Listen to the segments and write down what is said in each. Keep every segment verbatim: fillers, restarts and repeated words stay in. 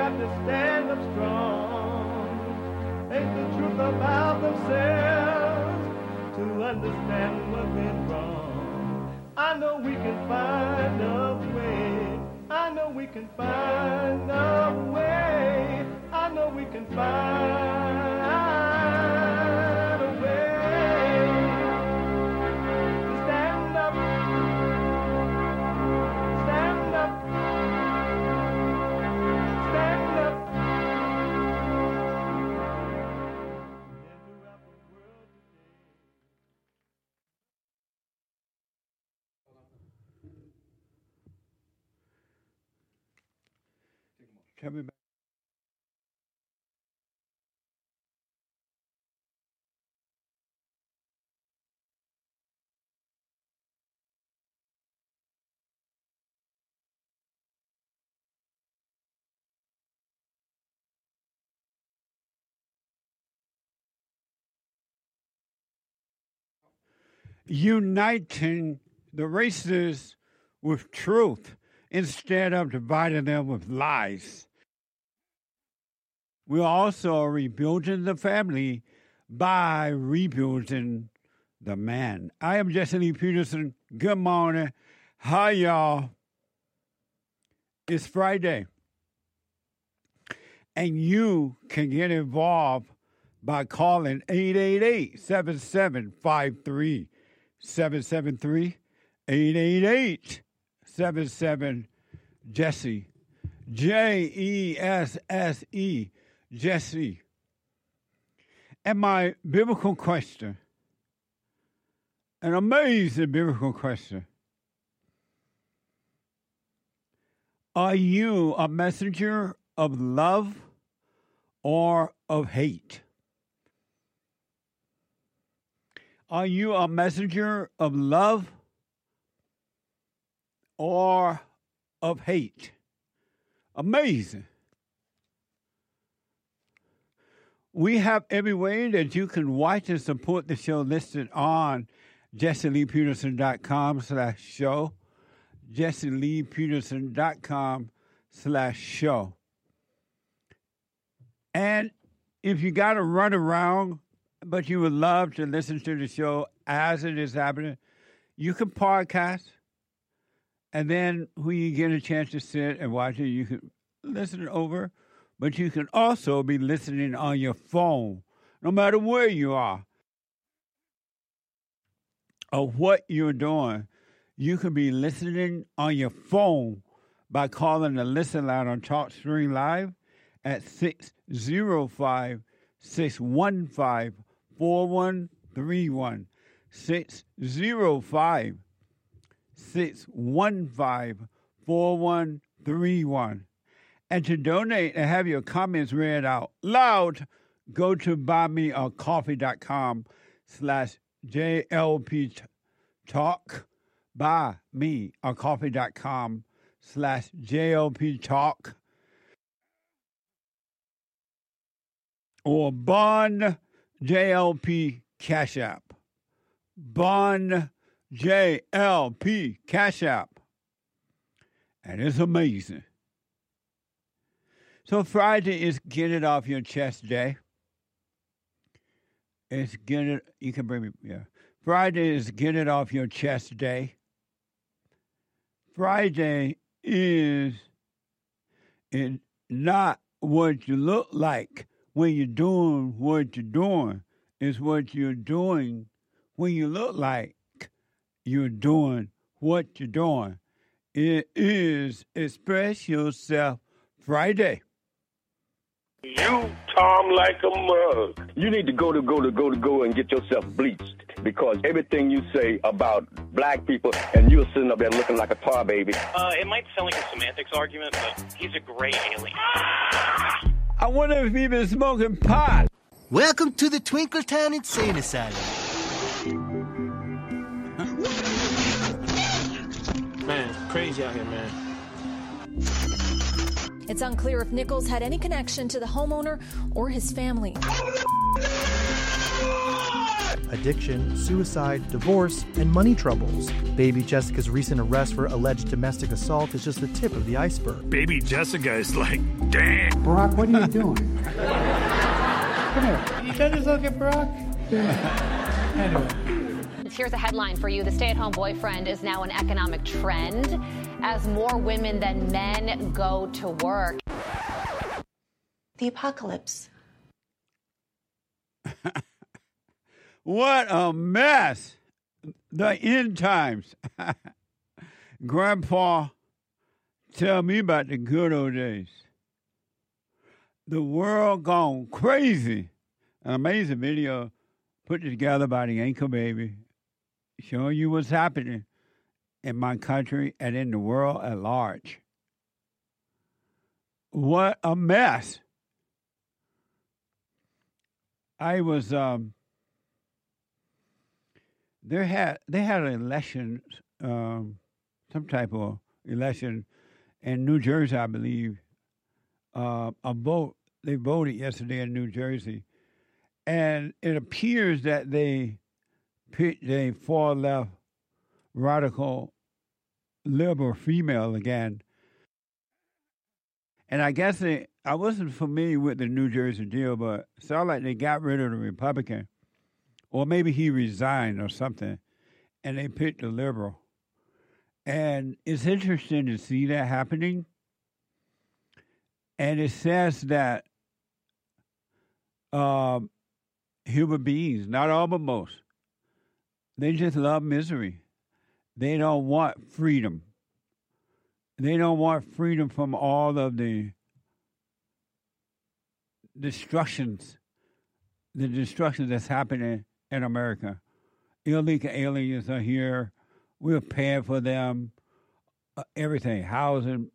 got to stand up strong. Ain't the truth about themselves to understand what went wrong. I know we can find a way. I know we can find a way. I know we can find a way to stand up, stand up, stand up. Tell me about uniting the races with truth instead of dividing them with lies. We also are rebuilding the family by rebuilding the man. I am Jesse Lee Peterson. Good morning. Hi, y'all. It's Friday. And you can get involved by calling eight eight eight, seven seven five three, seven seven three, eight eight eight, seven seven, Jesse, J E S S E, Jesse. And my biblical question, an amazing biblical question. Are you a messenger of love or of hate? Are you a messenger of love or of hate? Amazing. We have every way that you can watch and support the show listed on jesse lee peterson dot com slash show. jesse lee peterson dot com slash show. And if you got to run around, but you would love to listen to the show as it is happening, you can podcast. And then when you get a chance to sit and watch it, you can listen it over. But you can also be listening on your phone, no matter where you are or what you're doing. You can be listening on your phone by calling the Listen Line on TalkStream Live at six oh five, six one five, four one three one. six oh five, six one five, four one three one. And to donate and have your comments read out loud, go to buymeacoffee.com slash JLP talk. Buymeacoffee.com slash JLP talk. Or Bond J L P Cash App. Bond J L P Cash App. And it's amazing. So Friday is Get It Off Your Chest Day. It's Get It, you can bring me, yeah. Friday is Get It Off Your Chest Day. Friday is it not what you look like when you're doing what you're doing. It's what you're doing when you look like you're doing what you're doing. It is Express Yourself Friday. You, Tom, like a mug. You need to go to go to go to go and get yourself bleached because everything you say about black people and you're sitting up there looking like a tar baby. Uh, it might sound like a semantics argument, but he's a gray alien. I wonder if he's been smoking pot. Welcome to the Twinkletown Insane Asylum. Man, it's crazy out here, man. It's unclear if Nichols had any connection to the homeowner or his family. addiction, suicide, divorce, and money troubles. Baby Jessica's recent arrest for alleged domestic assault is just the tip of the iceberg. Baby Jessica is like, damn. Barack, what are you doing? Come here. You got this look at Barack? Anyway. Here's a headline for you. The stay-at-home boyfriend is now an economic trend as more women than men go to work. The apocalypse. What a mess. The end times. Grandpa, tell me about the good old days. The world gone crazy. An amazing video put together by the Anchor Baby, showing you what's happening in my country and in the world at large. What a mess. I was, um, there had, they had an election, um, some type of election in New Jersey, I believe. Uh, a vote, they voted yesterday in New Jersey. And it appears that they picked a far-left radical liberal female again. And I guess they, I wasn't familiar with the New Jersey deal, but it sounded like they got rid of the Republican. Or maybe he resigned or something, and they picked a liberal. And it's interesting to see that happening. And it says that um, human beings, not all but most, they just love misery. They don't want freedom. They don't want freedom from all of the destructions, the destruction that's happening in America. Illegal aliens are here. We're paying for them, uh, everything, housing,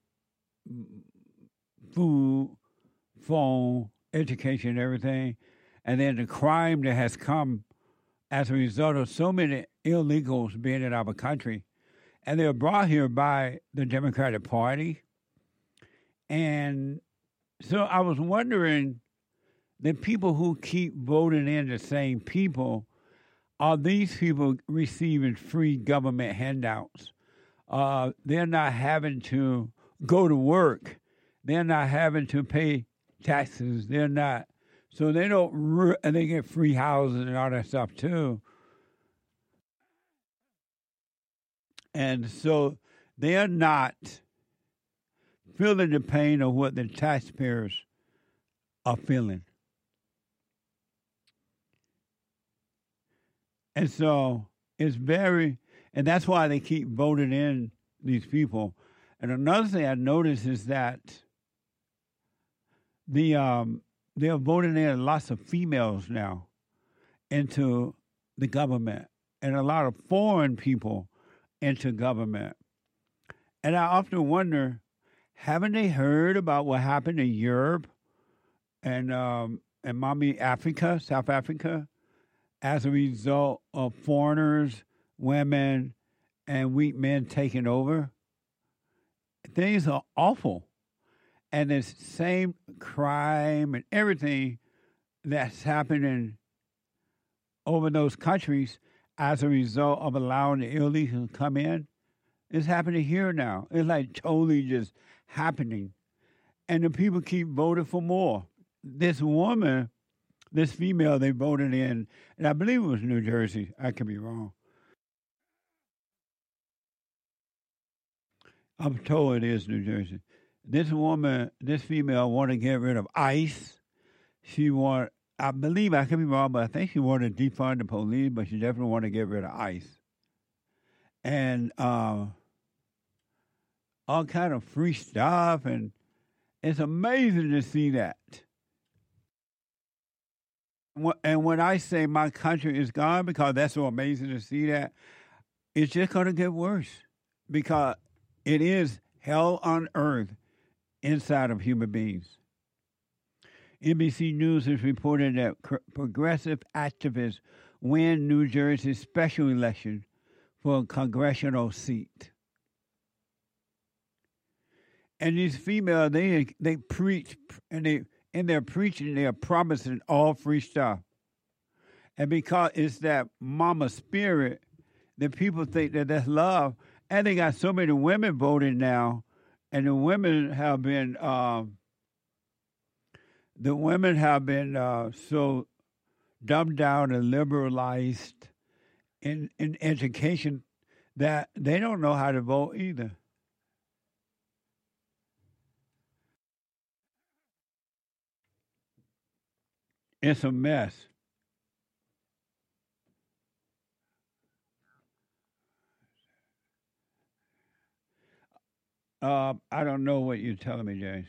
food, phone, education, everything. And then the crime that has come as a result of so many illegals being in our country. And they're brought here by the Democratic Party. And so I was wondering, the people who keep voting in the same people, are these people receiving free government handouts? Uh, they're not having to go to work. They're not having to pay taxes. They're not. So they don't, re- and they get free houses and all that stuff too. And so they're not feeling the pain of what the taxpayers are feeling. And so it's very, and that's why they keep voting in these people. And another thing I noticed is that the um, they're voting in lots of females now into the government, and a lot of foreign people into government. And I often wonder, haven't they heard about what happened in Europe and um, and mommy Africa, South Africa, as a result of foreigners, women, and weak men taking over? Things are awful. And the same crime and everything that's happening over those countries as a result of allowing the illegals to come in is happening here now. It's like totally just happening. And the people keep voting for more. This woman, this female they voted in, and I believe it was New Jersey. I could be wrong. I'm told it is New Jersey. This woman, this female, wanted to get rid of ICE. She wanted, I believe, I could be wrong, but I think she wanted to defund the police, but she definitely wanted to get rid of ICE. And uh, all kind of free stuff, and it's amazing to see that. And when I say my country is gone, because that's so amazing to see that, it's just going to get worse, because it is hell on earth inside of human beings. N B C News has reported that progressive activists win New Jersey's special election for a congressional seat. And these females, they they preach, and they in their preaching, they are promising all free stuff. And because it's that mama spirit, that people think that that's love. And they got so many women voting now, and the women have been, um, the women have been uh, so dumbed down and liberalized in in education that they don't know how to vote either. It's a mess. Uh, I don't know what you're telling me, James.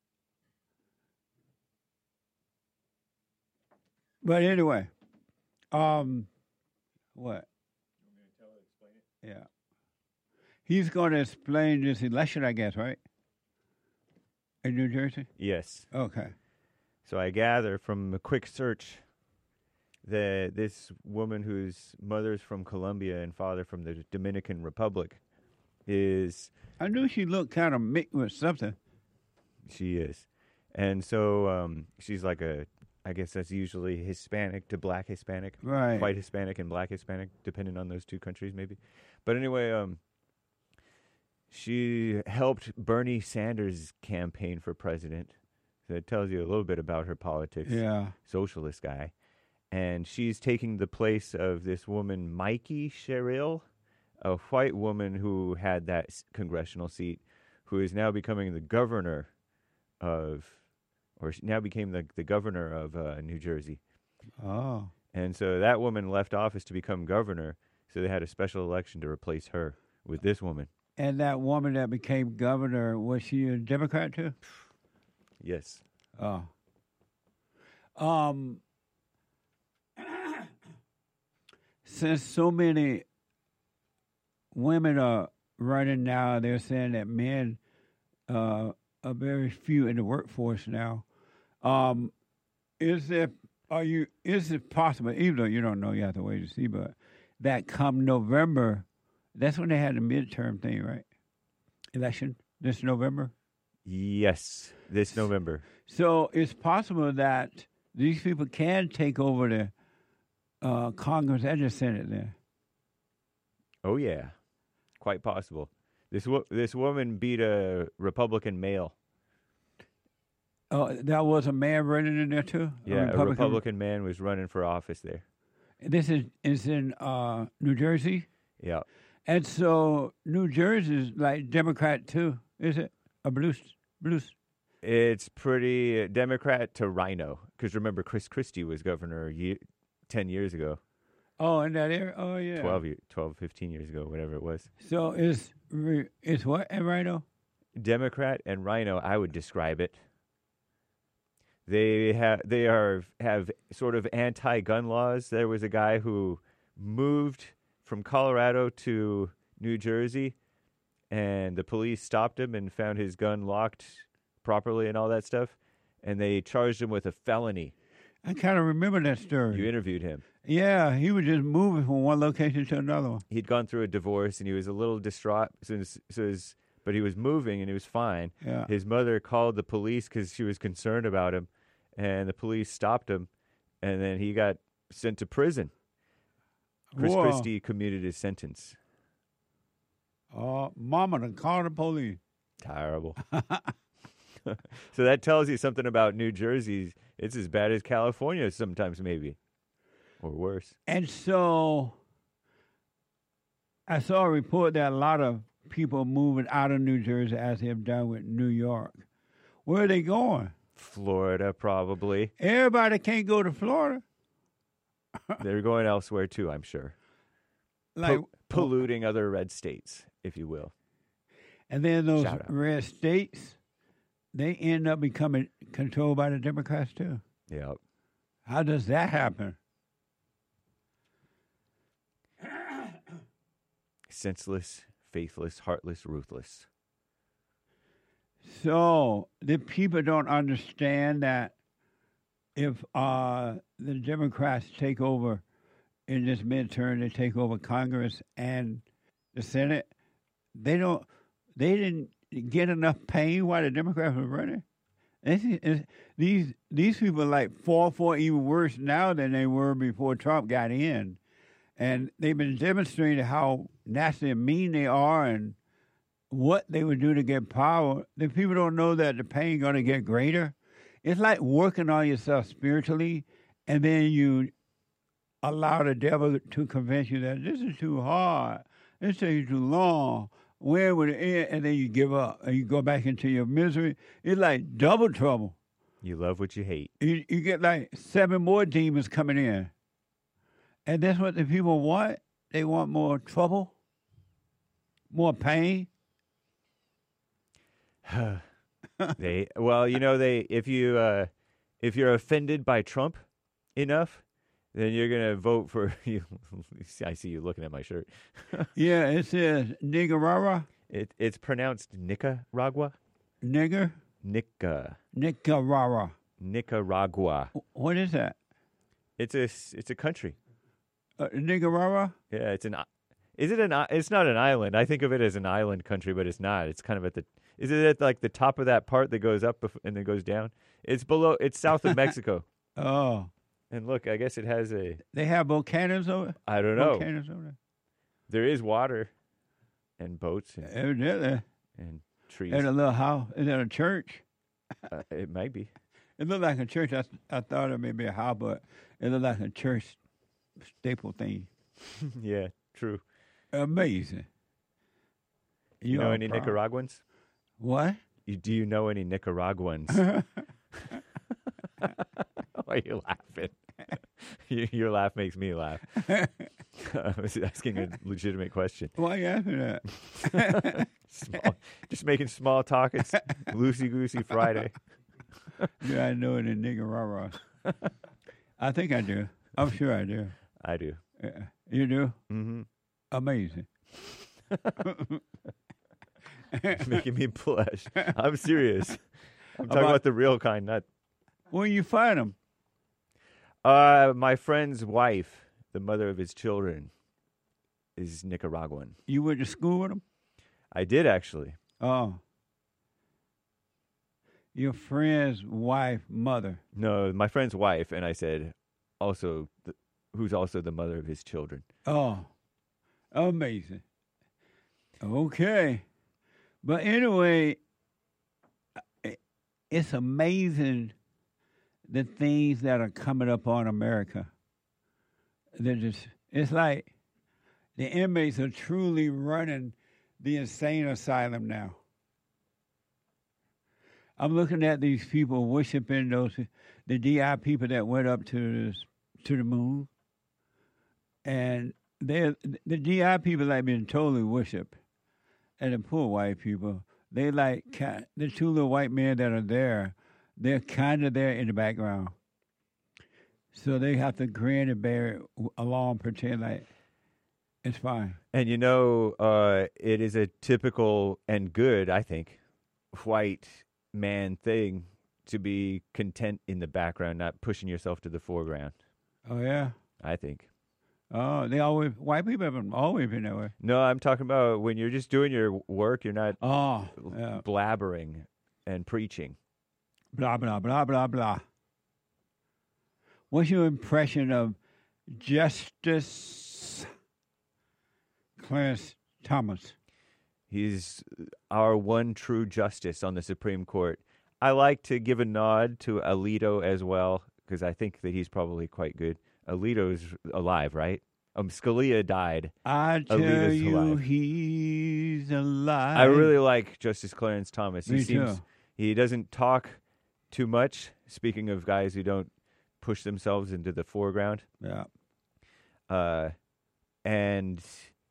But anyway, um, what? Yeah. He's going to explain this election, I guess, right? In New Jersey? Yes. Okay. So I gather from a quick search that this woman whose mother's from Colombia and father from the Dominican Republic is... I knew she looked kind of mixed with something. She is. And so um, she's like a, I guess that's usually Hispanic to black Hispanic. Right. White Hispanic and black Hispanic, depending on those two countries maybe. But anyway, um, she helped Bernie Sanders' campaign for president. So it tells you a little bit about her politics. Yeah. Socialist guy. And she's taking the place of this woman, Mikey Sherrill, a white woman who had that s- congressional seat, who is now becoming the governor of, or she now became the, the governor of uh, New Jersey. Oh. And so that woman left office to become governor, so they had a special election to replace her with this woman. And that woman that became governor, was she a Democrat too? Yes. Oh. Um. Since so many women are running now, they're saying that men uh, are very few in the workforce now. Um, is it are you? Is it possible? Even though you don't know, you have to wait to see. But that come November, that's when they had the midterm thing, right? Election this November. Yes, this November. So it's possible that these people can take over the uh, Congress and the Senate there. Oh yeah, quite possible. This wo- this woman beat a Republican male. Oh, that was a man running in there too. Yeah, a Republican, a Republican man was running for office there. This is is in uh, New Jersey. Yeah, and so New Jersey is like Democrat too, is it? A blue blue. It's pretty Democrat to Rhino, because remember Chris Christie was governor year, ten years ago. Oh, in that area? Oh, yeah. twelve, twelve, fifteen years ago, whatever it was. So it's, it's what and Rhino? Democrat and Rhino, I would describe it. They have they are have sort of anti-gun laws. There was a guy who moved from Colorado to New Jersey, and the police stopped him and found his gun locked properly and all that stuff, and they charged him with a felony. I kind of remember that story. You interviewed him. Yeah, he was just moving from one location to another one. He'd gone through a divorce, and he was a little distraught, since, so his, but he was moving, and he was fine. Yeah. His mother called the police because she was concerned about him, and the police stopped him, and then he got sent to prison. Chris Whoa. Christie commuted his sentence. Oh, mama done called the police. Terrible. So that tells you something about New Jersey. It's as bad as California sometimes, maybe, or worse. And so I saw a report that a lot of people are moving out of New Jersey, as they have done with New York. Where are they going? Florida, probably. Everybody can't go to Florida. They're going elsewhere, too, I'm sure. Like po- polluting other red states, if you will. And then those red states, they end up becoming controlled by the Democrats, too. Yeah. How does that happen? Senseless, faithless, heartless, ruthless. So the people don't understand that if uh, the Democrats take over in this midterm, they take over Congress and the Senate, they don't, they didn't get enough pain while the Democrats were running. It's, it's, these these people are like far, far even worse now than they were before Trump got in. And they've been demonstrating how nasty and mean they are and what they would do to get power. The people don't know that the pain going to get greater. It's like working on yourself spiritually, and then you allow the devil to convince you that this is too hard, this takes too long. Where would it end? And then you give up and you go back into your misery. It's like double trouble. You love what you hate. You, you get like seven more demons coming in. And that's what the people want. They want more trouble, more pain. they well, you know, they if you uh, if you're offended by Trump enough, then you're gonna vote for you. I see you looking at my shirt. Yeah, it says Nicaragua. It it's pronounced Nicaragua. Nigger. Nica. Nicaragua. Nicaragua. What is that? It's a it's a country. Uh, Nicaragua. Yeah, it's an. Is it an? It's not an island. I think of it as an island country, but it's not. It's kind of at the. Is it at like the top of that part that goes up and then goes down? It's below. It's south of Mexico. Oh. And look, I guess it has a. They have volcanoes over. I don't know. Volcanoes over there. There is water, and boats, and, evidently, and trees. And a little house. Is that a church? Uh, it might be. It looked like a church. I, I thought it may be a house, but it looked like a church staple thing. Yeah, true. Amazing. You, you know any proud. Nicaraguans? What? You, do you know any Nicaraguans? Why are you laughing? Your laugh makes me laugh. I was asking a legitimate question. Why are you asking that? small, just making small talk. It's loosey-goosey Friday. Do I know any Nicaragua? I think I do. I'm sure I do. I do. Yeah. You do? Mm-hmm. Amazing. Making me blush. I'm serious. I'm talking about, about the real kind, not. Where you find them? Uh, my friend's wife, the mother of his children, is Nicaraguan. You went to school with him? I did, actually. Oh. Your friend's wife, mother? No, my friend's wife, and I said, also, the, who's also the mother of his children. Oh, amazing. Okay. But anyway, it's amazing the things that are coming up on America. They're just, it's like the inmates are truly running the insane asylum now. I'm looking at these people worshiping those, the D I people that went up to this, to the moon. And they the D I people like being totally worshipped. And the poor white people, they like, the two little white men that are there, they're kind of there in the background. So they have to grin and bear it along, pretend like it's fine. And you know, uh, it is a typical and good, I think, white man thing to be content in the background, not pushing yourself to the foreground. Oh, yeah? I think. Oh, they always, white people have always been that way. No, I'm talking about when you're just doing your work, you're not oh, yeah. blabbering and preaching. Blah, blah, blah, blah, blah. What's your impression of Justice Clarence Thomas? He's our one true justice on the Supreme Court. I like to give a nod to Alito as well, because I think that he's probably quite good. Alito's alive, right? Um, Scalia died. I tell Alito's you alive. He's alive. I really like Justice Clarence Thomas. He Me seems too. He doesn't talk too much, speaking of guys who don't push themselves into the foreground. Yeah. Uh, and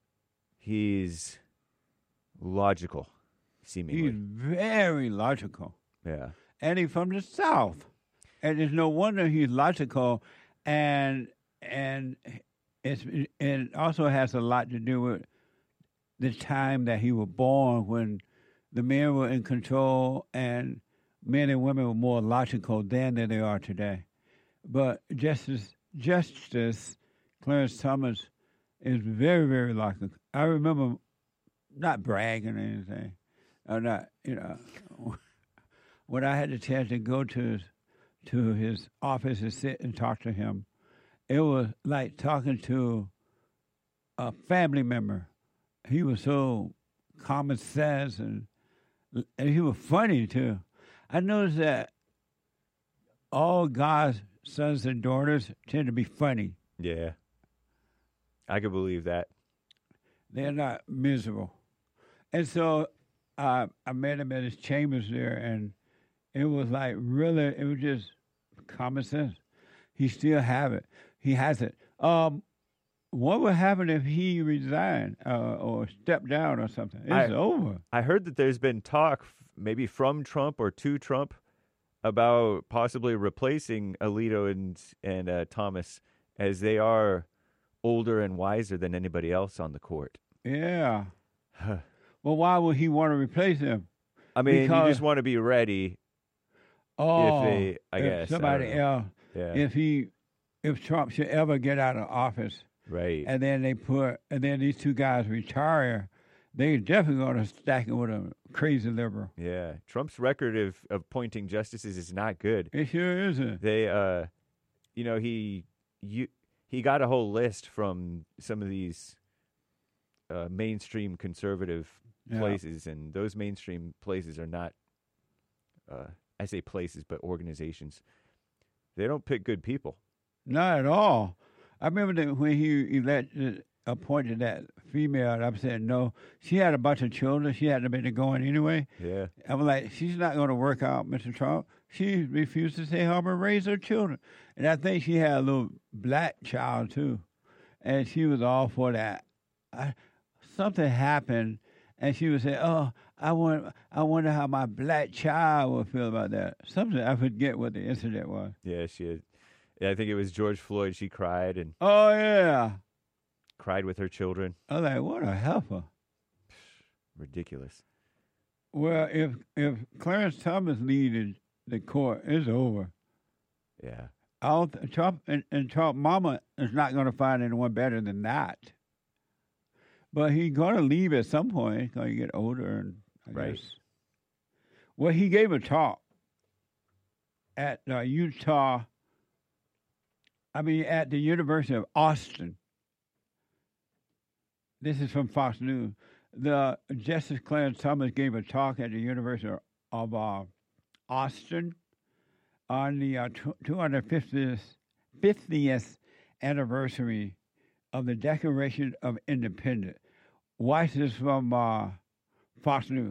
he's logical, seemingly. He's very logical. Yeah. And he's from the South. And it's no wonder he's logical. And and it's it also has a lot to do with the time that he was born, when the men were in control and men and women were more logical then than they are today. But Justice Justice Clarence Thomas is very, very logical. I remember not bragging or anything, or not, you know, when I had the chance to go to his, to his office and sit and talk to him, it was like talking to a family member. He was so common sense, and, and he was funny, too. I noticed that all God's sons and daughters tend to be funny. Yeah. I could believe that. They're not miserable. And so uh, I met him at his chambers there, and it was like really, it was just common sense. He still have it. He has it. Um, what would happen if he resigned uh, or stepped down or something? It's I, over. I heard that there's been talk, maybe from Trump or to Trump, about possibly replacing Alito and and uh, Thomas, as they are older and wiser than anybody else on the court. Yeah. Well, why would he want to replace him? I mean, because, you just want to be ready. Oh, if they, I if guess somebody else. Yeah. If he, if Trump should ever get out of office, right, and then they put, and then these two guys retire, they definitely going to stack it with a crazy liberal. Yeah, Trump's record of, of appointing justices is not good. It sure isn't. They, uh, you know, he, you, he got a whole list from some of these uh, mainstream conservative yeah. places, and those mainstream places are not. Uh, I say places, but organizations. They don't pick good people. Not at all. I remember that when he elected, appointed that female, and I'm saying, no, she had a bunch of children. She hadn't been going anyway. Yeah. I'm like, she's not going to work out, Mister Trump. She refused to stay home and raise her children. And I think she had a little black child, too. And she was all for that. I, something happened, and she would say, oh, I want, I wonder how my black child would feel about that. Something, I forget what the incident was. Yeah, she had, yeah, I think it was George Floyd. She cried and oh yeah, cried with her children. I was like, what a heifer. Ridiculous. Well, if if Clarence Thomas leaded the court, it's over. Yeah. All Trump and, and Trump mama is not going to find anyone better than that. But he's going to leave at some point. He's going to get older, and I right. guess. Well, he gave a talk at uh, Utah. I mean, at the University of Austin. This is from Fox News. The Justice Clarence Thomas gave a talk at the University of uh, Austin on the uh, two hundred fiftieth anniversary of the Declaration of Independence. Watch this from uh, Fox News.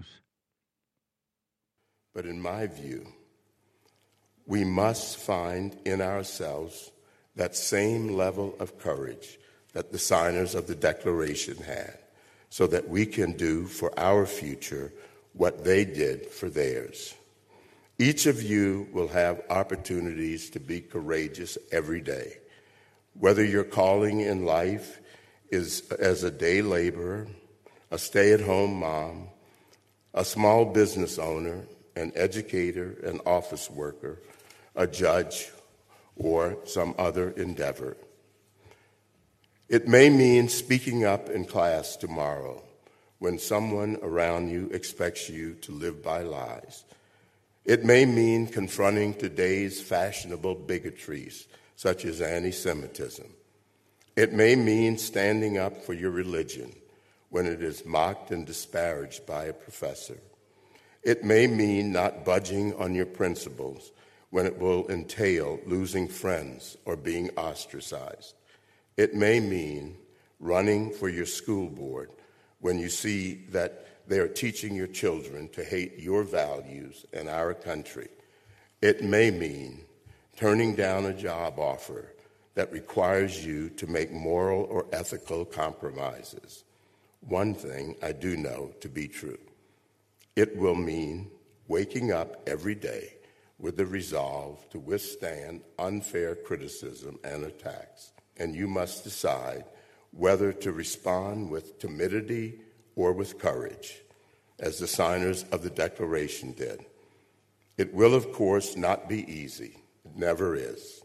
But in my view, we must find in ourselves that same level of courage that the signers of the Declaration had, so that we can do for our future what they did for theirs. Each of you will have opportunities to be courageous every day. Whether your calling in life is as a day laborer, a stay-at-home mom, a small business owner, an educator, an office worker, a judge, or some other endeavor. It may mean speaking up in class tomorrow when someone around you expects you to live by lies. It may mean confronting today's fashionable bigotries, such as anti-Semitism. It may mean standing up for your religion when it is mocked and disparaged by a professor. It may mean not budging on your principles when it will entail losing friends or being ostracized. It may mean running for your school board when you see that they are teaching your children to hate your values and our country. It may mean turning down a job offer that requires you to make moral or ethical compromises. One thing I do know to be true. It will mean waking up every day with the resolve to withstand unfair criticism and attacks. And you must decide whether to respond with timidity or with courage, as the signers of the Declaration did. It will, of course, not be easy. It never is.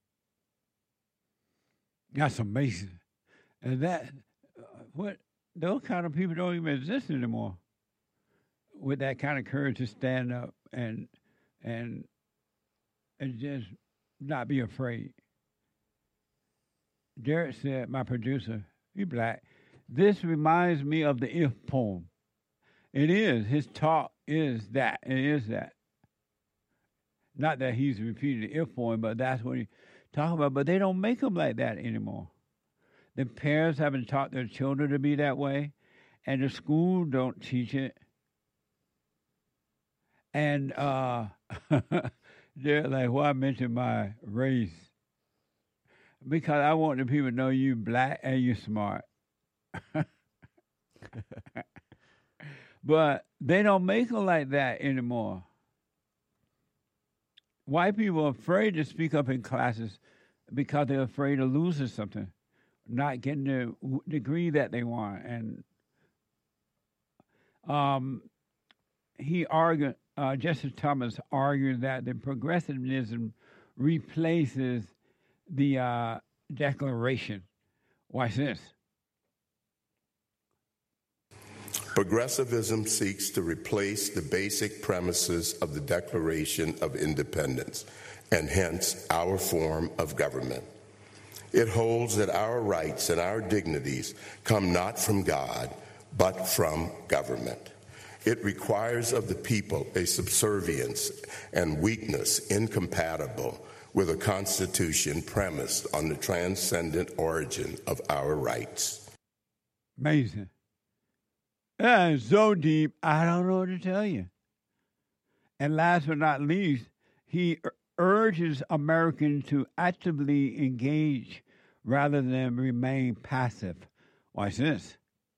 That's amazing. And that, uh, what, those kind of people don't even exist anymore with that kind of courage to stand up and and and just not be afraid. Derek said, my producer, he black, this reminds me of the If poem. It is. His talk is that. It is that. Not that he's repeated the If poem, but that's what he talking about. But they don't make them like that anymore. The parents haven't taught their children to be that way, and the school don't teach it. And uh, they're like, well, I mentioned my race because I want the people to know you black and you smart. But they don't make them like that anymore. White people are afraid to speak up in classes because they're afraid of losing something, not getting the degree that they want. And um, he argued, uh, Justice Thomas argued that the progressivism replaces the uh, Declaration. Watch this. Progressivism seeks to replace the basic premises of the Declaration of Independence, and hence our form of government. It holds that our rights and our dignities come not from God, but from government. It requires of the people a subservience and weakness incompatible with a constitution premised on the transcendent origin of our rights. Amazing. That is so deep, I don't know what to tell you. And last but not least, he urges Americans to actively engage rather than remain passive. Watch this.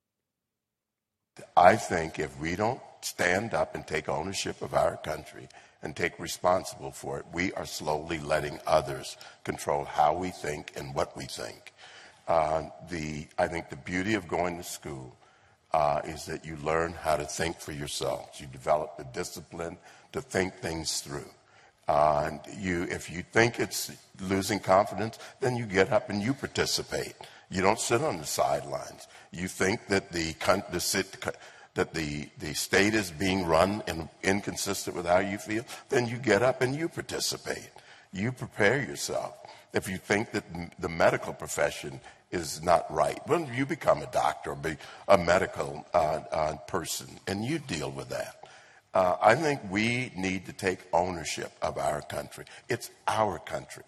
I think if we don't stand up and take ownership of our country and take responsible for it, we are slowly letting others control how we think and what we think. Uh, the I think the beauty of going to school uh, is that you learn how to think for yourself. You develop the discipline to think things through. Uh, and you, if you think it's losing confidence, then you get up and you participate. You don't sit on the sidelines. You think that the the that the, the state is being run and inconsistent with how you feel, then you get up and you participate. You prepare yourself. If you think that the medical profession is not right, well, you become a doctor or be a medical uh, uh, person, and you deal with that. Uh, I think we need to take ownership of our country. It's our country.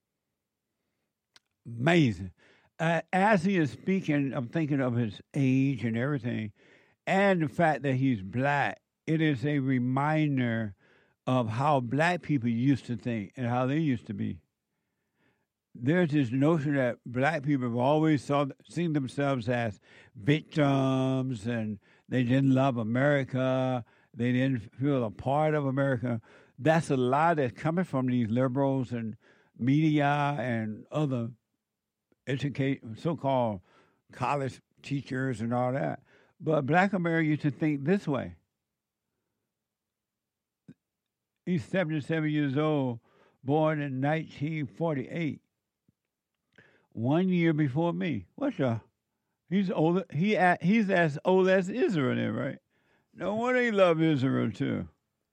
Amazing. Uh, as he is speaking, I'm thinking of his age and everything, and the fact that he's black. It is a reminder of how black people used to think and how they used to be. There's this notion that black people have always saw, seen themselves as victims, and they didn't love America. They didn't feel a part of America. That's a lie that's coming from these liberals and media and other educate, so-called college teachers and all that. But black America used to think this way. He's seventy-seven years old, born in nineteen forty-eight. One year before me. What's up? He's older. He he's as old as Israel, then, right? No wonder he loved Israel too.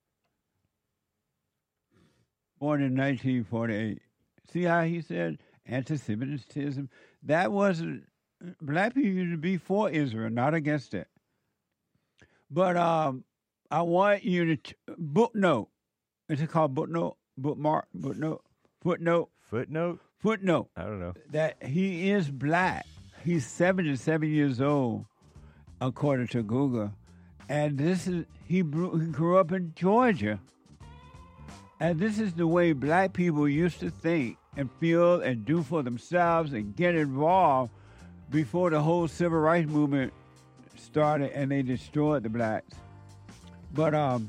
Born in nineteen forty-eight. See how he said anti-Semitism? That wasn't, black people used to be for Israel, not against it. But um, I want you to booknote. Is it called booknote? Bookmark? Booknote? Footnote? Footnote? Footnote. I don't know. That he is black. He's seventy-seven years old, according to Google. And this is, he grew up in Georgia. And this is the way black people used to think and feel and do for themselves and get involved before the whole civil rights movement started and they destroyed the blacks. But um,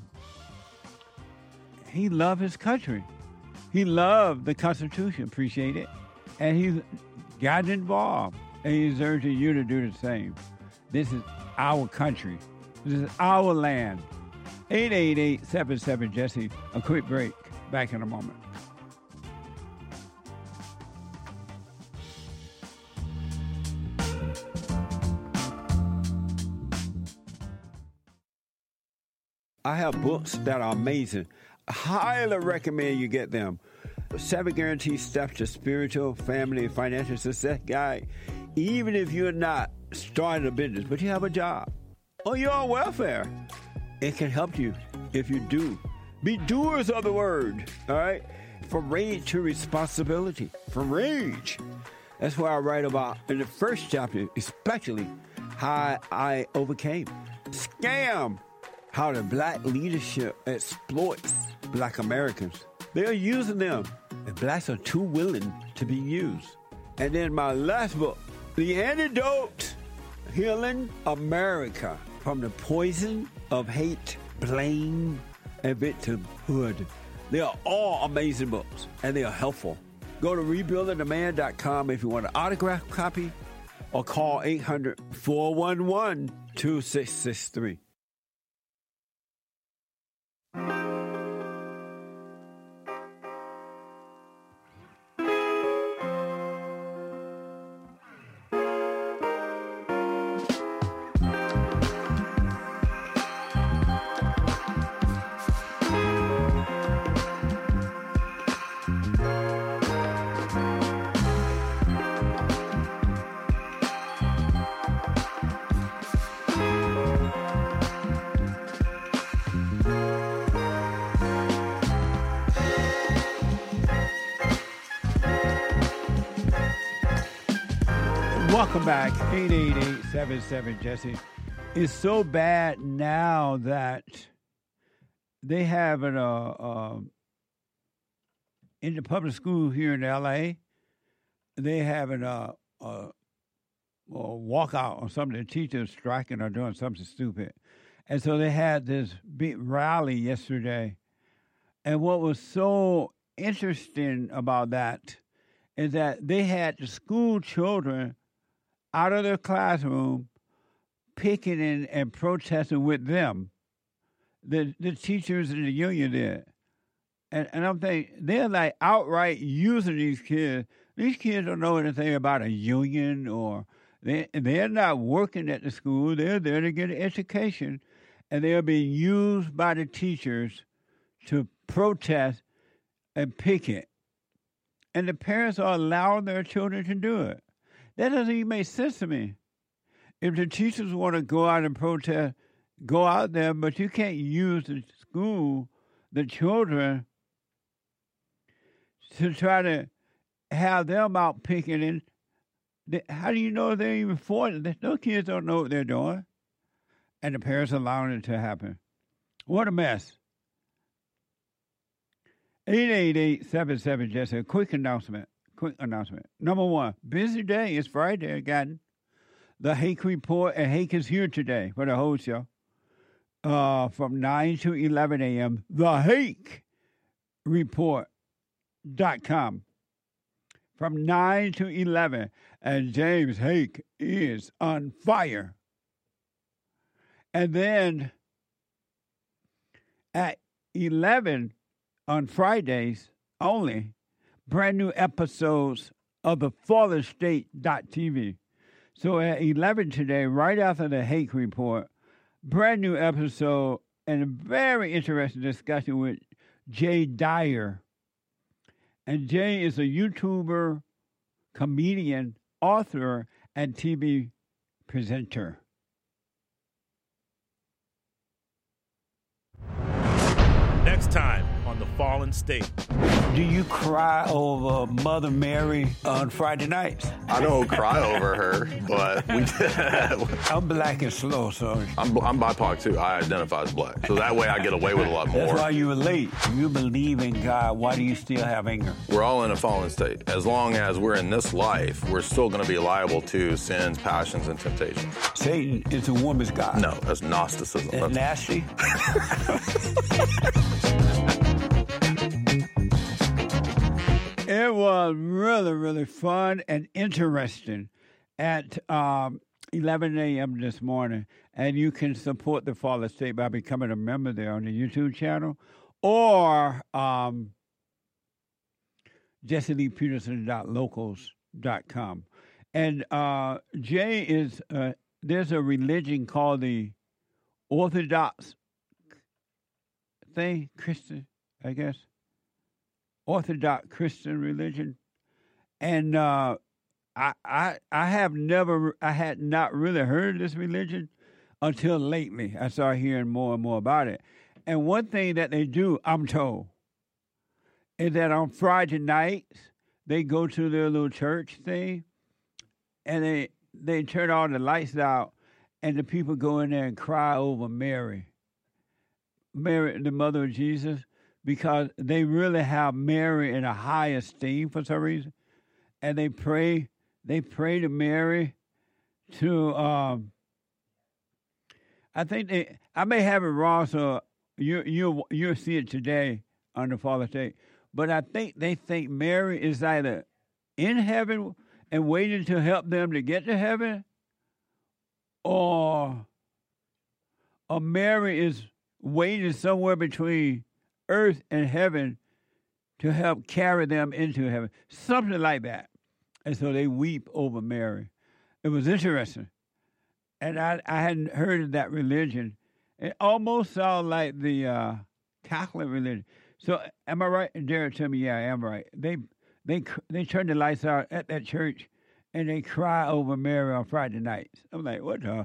he loved his country. He loved the Constitution, appreciate it. And he got involved. And he's urging you to do the same. This is our country. This is our land. eight eight eight, seven seven, Jesse. A quick break. Back in a moment. I have books that are amazing. highly recommend you get them. Seven guaranteed steps to spiritual, family, and financial success guide. Even if you're not starting a business, but you have a job or you're on welfare, it can help you if you do. Be doers of the word, all right? From rage to responsibility. From rage. That's what I write about in the first chapter, especially how I overcame. Scam. How the black leadership exploits black Americans. They're using them, and blacks are too willing to be used. And then my last book, The Antidote, Healing America from the Poison of Hate, Blame, and Victimhood. They are all amazing books, and they are helpful. Go to rebuilding the man dot com if you want an autographed copy, or call eight hundred, four one one, two six six three. Welcome back, eight eight eight, seven seven, Jesse. It's so bad now that they have an, uh, uh, in the public school here in L A, they have an, uh, uh, a walkout or something. The teachers striking or doing something stupid. And so they had this big rally yesterday. And what was so interesting about that is that they had the school children out of their classroom, picketing and protesting with them. The the teachers and the union did. And and I'm thinking, they're like outright using these kids. These kids don't know anything about a union, or they, they're not working at the school. They're there to get an education. And they're being used by the teachers to protest and picket. And the parents are allowing their children to do it. That doesn't even make sense to me. If the teachers want to go out and protest, go out there, but you can't use the school, the children, to try to have them out picketing. How do you know they're even for it? Those kids don't know what they're doing. And the parents are allowing it to happen. What a mess. eight eight eight, seven seven, Jesse. A quick announcement. Quick announcement. Number one, busy day. It's Friday again. The Hake Report, and Hake is here today for the whole show. Uh, from nine to eleven a.m. The Hake Report dot com. From nine to eleven. And James Hake is on fire. And then at eleven on Fridays only, brand new episodes of the Fallen State dot T V. So at eleven today, right after the Hake Report, brand new episode and a very interesting discussion with Jay Dyer. And Jay is a YouTuber, comedian, author, and T V presenter. Next time on The Fallen State. Do you cry over Mother Mary on Friday nights? I don't cry over her, but we did. I'm black and slow, so. I'm, I'm B I P O C too. I identify as black. So that way I get away with a lot more. That's why you were late. You believe in God. Why do you still have anger? We're all in a fallen state. As long as we're in this life, we're still going to be liable to sins, passions, and temptations. Satan is a woman's God. No, that's Gnosticism. That's, that's nasty. It was really, really fun and interesting at um, eleven a.m. this morning. And you can support the Fallen State by becoming a member there on the YouTube channel or um, jesse lee peterson dot locals dot com. And uh, Jay is, uh, there's a religion called the Orthodox thing, Christian. I guess. Orthodox Christian religion. And uh, I, I I have never, I had not really heard of this religion until lately. I started hearing more and more about it. And one thing that they do, I'm told, is that on Friday nights, they go to their little church thing, and they they turn all the lights out, and the people go in there and cry over Mary, Mary, the mother of Jesus, because they really have Mary in a high esteem for some reason, and they pray, they pray to Mary, to um, I think they, I may have it wrong, so you you you'll see it today on the Father's Day, but I think they think Mary is either in heaven and waiting to help them to get to heaven, or, or Mary is waiting somewhere between earth and heaven to help carry them into heaven. Something like that. And so they weep over Mary. It was interesting. And I, I hadn't heard of that religion. It almost sounded like the uh, Catholic religion. So am I right? Derek, tell me, yeah, I am right. They They they turn the lights out at that church, and they cry over Mary on Friday nights. I'm like, what the?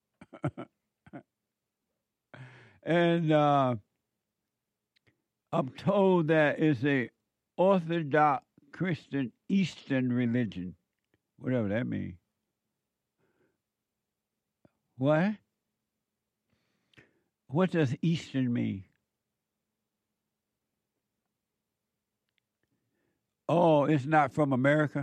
and uh, I'm told that it's a Orthodox Christian Eastern religion, whatever that means. What? What does Eastern mean? Oh, it's not from America.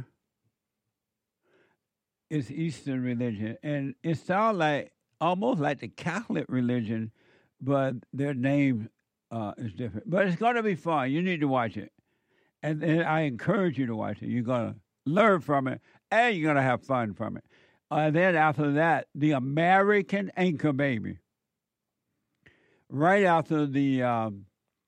It's Eastern religion. And it sounds like almost like the Catholic religion, but their name uh, is different. But it's going to be fun. You need to watch it. And, and I encourage you to watch it. You're going to learn from it, and you're going to have fun from it. And uh, then after that, the American Anchor Baby. Right after the... Um,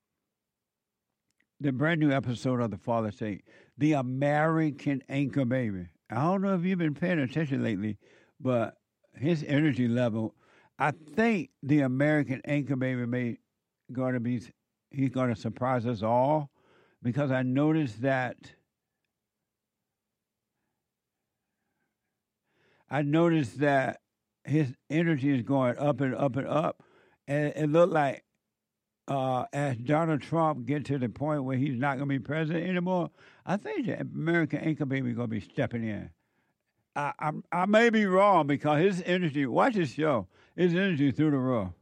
the brand new episode of The Father's Day, The American Anchor Baby. I don't know if you've been paying attention lately, but his energy level, I think the American Anchor Baby may going to be, he's going to surprise us all, because I noticed that, I noticed that his energy is going up and up and up, and it looked like Uh, as Donald Trump gets to the point where he's not going to be president anymore, I think the American Anchor Baby is going to be stepping in. I, I I may be wrong, because his energy, watch his show, his energy through the roof.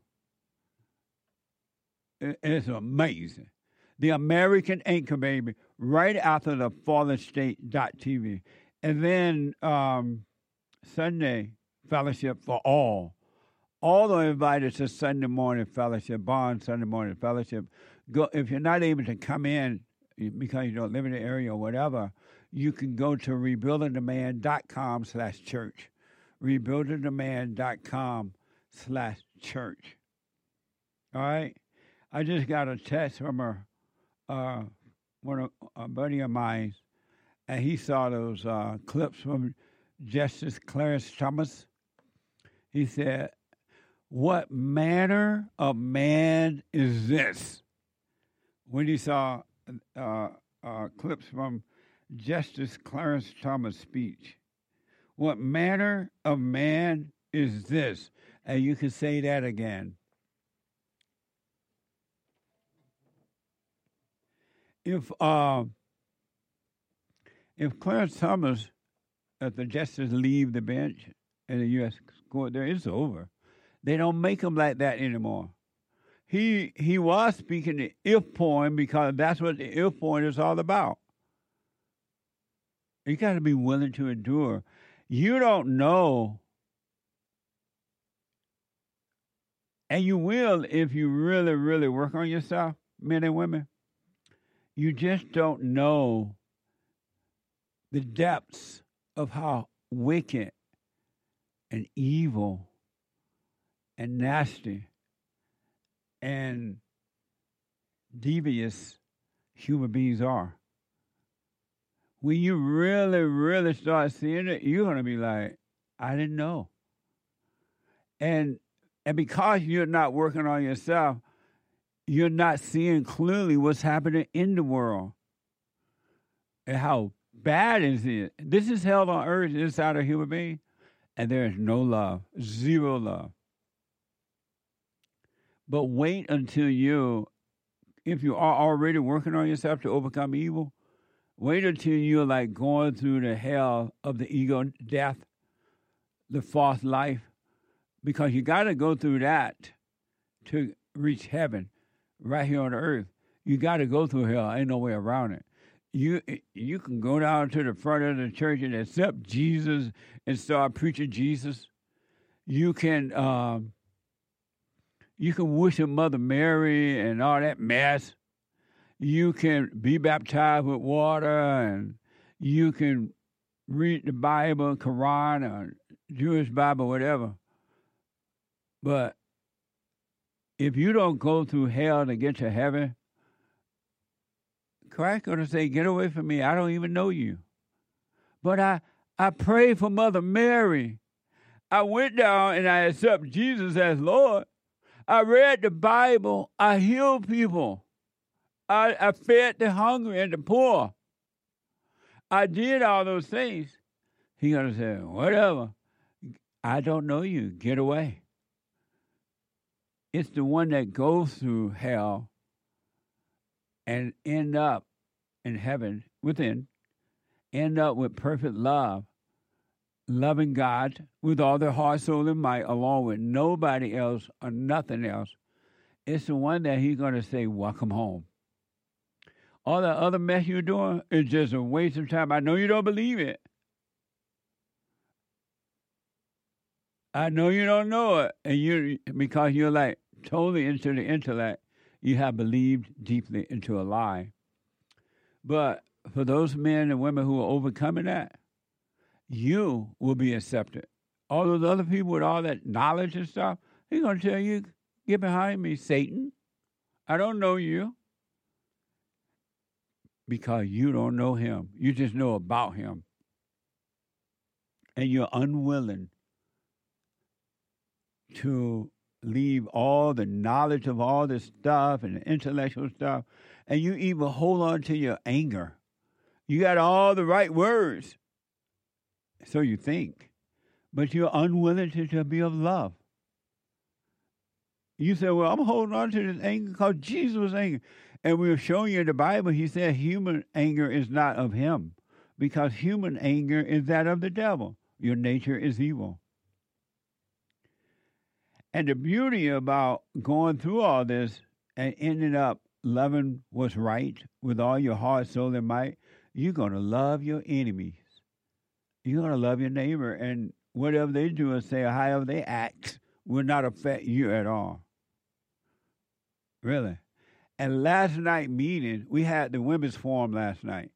It, it's amazing. The American Anchor Baby, right after the Fallen State dot T V. And then um, Sunday, Fellowship for All. All are invited to Sunday morning fellowship, Bond Sunday morning fellowship. Go if you're not able to come in because you don't live in the area or whatever, you can go to rebuilding the man dot com slash church. rebuilding the man dot com slash church. All right? I just got a text from a, uh, one of, a buddy of mine, and he saw those uh, clips from Justice Clarence Thomas. He said, "What manner of man is this?" When he saw uh, uh, clips from Justice Clarence Thomas' speech. What manner of man is this? And you can say that again. If uh, if Clarence Thomas, if the justices leave the bench in the U S court, there it's over. They don't make him like that anymore. He he was speaking the if poem because that's what the if poem is all about. You got to be willing to endure. You don't know, and you will if you really, really work on yourself, men and women. You just don't know the depths of how wicked and evil and nasty and devious human beings are. When you really, really start seeing it, you're going to be like, I didn't know. And and because you're not working on yourself, you're not seeing clearly what's happening in the world and how bad is it. This is hell on earth inside a human being, and there is no love, zero love. But wait until you, if you are already working on yourself to overcome evil, wait until you're like going through the hell of the ego death, the false life, because you got to go through that to reach heaven right here on the earth. You got to go through hell. Ain't no way around it. You you can go down to the front of the church and accept Jesus and start preaching Jesus. You can um, you can worship Mother Mary and all that mess. You can be baptized with water, and you can read the Bible, Quran, or Jewish Bible, whatever. But if you don't go through hell to get to heaven, Christ's going to say, get away from me. I don't even know you. But I, I prayed for Mother Mary. I went down and I accepted Jesus as Lord. I read the Bible. I healed people. I, I fed the hungry and the poor. I did all those things. He's going to say, whatever. I don't know you. Get away. It's the one that goes through hell and end up in heaven within, end up with perfect love, loving God with all their heart, soul, and might, along with nobody else or nothing else. It's the one that he's going to say, welcome home. All the other mess you're doing is just a waste of time. I know you don't believe it. I know you don't know it, and you because you're like totally into the intellect, you have believed deeply into a lie. But for those men and women who are overcoming that, you will be accepted. All those other people with all that knowledge and stuff, he's going to tell you, get behind me, Satan. I don't know you. Because you don't know him. You just know about him. And you're unwilling to leave all the knowledge of all this stuff and the intellectual stuff, and you even hold on to your anger. You got all the right words, so you think, but you're unwilling to, to be of love. You say, well, I'm holding on to this anger because Jesus was angry. And we were showing you in the Bible, he said human anger is not of him, because human anger is that of the devil. Your nature is evil. And the beauty about going through all this and ending up loving what's right with all your heart, soul, and might, you're going to love your enemies. You're going to love your neighbor, and whatever they do and say or however they act will not affect you at all. Really. And last night meeting, we had the women's forum last night.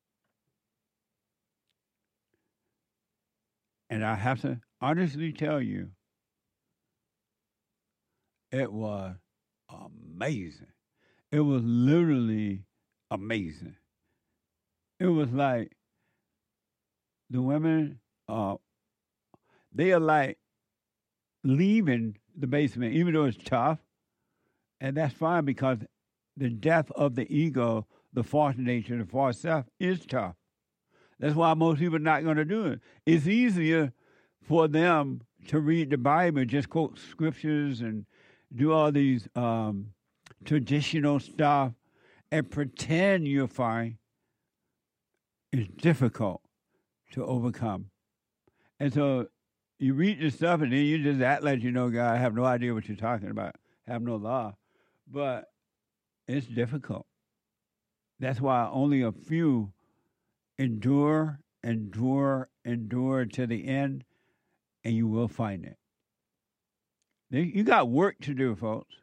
And I have to honestly tell you, it was amazing. It was literally amazing. It was like the women, uh, they are like leaving the basement, even though it's tough. And that's fine, because the death of the ego, the false nature, the false self is tough. That's why most people are not going to do it. It's easier for them to read the Bible, just quote scriptures and do all these um, traditional stuff and pretend you're fine. It's difficult to overcome. And so you read this stuff and then you just act like you know God. I have no idea what you're talking about. Have no law. But it's difficult. That's why only a few endure, endure, endure to the end, and you will find it. You got work to do, folks.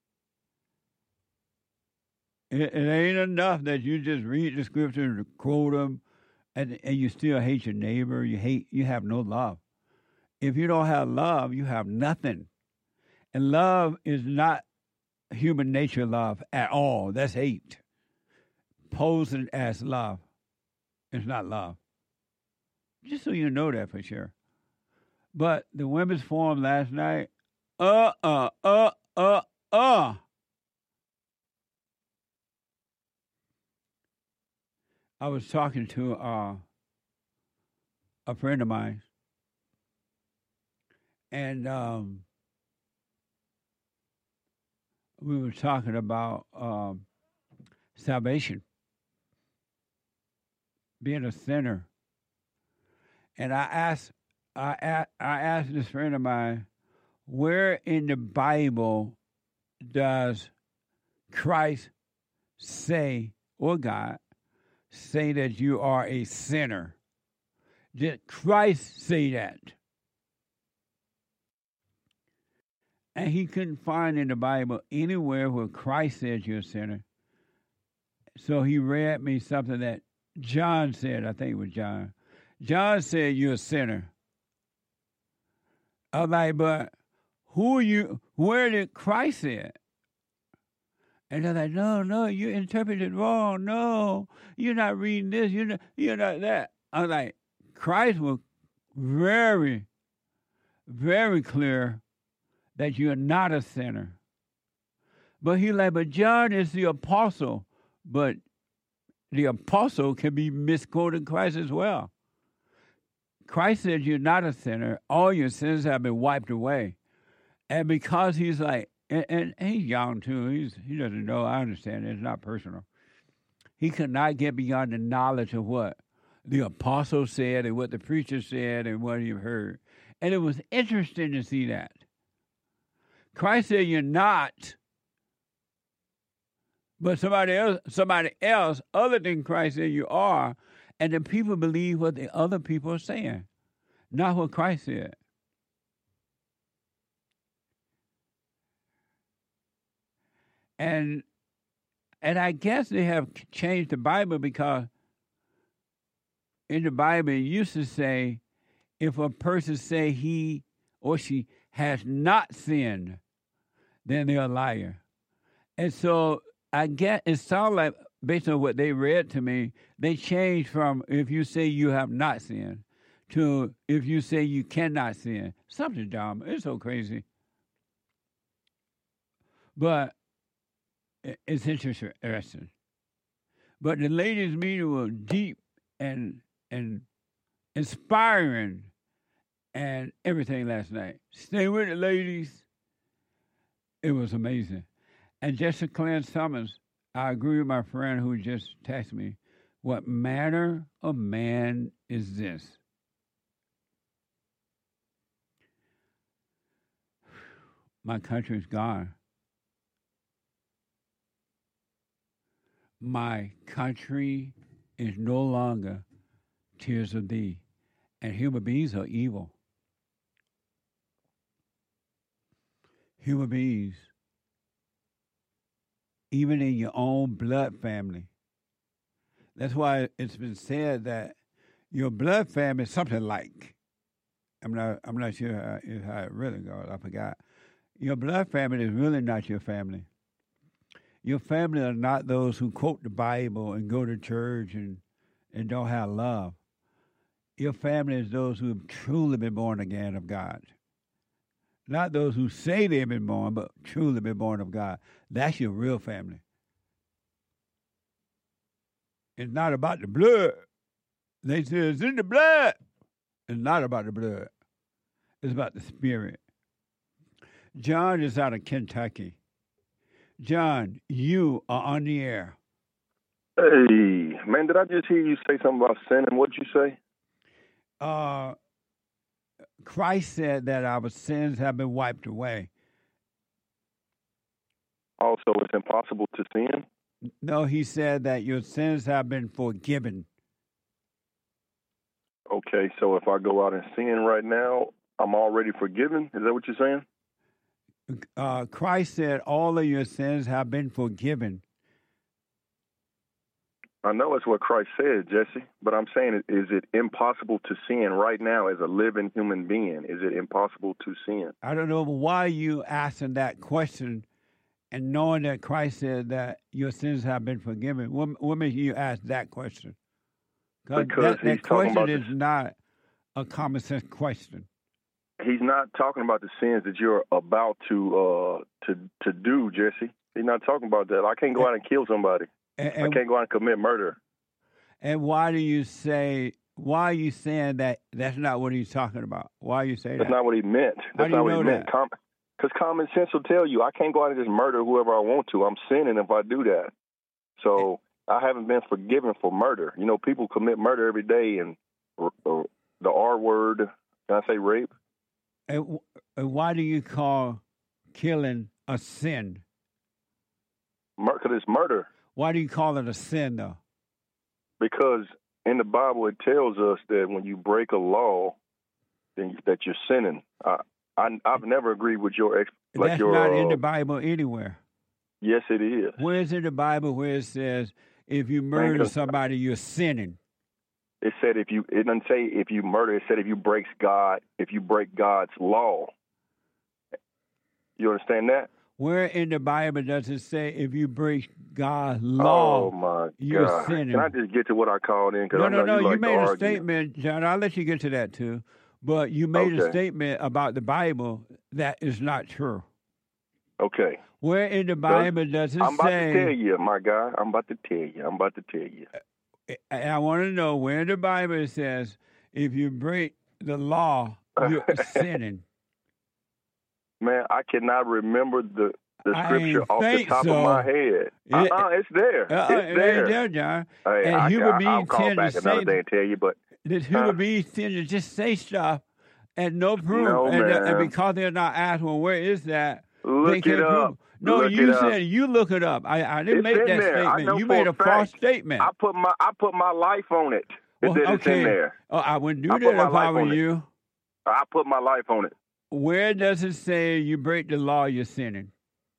It, it ain't enough that you just read the scripture and quote them, and, and you still hate your neighbor. You hate. You have no love. If you don't have love, you have nothing. And love is not human nature love at all. That's hate. Posing as love. It's not love. Just so you know that for sure. But the women's forum last night, uh, uh, uh, uh, uh. I was talking to uh, a friend of mine, and um, we were talking about um, salvation, being a sinner. And I asked, I asked, I asked this friend of mine, where in the Bible does Christ say, or God, say that you are a sinner? Did Christ say that? And he couldn't find in the Bible anywhere where Christ said you're a sinner. So he read me something that John said. I think it was John. John said you're a sinner. I'm like, but who are you? Where did Christ say it? And they're like, no, no, you interpreted wrong. No, you're not reading this. You're not, you're not that. I'm like, Christ was very, very clear that you're not a sinner. But he's like, but John is the apostle. But the apostle can be misquoting Christ as well. Christ said you're not a sinner. All your sins have been wiped away. And because he's like, and, and he's young too. He's, he doesn't know. I understand. It's not personal. He could not get beyond the knowledge of what the apostle said and what the preacher said and what he heard. And it was interesting to see that. Christ said you're not, but somebody else, somebody else other than Christ said you are, and the people believe what the other people are saying, not what Christ said. And and I guess they have changed the Bible because in the Bible it used to say, if a person say he or she has not sinned, then they're a liar. And so I get it sounds like, based on what they read to me, they changed from if you say you have not sinned to if you say you cannot sin. Something dumb. It's so crazy. But it's interesting. But the ladies' meeting was deep and and inspiring and everything last night. Stay with it, ladies. It was amazing. And Jessica Clarence Summers, I agree with my friend who just texted me. What manner of man is this? My country's gone. My country is no longer tears of thee. And human beings are evil. Human beings, even in your own blood family. That's why it's been said that your blood family is something like. I'm not. I'm not sure how, how it really goes. I forgot. Your blood family is really not your family. Your family are not those who quote the Bible and go to church and, and don't have love. Your family is those who have truly been born again of God. Not those who say they've been born, but truly been born of God. That's your real family. It's not about the blood. They say it's in the blood. It's not about the blood. It's about the spirit. John is out of Kentucky. John, you are on the air. Hey, man, did I just hear you say something about sinning? What'd you say? Uh, Christ said that our sins have been wiped away. Also, it's impossible to sin? No, he said that your sins have been forgiven. Okay, so if I go out and sin right now, I'm already forgiven? Is that what you're saying? Uh, Christ said all of your sins have been forgiven. I know it's what Christ said, Jesse, but I'm saying, is it impossible to sin right now as a living human being? Is it impossible to sin? I don't know why you asking that question and knowing that Christ said that your sins have been forgiven. What, what makes you ask that question? Because that, he's that talking question about is the, not a common sense question. He's not talking about the sins that you're about to uh, to to do, Jesse. He's not talking about that. I can't go out and kill somebody. And, and, I can't go out and commit murder. And why do you say, why are you saying that that's not what he's talking about? Why you say That's that? not what he meant. How That's do you not what know he meant. that? Com- Because common sense will tell you I can't go out and just murder whoever I want to. I'm sinning if I do that. So I haven't been forgiven for murder. You know, people commit murder every day, and uh, the R word, can I say rape? And, and why do you call killing a sin? Because it's murder. Why do you call it a sin, though? Because in the Bible it tells us that when you break a law, then that you're sinning. I, I, I've never agreed with your ex. Like That's your, not in uh, the Bible anywhere. Yes, it is. Where is in the Bible where it says if you murder somebody, you're sinning? It said if you. It doesn't say if you murder. It said if you break God. If you break God's law. You understand that? Where in the Bible does it say if you break God's law, Oh my you're God! sinning? Can I just get to what I called in? Cause No, I no, know no. you, You like made to a argue. statement, John. I'll let you get to that too. But you made a Okay. statement about the Bible that is not true. Okay. Where in the Bible does it I'm about say? to tell you, my guy. I'm about to tell you. I'm about to tell you. And I want to know where in the Bible it says if you break the law, you're sinning. Man, I cannot remember the, the I scripture ain't off the think top so. of my head. It- uh-uh, it's there. Uh-uh, it's it there. ain't there, John. Hey, And I, human I, I'll beings call tend to back another say- day and tell you, but That human uh, beings tend to just say stuff and no proof. No, and, uh, and man. because they're not asked, well, where is that? Look they it can't prove. up. No, Look you it up. said you look it up. I, I didn't it's make in that there. I statement. know You for made a fact. false statement. I put my I put my life on it. Well, that it's okay. in there. Oh, I wouldn't do I that put my if I life were on it. you. I put my life on it. Where does it say you break the law, you're sinning?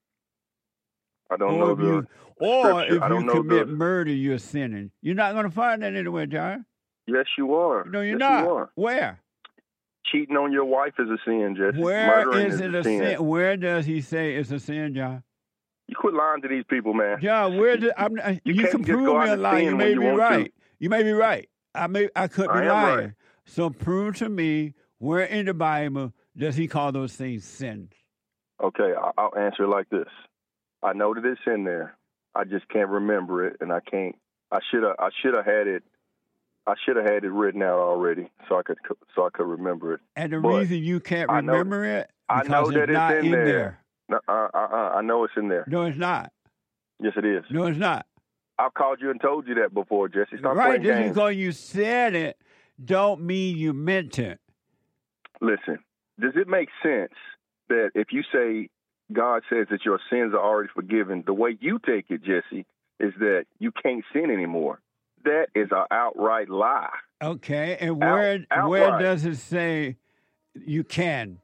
I don't or know if the you, or scripture. if I don't you know commit the. murder, you're sinning. You're not going to find that anywhere, John. Yes, you are. No, you're yes, not. You are. Where? Cheating on your wife is a sin, Jesse. Where Murdering is it a a sin? Where does he say it's a sin, John? You quit lying to these people, man. John, where did I'm? You, You you can't can just prove go me out a and lie. sin You when may you be want to. right. You may be right. I may. I could be I am lying. right. So prove to me where in the Bible does he call those things sins? Okay, I- I'll answer it like this. I know that it's in there. I just can't remember it, and I can't. I should have. I should have had it. I should have had it written out already, so I could. So I could remember it. And the But reason you can't I know- remember it I because know that it's not it's in there. No, uh, uh, uh, I know it's in there. No, it's not. Yes, it is. No, it's not. I've called you and told you that before, Jesse. Stop Right, playing just games. because you said it, don't mean you meant it. Listen, does it make sense that if you say God says that your sins are already forgiven, the way you take it, Jesse, is that you can't sin anymore? That is an outright lie. Okay, and where Out- where outright. does it say you can?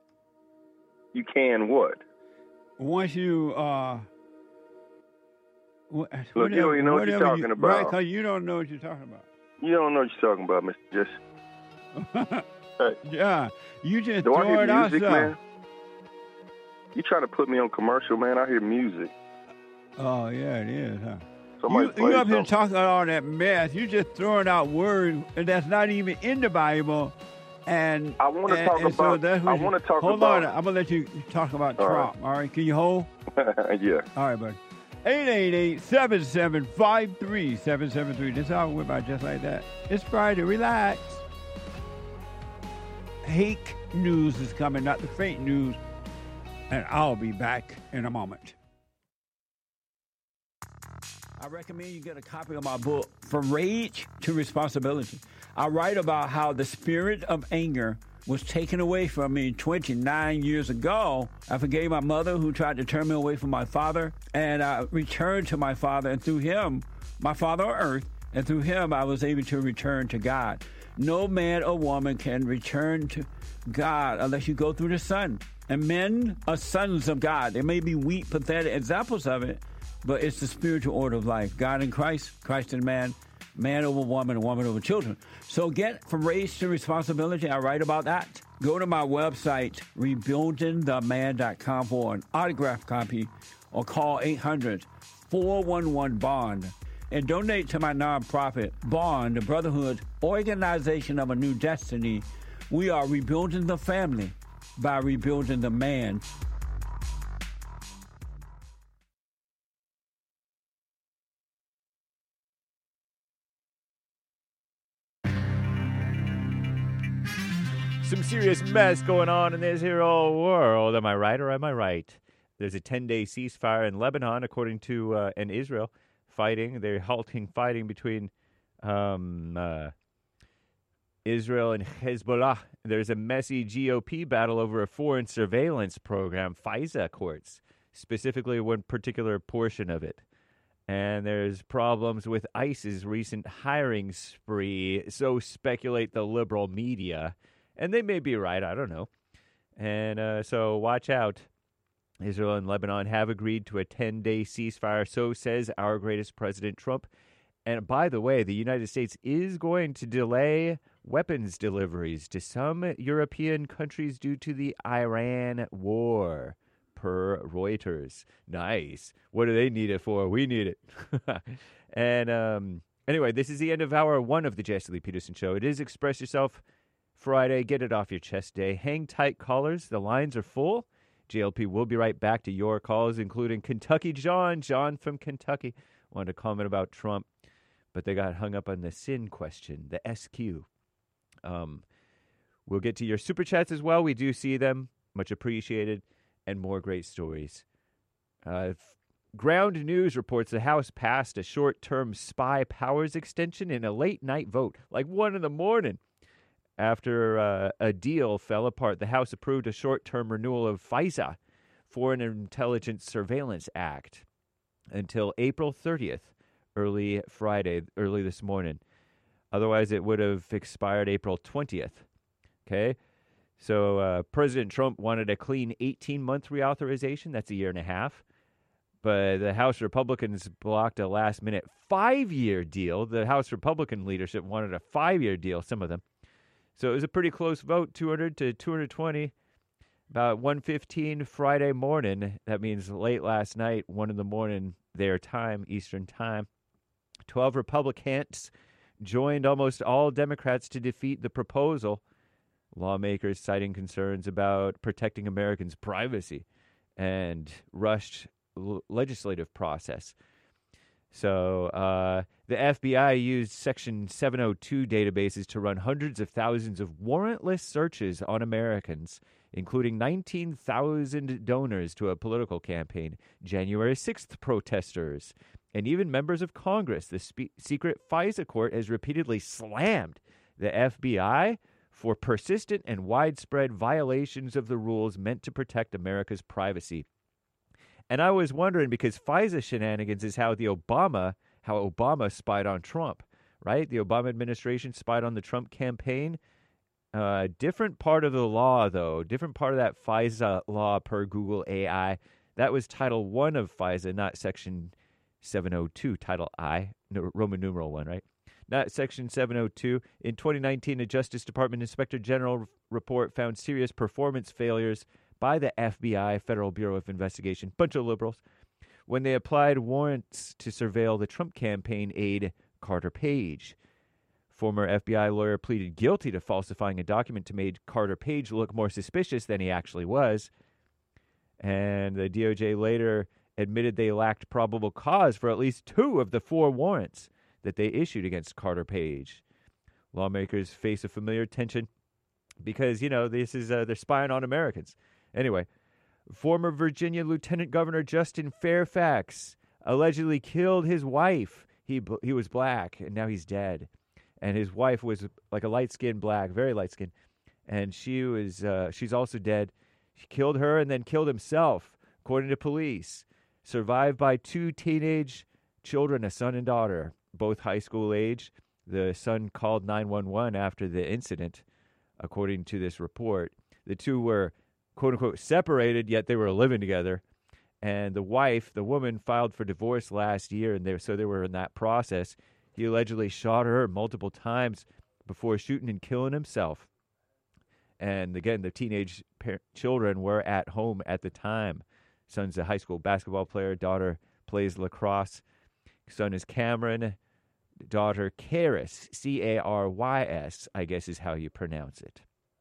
You can what? Once you uh. wh- Look, you whatever- don't even know what you're whatever talking you, about. Right, because you don't know what you're talking about. You don't know what you're talking about, Mister Jesse. Hey, Yeah, you just do I throw hear it out music, stuff. man? You trying to put me on commercial, man? I hear music. Oh, yeah, it is, huh? Somebody You, play you up here something. talking all that mess. You just throwing out words that's not even in the Bible. And I want to and- talk and so about. that's what I you- want to talk hold about. on, I'm gonna let you talk about All Trump. All right, can you hold? yeah. All right, buddy. eight eight eight, seven seven five, three seven seven three. This is how I went by just like that. It's Friday. Relax. Hake news is coming, not the fake news. And I'll be back in a moment. I recommend you get a copy of my book, From Rage to Responsibility. I write about how the spirit of anger was taken away from me twenty-nine years ago. I forgave my mother who tried to turn me away from my father, and I returned to my father, and through him, my father on earth, and through him I was able to return to God. No man or woman can return to God unless you go through the Son. And men are sons of God. There may be weak, pathetic examples of it, but it's the spiritual order of life. God in Christ, Christ in man, man over woman, woman over children. So get From Rage to Responsibility. I write about that. Go to my website, rebuilding the man dot com for an autographed copy, or call eight hundred, four one one, BOND. And donate to my nonprofit, BOND, the Brotherhood Organization of a New Destiny. We are rebuilding the family by rebuilding the man. Some serious mess going on in this here old world. Am I right or am I right? There's a ten-day ceasefire in Lebanon, according to uh, and Israel, fighting. They're halting fighting between um, uh, Israel and Hezbollah. There's a messy G O P battle over a foreign surveillance program, FISA courts, specifically one particular portion of it. And there's problems with ICE's recent hiring spree, so speculate the liberal media. And they may be right, I don't know. And uh, so watch out. Israel and Lebanon have agreed to a ten-day ceasefire, so says our greatest President Trump. And by the way, the United States is going to delay weapons deliveries to some European countries due to the Iran war, per Reuters. Nice. What do they need it for? We need it. and um, anyway, this is the end of hour one of the Jesse Lee Peterson Show. It is Express Yourself Friday. Get it off your chest day. Hang tight, callers. The lines are full. J L P will be right back to your calls, including Kentucky John. John from Kentucky wanted to comment about Trump, but they got hung up on the sin question, the S Q. Um, we'll get to your super chats as well. We do see them. Much appreciated. And more great stories. Uh, Ground News reports the House passed a short-term spy powers extension in a late-night vote, like one in the morning. After uh, a deal fell apart, the House approved a short-term renewal of FISA, Foreign Intelligence Surveillance Act, until April thirtieth, early Friday, early this morning. Otherwise, it would have expired April twentieth. Okay? So uh, President Trump wanted a clean eighteen-month reauthorization. That's a year and a half. But the House Republicans blocked a last-minute five-year deal. The House Republican leadership wanted a five-year deal, some of them. So it was a pretty close vote, two hundred to two hundred twenty, about one fifteen Friday morning. That means late last night, one in the morning, their time, Eastern time. Twelve Republicans joined almost all Democrats to defeat the proposal. Lawmakers citing concerns about protecting Americans' privacy and rushed l- legislative process. So uh, the F B I used Section seven oh two databases to run hundreds of thousands of warrantless searches on Americans, including nineteen thousand donors to a political campaign, January sixth protesters, and even members of Congress. The spe- secret FISA court has repeatedly slammed the F B I for persistent and widespread violations of the rules meant to protect America's privacy. And I was wondering, because FISA shenanigans is how the Obama, how Obama spied on Trump, right? The Obama administration spied on the Trump campaign. Uh, different part of the law, though, different part of that FISA law per Google A I. That was Title one of FISA, not Section seven oh two, Title I, no, Roman numeral one, right? Not Section seven oh two. In twenty nineteen, a Justice Department Inspector General report found serious performance failures by the F B I, Federal Bureau of Investigation, bunch of liberals, when they applied warrants to surveil the Trump campaign aide, Carter Page. Former F B I lawyer pleaded guilty to falsifying a document to make Carter Page look more suspicious than he actually was. And the D O J later admitted they lacked probable cause for at least two of the four warrants that they issued against Carter Page. Lawmakers face a familiar tension because, you know, this is uh, they're spying on Americans. Anyway, former Virginia Lieutenant Governor Justin Fairfax allegedly killed his wife. He he was black, and now he's dead. And his wife was like a light-skinned black, very light-skinned. And she was uh, she's also dead. He killed her and then killed himself, according to police. Survived by two teenage children, a son and daughter, both high school age. The son called nine one one after the incident, according to this report. The two were, quote-unquote, separated, yet they were living together. And the wife, the woman, filed for divorce last year, and they, so they were in that process. He allegedly shot her multiple times before shooting and killing himself. And again, the teenage par- children were at home at the time. Son's a high school basketball player. Daughter plays lacrosse. Son is Cameron. Daughter Caris, C A R Y S, I guess is how you pronounce it.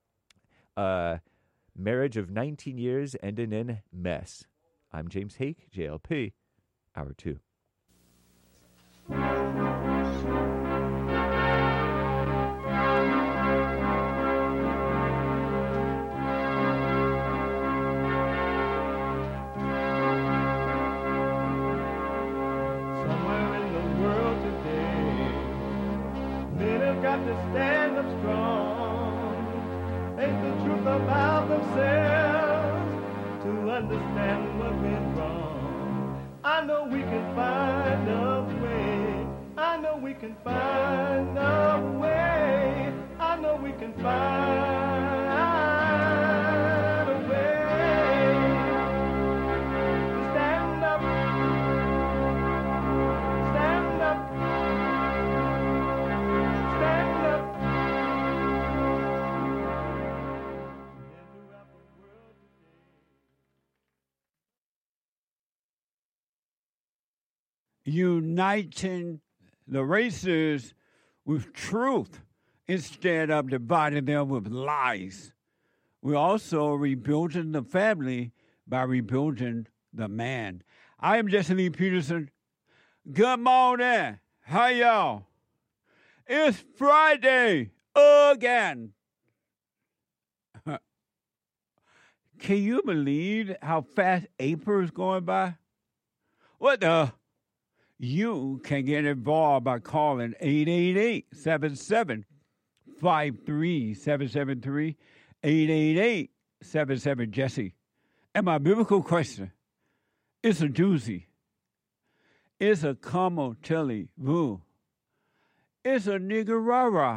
Uh, marriage of nineteen years ending in mess. I'm James Hake, J L P, Hour two. got to stand up strong. Ain't the truth about themselves to understand what went wrong. I know we can find a way. I know we can find a way. I know we can find a way to stand up, stand up, stand up. Uniting the races with truth instead of dividing them with lies. We're also rebuilding the family by rebuilding the man. I am Jesse Lee Peterson. Good morning. How y'all? It's Friday again. Can you believe how fast April is going by? What the? You can get involved by calling eight eight eight, seven seven five three seven seven three, eight eight eight, seven seven, Jesse. And my biblical question is a doozy. It's a como chili vu. It's a nigga rah-rah.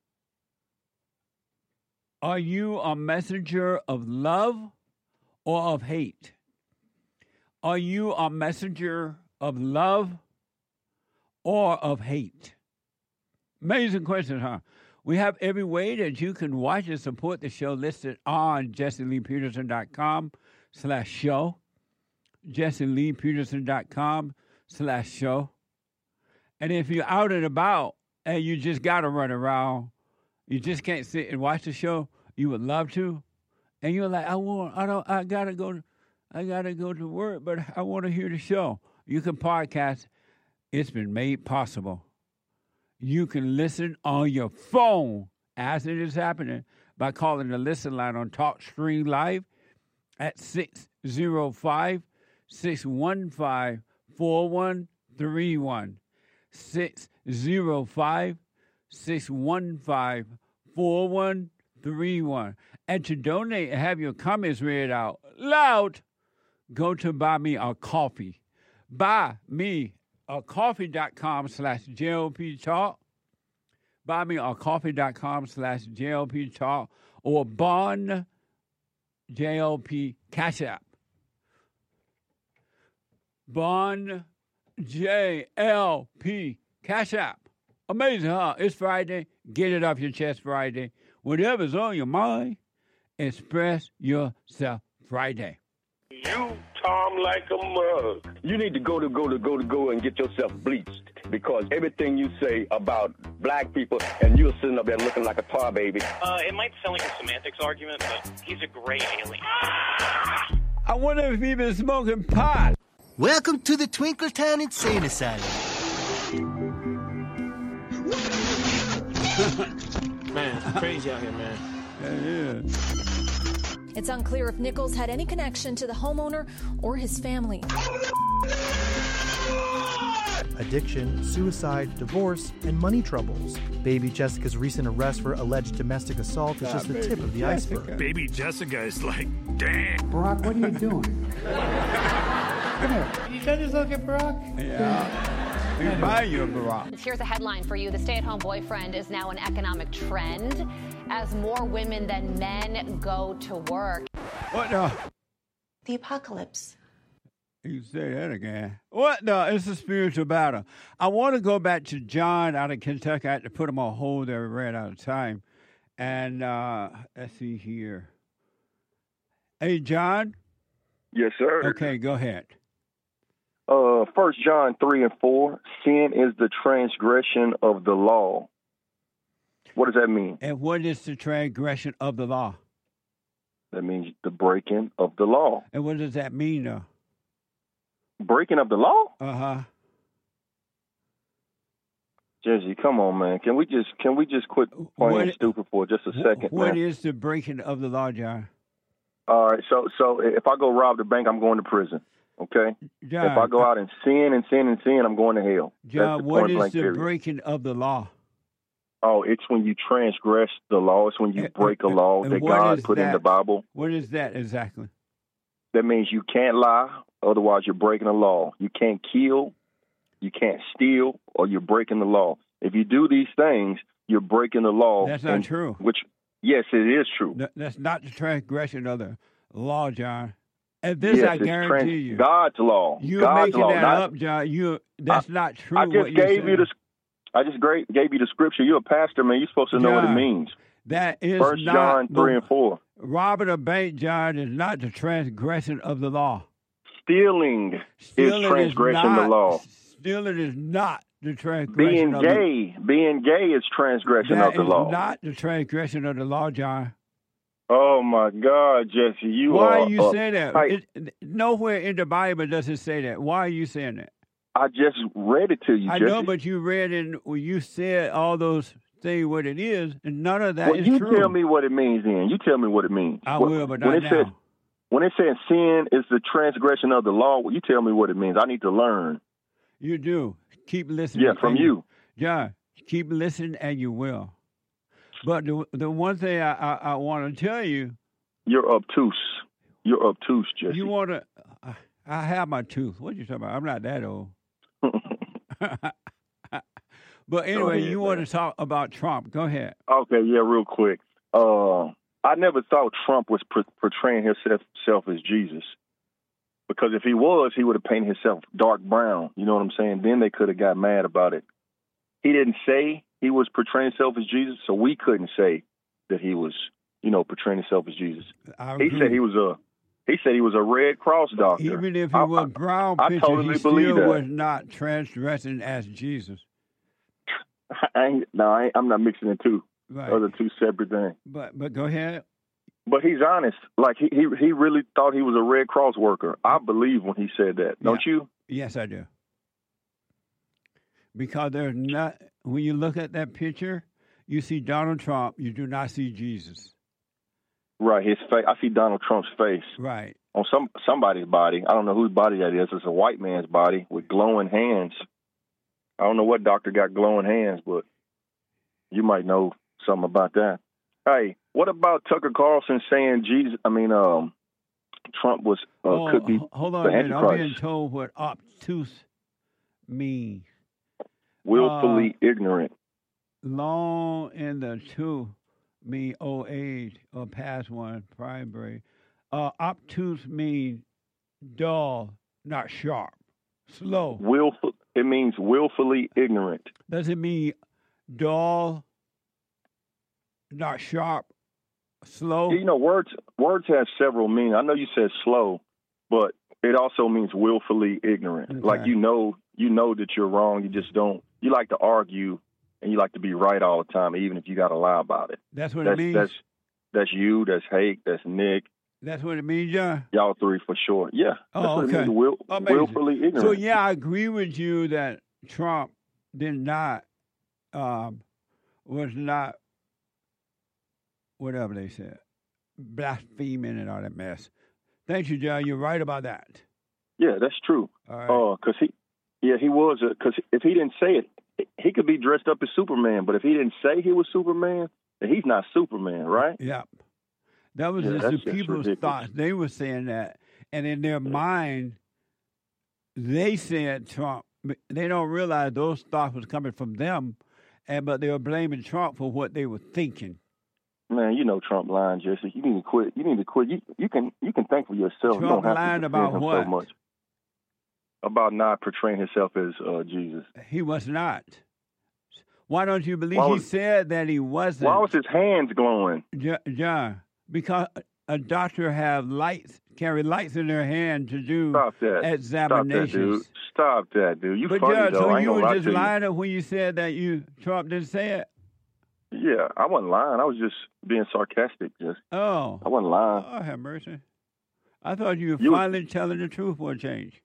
Are you a messenger of love or of hate? Are you a messenger of love or of hate? Amazing question, huh? We have every way that you can watch and support the show listed on jesseleepeterson.com slash show. jesseleepeterson.com slash show. And if you're out and about and you just got to run around, you just can't sit and watch the show, you would love to, and you're like, I want, I don't, I gotta go, to, I gotta go to work, but I want to hear the show. You can podcast. It's been made possible. You can listen on your phone as it is happening by calling the listen line on TalkStream Live at six oh five, six one five, four one three one. six oh five, six one five, four one three one. And to donate and have your comments read out loud, go to Buy Me a Coffee. Buy me a coffee.com slash JLP Talk. Buy me a coffee.com slash JLP Talk or Bond J L P Cash App. Bond J L P Cash App. Amazing, huh? It's Friday. Get it off your chest Friday. Whatever's on your mind, express yourself Friday. You, Tom, like a mug. You need to go to go to go to go and get yourself bleached because everything you say about black people and you're sitting up there looking like a tar baby. Uh, it might sound like a semantics argument, but he's a great alien. I wonder if he's been smoking pot. Welcome to the Twinkletown Insane Asylum. Man, it's crazy out here, man. Yeah, yeah. It's unclear if Nichols had any connection to the homeowner or his family. Addiction, suicide, divorce, and money troubles. Baby Jessica's recent arrest for alleged domestic assault is just the tip of the iceberg. Baby Jessica is like, damn. Barack, what are you doing? Come here. You touch this look at Barack? Yeah. We buy you a Barack. Here's a headline for you. The stay-at-home boyfriend is now an economic trend as more women than men go to work. What the? The apocalypse. You say that again. What the? It's a spiritual battle. I want to go back to John out of Kentucky. I had to put him on hold there. We ran out of time. And uh, let's see here. Hey, John? Yes, sir. Okay, go ahead. Uh, First John three and four. Sin is the transgression of the law. What does that mean? And what is the transgression of the law? That means the breaking of the law. And what does that mean, though? Breaking of the law? Uh-huh. Jesse, come on, man. Can we just can we just quit playing what, stupid for just a second, What man? is the breaking of the law, John? All right, so so if I go rob the bank, I'm going to prison. Okay? John, if I go out and sin and sin and sin, I'm going to hell. John, That's the what point is blank the period. breaking of the law? Oh, it's when you transgress the law. It's when you break a law And that what God is put in that? the Bible. What is that exactly? That means you can't lie, otherwise you're breaking the law. You can't kill, you can't steal, or you're breaking the law. If you do these things, you're breaking the law. That's not and- true. Which, yes, it is true. Th- That's not the transgression of the law, John. And this yes, I it's guarantee trans- you. God's law. You're God's making law, that not- up, John. You that's not true. I just what you're gave you saying. the. I just gra- gave you the scripture. You're a pastor, man. You're supposed to know what it John, means. That is First not John three and four. Robbing a bank, John, is not the transgression of the law. Stealing, Stealing is transgression not, the law. Stealing is not the transgression Being of gay, being gay is the transgression That of the is law. not the transgression of the law, John. Oh my God, Jesse, you Why are. are you up- saying that? Hey, It, nowhere in the Bible does it say that. Why are you saying that? I just read it to you, I Jesse. know, but you read in when you said all those things what it is, and none of that well, is you true. tell me what it means. Then you tell me what it means. I When- will, but when not it now. says when it says sin is the transgression of the law, well, you tell me what it means. I need to learn. You do. Keep listening. Yeah, from and you. Yeah, keep listening, and you will. But the the one thing I I, I want to tell you, You're obtuse. You're obtuse, Jesse. you want to. I have my tooth. What you talking about? I'm not that old. But anyway, ahead, you want to talk about Trump? Go ahead. Okay, yeah, real quick. Uh, I never thought Trump was pr- portraying himself self as Jesus. Because if he was, he would have painted himself dark brown. You know what I'm saying? Then they could have got mad about it. He didn't say he was portraying himself as Jesus, so we couldn't say that he was, you know, portraying himself as Jesus. I He agree. said he was a he said he was a Red Cross doctor. Even if he I- was I- brown I picture, totally he believe still that. was not transgressing as Jesus. I ain't, no, I ain't, I'm not mixing the two. Right. Those are two separate things. But but go ahead. But he's honest. Like he, he he really thought he was a Red Cross worker. I believe when he said that. Don't you? Yes, I do. Because there's not when you look at that picture, you see Donald Trump. You do not see Jesus. Right. His face. I see Donald Trump's face Right. on some somebody's body. I don't know whose body that is. It's a white man's body with glowing hands. I don't know what doctor got glowing hands, but you might know something about that. Hey, what about Tucker Carlson saying Jesus? I mean, um, Trump was uh, Oh, could be h- hold on the a minute. I'm being Antichrist, told what obtuse means. willfully uh, ignorant. Long in the tooth mean old age or past one, primary. Uh, obtuse means dull, not sharp, slow. Willful. It means willfully ignorant. Does it mean dull, not sharp, slow? You know, words words have several meanings. I know you said slow, but it also means willfully ignorant. Okay. Like you know, you know that you're wrong. You just don't. You like to argue, and you like to be right all the time, even if you got to lie about it. That's what that's, it means? That's that's you. That's Hake. That's Nick. That's what it means, John? Y'all three for sure. Yeah. That's Oh, what okay. it means. Will, Amazing. willfully ignorant. So, yeah, I agree with you that Trump did not, um, was not, whatever they said, blaspheming and all that mess. Thank you, John. You're right about that. Yeah, that's true. All right. Oh, because he, yeah, he was. Because if he didn't say it, he could be dressed up as Superman. But if he didn't say he was Superman, then he's not Superman, right? Yeah. That was Yeah, just that's the just people's ridiculous. thoughts. They were saying that. And in their mind, they said Trump. They don't realize those thoughts was coming from them, and but they were blaming Trump for what they were thinking. Man, you know Trump lying, Jesse. You need to quit. You need to quit. You you can you can think for yourself. you Trump don't have lying to defend about him what? so much. About not portraying himself as uh, Jesus. He was not. Why don't you believe Why he was- said that he wasn't? Why was his hands glowing? Jo- John, because a doctor have lights, carry lights in their hand to do Stop that. Stop that, examinations. dude. Stop that, dude. You But funny John, though. so I ain't you gonna were lie just to you. lying when you said that you Trump didn't say it. Yeah, I wasn't lying. I was just being sarcastic. Just Oh, I wasn't lying. oh, have mercy. I thought you were You- finally telling the truth for a change.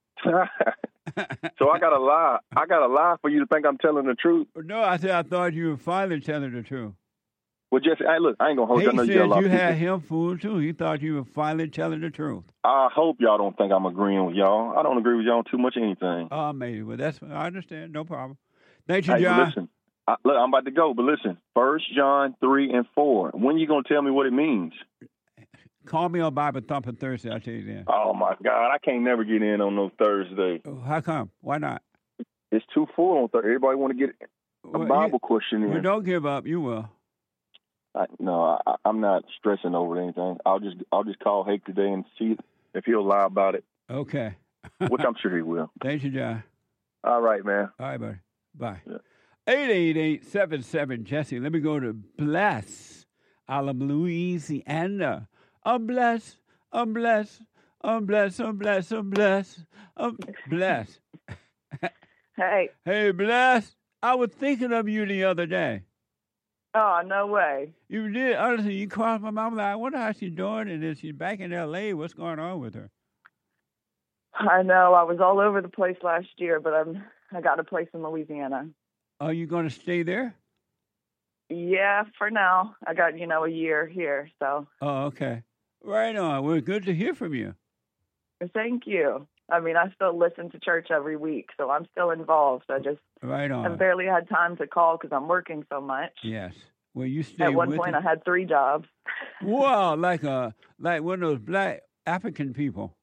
So I gotta lie. I gotta lie for you to think I'm telling the truth. No, I said I thought you were finally telling the truth. Well, Jesse, hey, look, I ain't gonna hold He you. I know you got a said lot you of people. had him fooled too. He thought you were finally telling the truth. I hope y'all don't think I'm agreeing with y'all. I don't agree with y'all on too much anything. Oh, maybe, but that's I understand. No problem. Thank you, Hey, John. listen, I, look, I'm about to go, but listen, First John three and four. When you gonna tell me what it means? Call me on Bible Thumping Thursday. I'll tell you then. Oh my God, I can't never get in on no Thursday. How come? Why not? It's too full on Thursday. Everybody want to get a Well, Bible you- question in. Well, don't give up. You will. I, no, I, I'm not stressing over anything. I'll just I'll just call Hake today and see if he'll lie about it, Okay. which I'm sure he will. Thank you, John. All right, man. All right, buddy. Bye. Yeah. eight eight eight, seven seven, Jesse. Let me go to Bless, out of Louisiana. I'm blessed. I'm blessed. I'm blessed. I'm blessed. I'm blessed. I'm blessed. Hey. Hey, Bless. I was thinking of you the other day. Oh, no way. You did. Honestly, you crossed my mind. I'm like, I wonder how she's doing. And then she's back in L A. What's going on with her? I know. I was all over the place last year, but I'm I got a place in Louisiana. Are you going to stay there? Yeah, for now. I got, you know, a year here, so Oh, okay. Right on. Well, good to hear from you. thank you. I mean, I still listen to church every week, so I'm still involved. I just Right on. have barely had time to call because I'm working so much. Yes. Well, you stay At one with point, it. I had three jobs. Wow, like a like one of those black African people.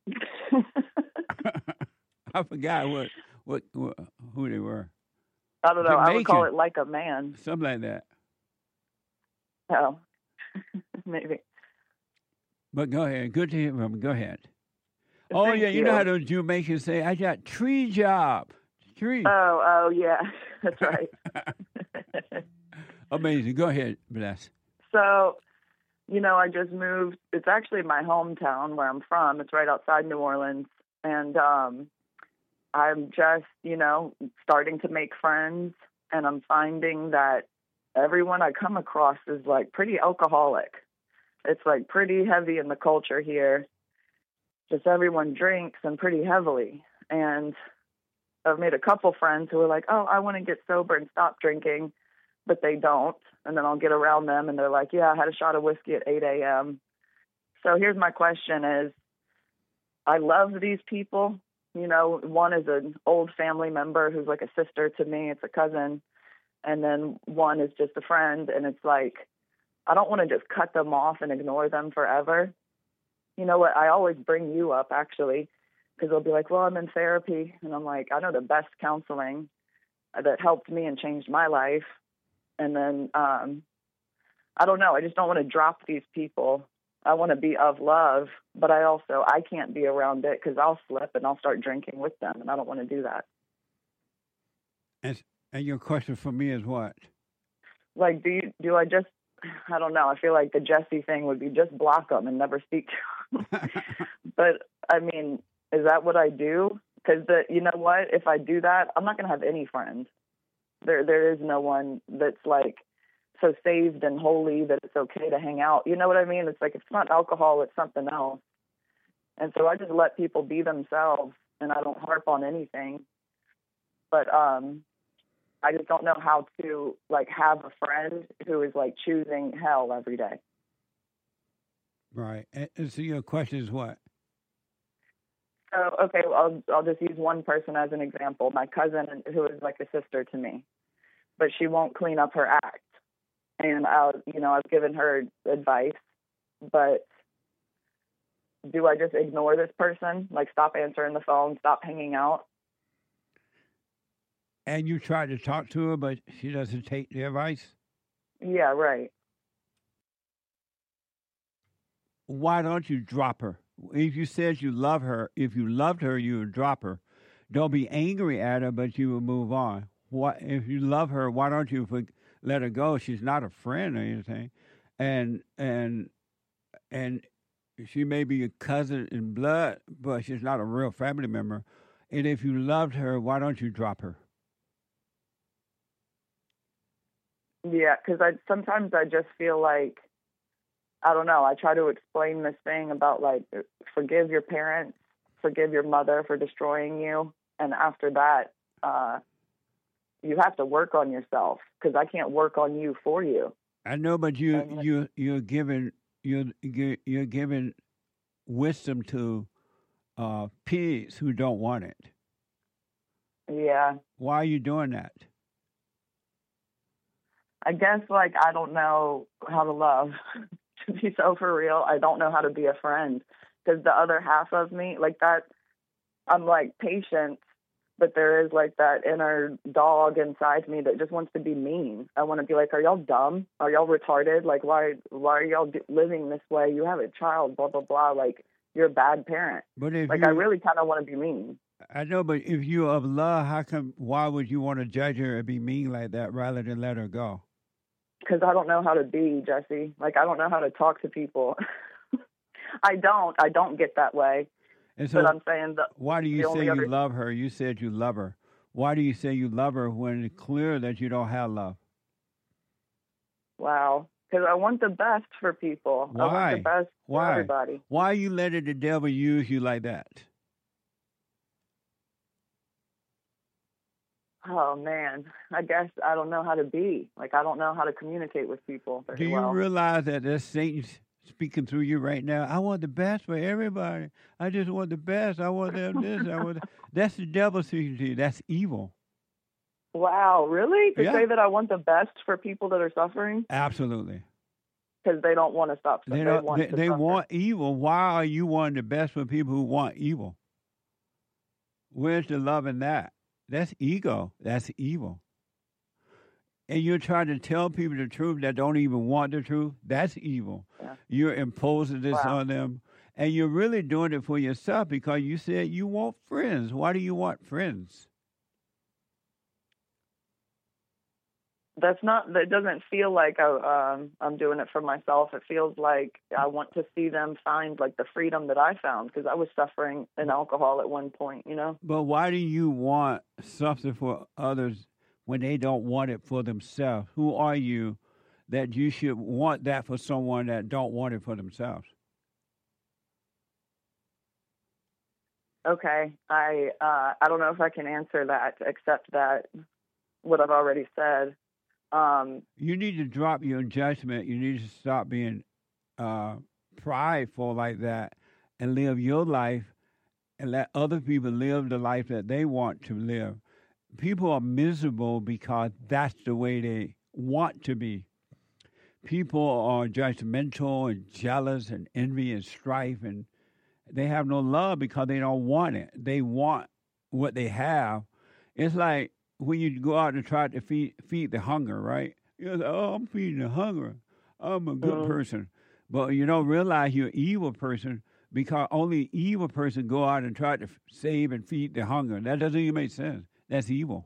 I forgot what, what what who they were. I don't know. I would call Jamaican. it like a man. Something like that. Oh, maybe. But go ahead. Good to hear from you. Go ahead. Oh Thank yeah, you, you. know how those Jamaicans say, "I got tree job." Tree. Oh, oh yeah, that's right. Amazing. Go ahead, Bless. So, you know, I just moved. It's actually my hometown where I'm from. It's right outside New Orleans. And um, I'm just, you know, starting to make friends. And I'm finding that everyone I come across is like pretty alcoholic. It's like pretty heavy in the culture here. Just everyone drinks and pretty heavily. And I've made a couple friends who are like, oh, I want to get sober and stop drinking. But they don't. And then I'll get around them and they're like, yeah, I had a shot of whiskey at eight a.m. So here's my question is, I love these people. You know, one is an old family member who's like a sister to me. It's a cousin. And then one is just a friend. And it's like, I don't want to just cut them off and ignore them forever. You know what? I always bring you up, actually, because they'll be like, well, I'm in therapy. And I'm like, I know the best counseling that helped me and changed my life. And then, um, I don't know. I just don't want to drop these people. I want to be of love, but I also, I can't be around it because I'll slip and I'll start drinking with them, and I don't want to do that. And, and your question for me is what? Like, do you, do I just, I don't know. I feel like the Jesse thing would be just block them and never speak to them. But, I mean, is that what I do? Because, you know what? If I do that, I'm not going to have any friends. There, there is no one that's like so saved and holy that it's okay to hang out. You know what I mean? It's like, it's not alcohol, it's something else. And so I just let people be themselves and I don't harp on anything. But um, I just don't know how to like have a friend who is like choosing hell every day. Right. And, and so your question is what? So, okay, well, I'll, I'll just use one person as an example. My cousin, who is like a sister to me, but she won't clean up her act. And, I'll, you know, I've given her advice, but do I just ignore this person? Like, stop answering the phone, stop hanging out? And you try to talk to her, but she doesn't take the advice? Yeah, right. Why don't you drop her? If you said you love her, if you loved her, you would drop her. Don't be angry at her, but you would move on. What if you love her? Why don't you let her go? She's not a friend or anything, and and and she may be a cousin in blood, but she's not a real family member. And if you loved her, why don't you drop her? Yeah, because I sometimes I just feel like, I don't know, I try to explain this thing about, like, forgive your parents, forgive your mother for destroying you, and after that, uh, you have to work on yourself, because I can't work on you for you. I know, but you, you, you're giving, you're, you're giving wisdom to uh, pigs who don't want it. Yeah. Why are you doing that? I guess, like, I don't know how to love. To be so for real, I don't know how to be a friend. Because the other half of me, like that, I'm, like, patient, but there is, like, that inner dog inside me that just wants to be mean. I want to be like, are y'all dumb? Are y'all retarded? Like, why why are y'all living this way? You have a child, blah, blah, blah. Like, you're a bad parent. But if like, you, I really kind of want to be mean. I know, but if you're of love, how come, why would you want to judge her and be mean like that rather than let her go? Because I don't know how to be, Jesse. Like, I don't know how to talk to people. I don't. I don't get that way. And so but I'm saying that. Why do you say you other... love her? You said you love her. Why do you say you love her when it's clear that you don't have love? Wow. Because I want the best for people. Why? I want the best Why? for everybody. Why are you letting the devil use you like that? Oh, man. I guess I don't know how to be. Like, I don't know how to communicate with people very Do you well. realize that there's Satan speaking through you right now? I want the best for everybody. I just want the best. I want them this. I want. That's the devil speaking to you. That's evil. Wow, really? To Yeah. say that I want the best for people that are suffering? Absolutely. Because they don't want to stop. They They, don't. want They, to they suffer. want evil. Why are you wanting the best for people who want evil? Where's the love in that? That's ego. That's evil. And you're trying to tell people the truth that don't even want the truth. That's evil. Yeah. You're imposing this Wow. on them. And you're really doing it for yourself because you said you want friends. Why do you want friends? That's not. That doesn't feel like I, um, I'm doing it for myself. It feels like I want to see them find like the freedom that I found because I was suffering in alcohol at one point. You know. But why do you want something for others when they don't want it for themselves? Who are you that you should want that for someone that don't want it for themselves? Okay, I uh, I don't know if I can answer that except that what I've already said. Um, You need to drop your judgment. You need to stop being uh, prideful like that and live your life and let other people live the life that they want to live. People are miserable because that's the way they want to be. People are judgmental and jealous and envy and strife, and they have no love because they don't want it. They want what they have. It's like when you go out and try to feed feed the hunger, right? You're like, oh, I'm feeding the hunger. I'm a good Mhm. person. But you don't realize you're an evil person because only evil person go out and try to f- save and feed the hunger. That doesn't even make sense. That's evil.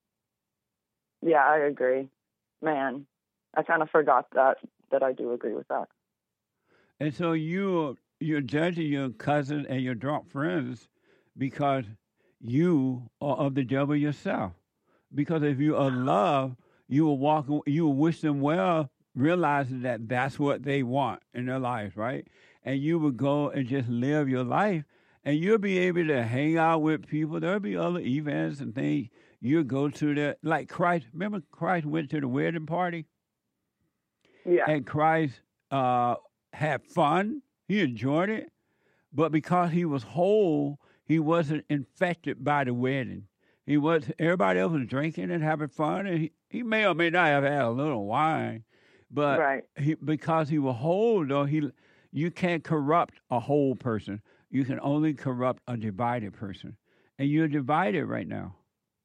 yeah, I agree. Man, I kind of forgot that that I do agree with that. And so you you're judging your cousin and your drunk friends because you are of the devil yourself. Because if you are love, you will walk, you will wish them well, realizing that that's what they want in their lives, right? And you will go and just live your life, and you'll be able to hang out with people. There'll be other events and things. You'll go to the, like Christ, remember Christ went to the wedding party? Yeah. And Christ uh, had fun. He enjoyed it. But because he was whole, he wasn't infected by the wedding. He was, everybody else was drinking and having fun, and he, he may or may not have had a little wine, but Right. he, because he was whole, though, he, you can't corrupt a whole person. You can only corrupt a divided person. And you're divided right now.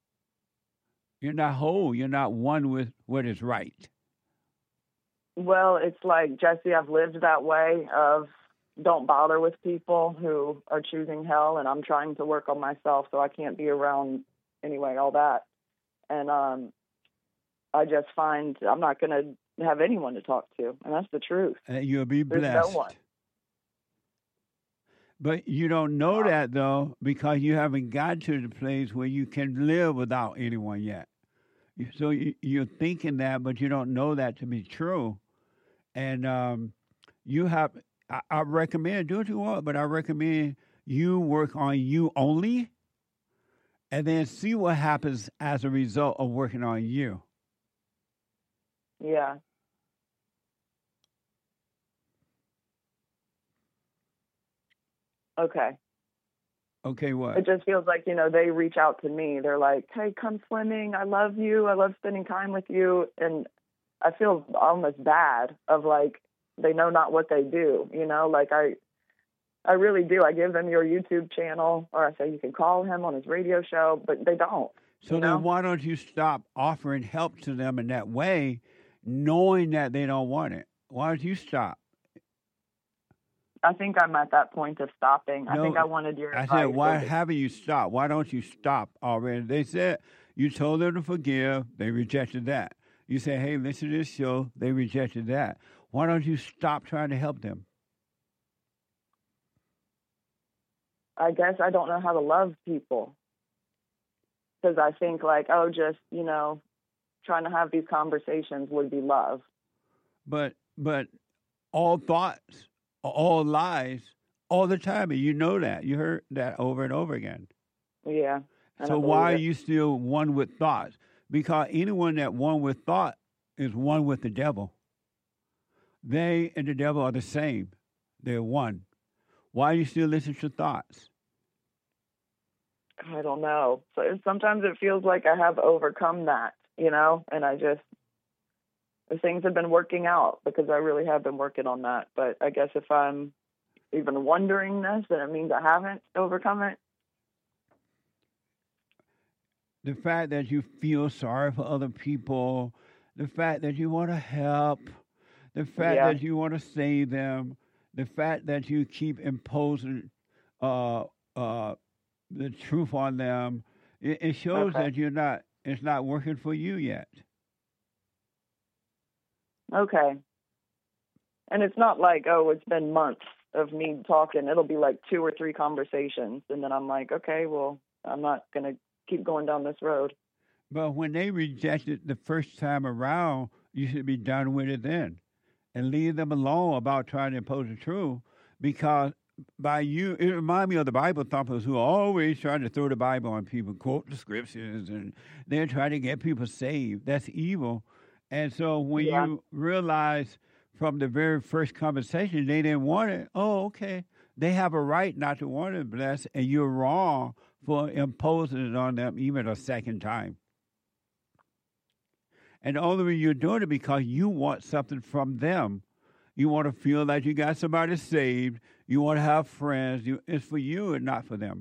You're not whole. You're not one with what is right. Well, it's like, Jesse, I've lived that way of don't bother with people who are choosing hell, and I'm trying to work on myself, so I can't be around anyway, all that. And um, I just find I'm not going to have anyone to talk to, and that's the truth. And you'll be There's blessed. no one. But you don't know that, though, because you haven't got to the place where you can live without anyone yet. You- So you, you're thinking that, but you don't know that to be true. And um, you have, I, I recommend, do what you want, but I recommend you work on you only and then see what happens as a result of working on you. Yeah. Okay. Okay, what? It just feels like, you know, they reach out to me. They're like, hey, come swimming. I love you. I love spending time with you. And I feel almost bad of like, they know not what they do, you know, like I, I really do. I give them your YouTube channel, or I say you can call him on his radio show, but they don't. So you then know? why don't you stop offering help to them in that way, knowing that they don't want it? Why don't you stop? I think I'm at that point of stopping. No, I think I wanted your I advice. said, why of- haven't you stopped? Why don't you stop already? They said you told them to forgive. They rejected that. You said, hey, listen to this show. They rejected that. Why don't you stop trying to help them? I guess I don't know how to love people. Because I think like, oh, just, you know, trying to have these conversations would be love. But but all thoughts, all lies, all the time. And you know that. You heard that over and over again. Yeah. and I So believe why are it. you still one with thoughts? Because anyone that one with thought is one with the devil. They and the devil are the same. They're one. Why are you still listening to thoughts? I don't know. So it- sometimes it feels like I have overcome that, you know, and I just, things have been working out because I really have been working on that. But I guess if I'm even wondering this, then it means I haven't overcome it. The fact that you feel sorry for other people, the fact that you want to help, the fact Yeah. that you want to save them, the fact that you keep imposing uh, uh, the truth on them, it, it shows Okay. that you're not. It's not working for you yet. Okay. And it's not like, oh, it's been months of me talking. It'll be like two or three conversations. And then I'm like, okay, well, I'm not going to keep going down this road. But when they reject it the first time around, you should be done with it then, and leave them alone about trying to impose the truth. Because by you, it reminds me of the Bible thumpers who are always trying to throw the Bible on people, quote the scriptures, and they're trying to get people saved. That's evil. And so when Yeah. you realize from the very first conversation they didn't want it, oh, okay, they have a right not to want it blessed, and you're wrong for imposing it on them even a second time. And the only reason you're doing it because you want something from them. You want to feel like you got somebody saved. You want to have friends. You, it's for you and not for them.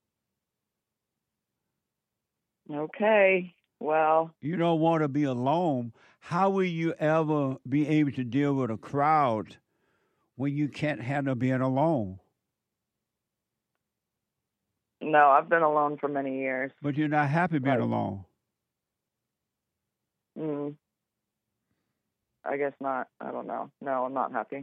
Okay. Well, You don't want to be alone. How will you ever be able to deal with a crowd when you can't handle being alone? no, I've been alone for many years. But you're not happy being Right. alone. Mm. I guess not. I don't know. No, I'm not happy.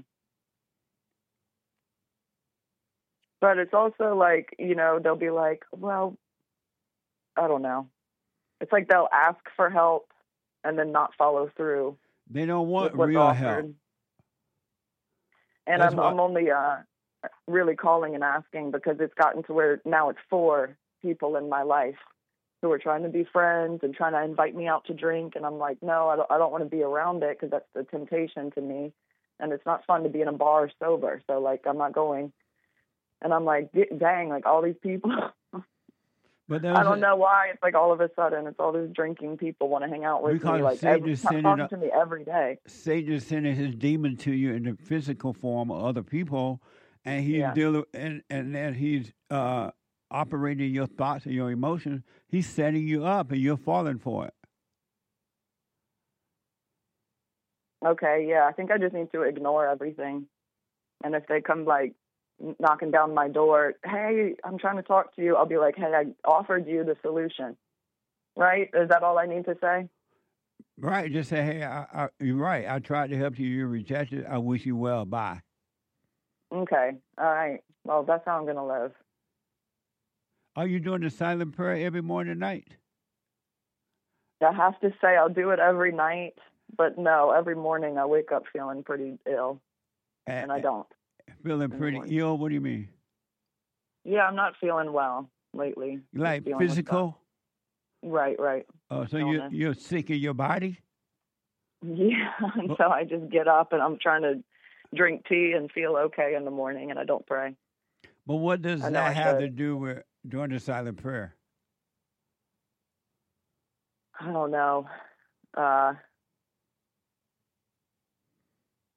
But it's also like, you know, they'll be like, well, I don't know. It's like they'll ask for help and then not follow through. They don't want with what's real offered. help. And That's I'm, what- I'm only uh, really calling and asking because it's gotten to where now it's four people in my life who are trying to be friends and trying to invite me out to drink. And I'm like, no, I don't, I don't want to be around it because that's the temptation to me. And it's not fun to be in a bar sober. So, like, I'm not going. And I'm like, dang, like all these people. But I don't know why. It's like all of a sudden it's all these drinking people want to hang out with Because me. Like, Satan every, is sending talking up- to me every day. Satan is sending his demon to you in the physical form of other people, and he's Yeah. dealing and and then he's uh, operating your thoughts and your emotions. He's setting you up, and you're falling for it. Okay, yeah, I think I just need to ignore everything. And if they come, like, knocking down my door, hey, I'm trying to talk to you, I'll be like, hey, I offered you the solution. Right? Is that all I need to say? Right? Just say, hey, I, I, you're right. I tried to help you. You rejected. I wish you well. Bye. Okay, all right. Well, that's how I'm going to live. Are you doing the silent prayer every morning and night? I have to say I'll do it every night, but no, every morning I wake up feeling pretty ill, and I don't. Feeling pretty ill? What do you mean? Yeah, I'm not feeling well lately. You like Just dealing with physical? stuff. Right, right. Oh, so you Illness. you're sick in your body? Yeah, and so I just get up and I'm trying to drink tea and feel okay in the morning, and I don't pray. But what does I know I that have to should. do with doing the silent prayer? I don't know. Uh,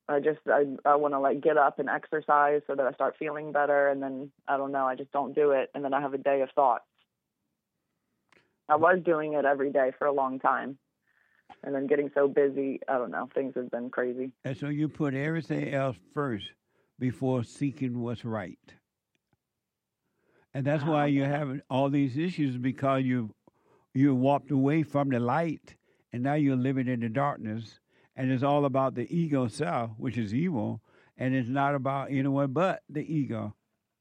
I just, I, I want to like get up and exercise so that I start feeling better. And then, I don't know, I just don't do it. And then I have a day of thoughts. I was doing it every day for a long time. And then getting so busy, I don't know, things have been crazy. And so you put everything else first before seeking what's right. And that's why you're having all these issues, because you you walked away from the light and now you're living in the darkness. And it's all about the ego self, which is evil, and it's not about anyone but the ego.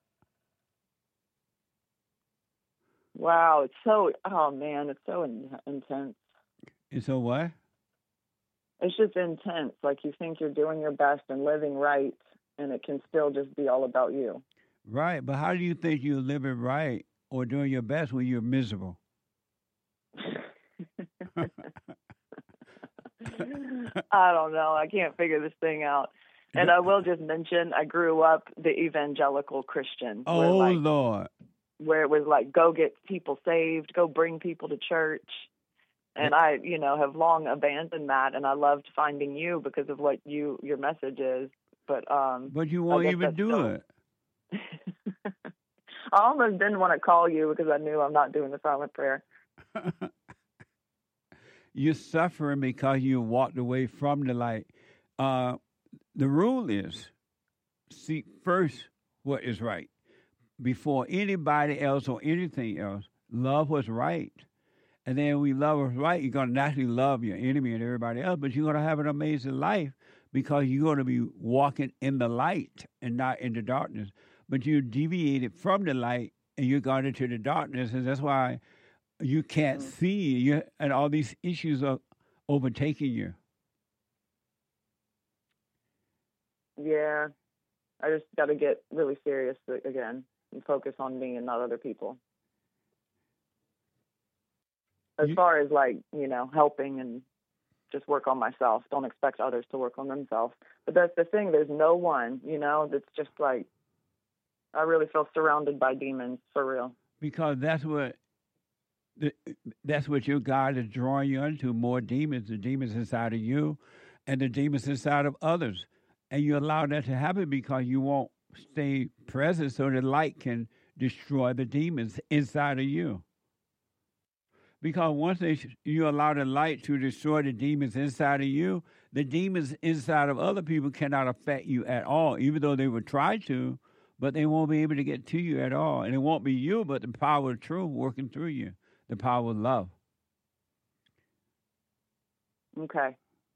Wow, it's so, oh man, it's so in, intense. And so what? It's just intense. Like you think you're doing your best and living right, and it can still just be all about you. Right, but how do you think you're living right or doing your best when you're miserable? I don't know. I can't figure this thing out. And I will just mention, I grew up the evangelical Christian. Oh, where, like, Lord. Where it was like, go get people saved, go bring people to church. And I, you know, have long abandoned that. And I loved finding you because of what you, your message is. But, um, but you won't even do still... it. I almost didn't want to call you because I knew I'm not doing the silent prayer. You're suffering because you walked away from the light. Uh, the rule is seek first what is right. Before anybody else or anything else, love what's right. And then when you love what's right, you're going to naturally love your enemy and everybody else, but you're going to have an amazing life because you're going to be walking in the light and not in the darkness. But you deviated from the light and you got into the darkness, and that's why you can't mm-hmm. see, you, and all these issues are overtaking you. Yeah, I just got to get really serious again and focus on me and not other people. As you, far as like, you know, helping and just work on myself. Don't expect others to work on themselves. But that's the thing. There's no one, you know, that's just like, I really feel surrounded by demons, for real. Because that's what that's what your God is drawing you into, more demons, the demons inside of you and the demons inside of others. And you allow that to happen because you won't stay present so the light can destroy the demons inside of you. Because once they, you allow the light to destroy the demons inside of you, the demons inside of other people cannot affect you at all, even though they would try to, but they won't be able to get to you at all. And it won't be you, but the power of truth working through you, the power of love. Okay.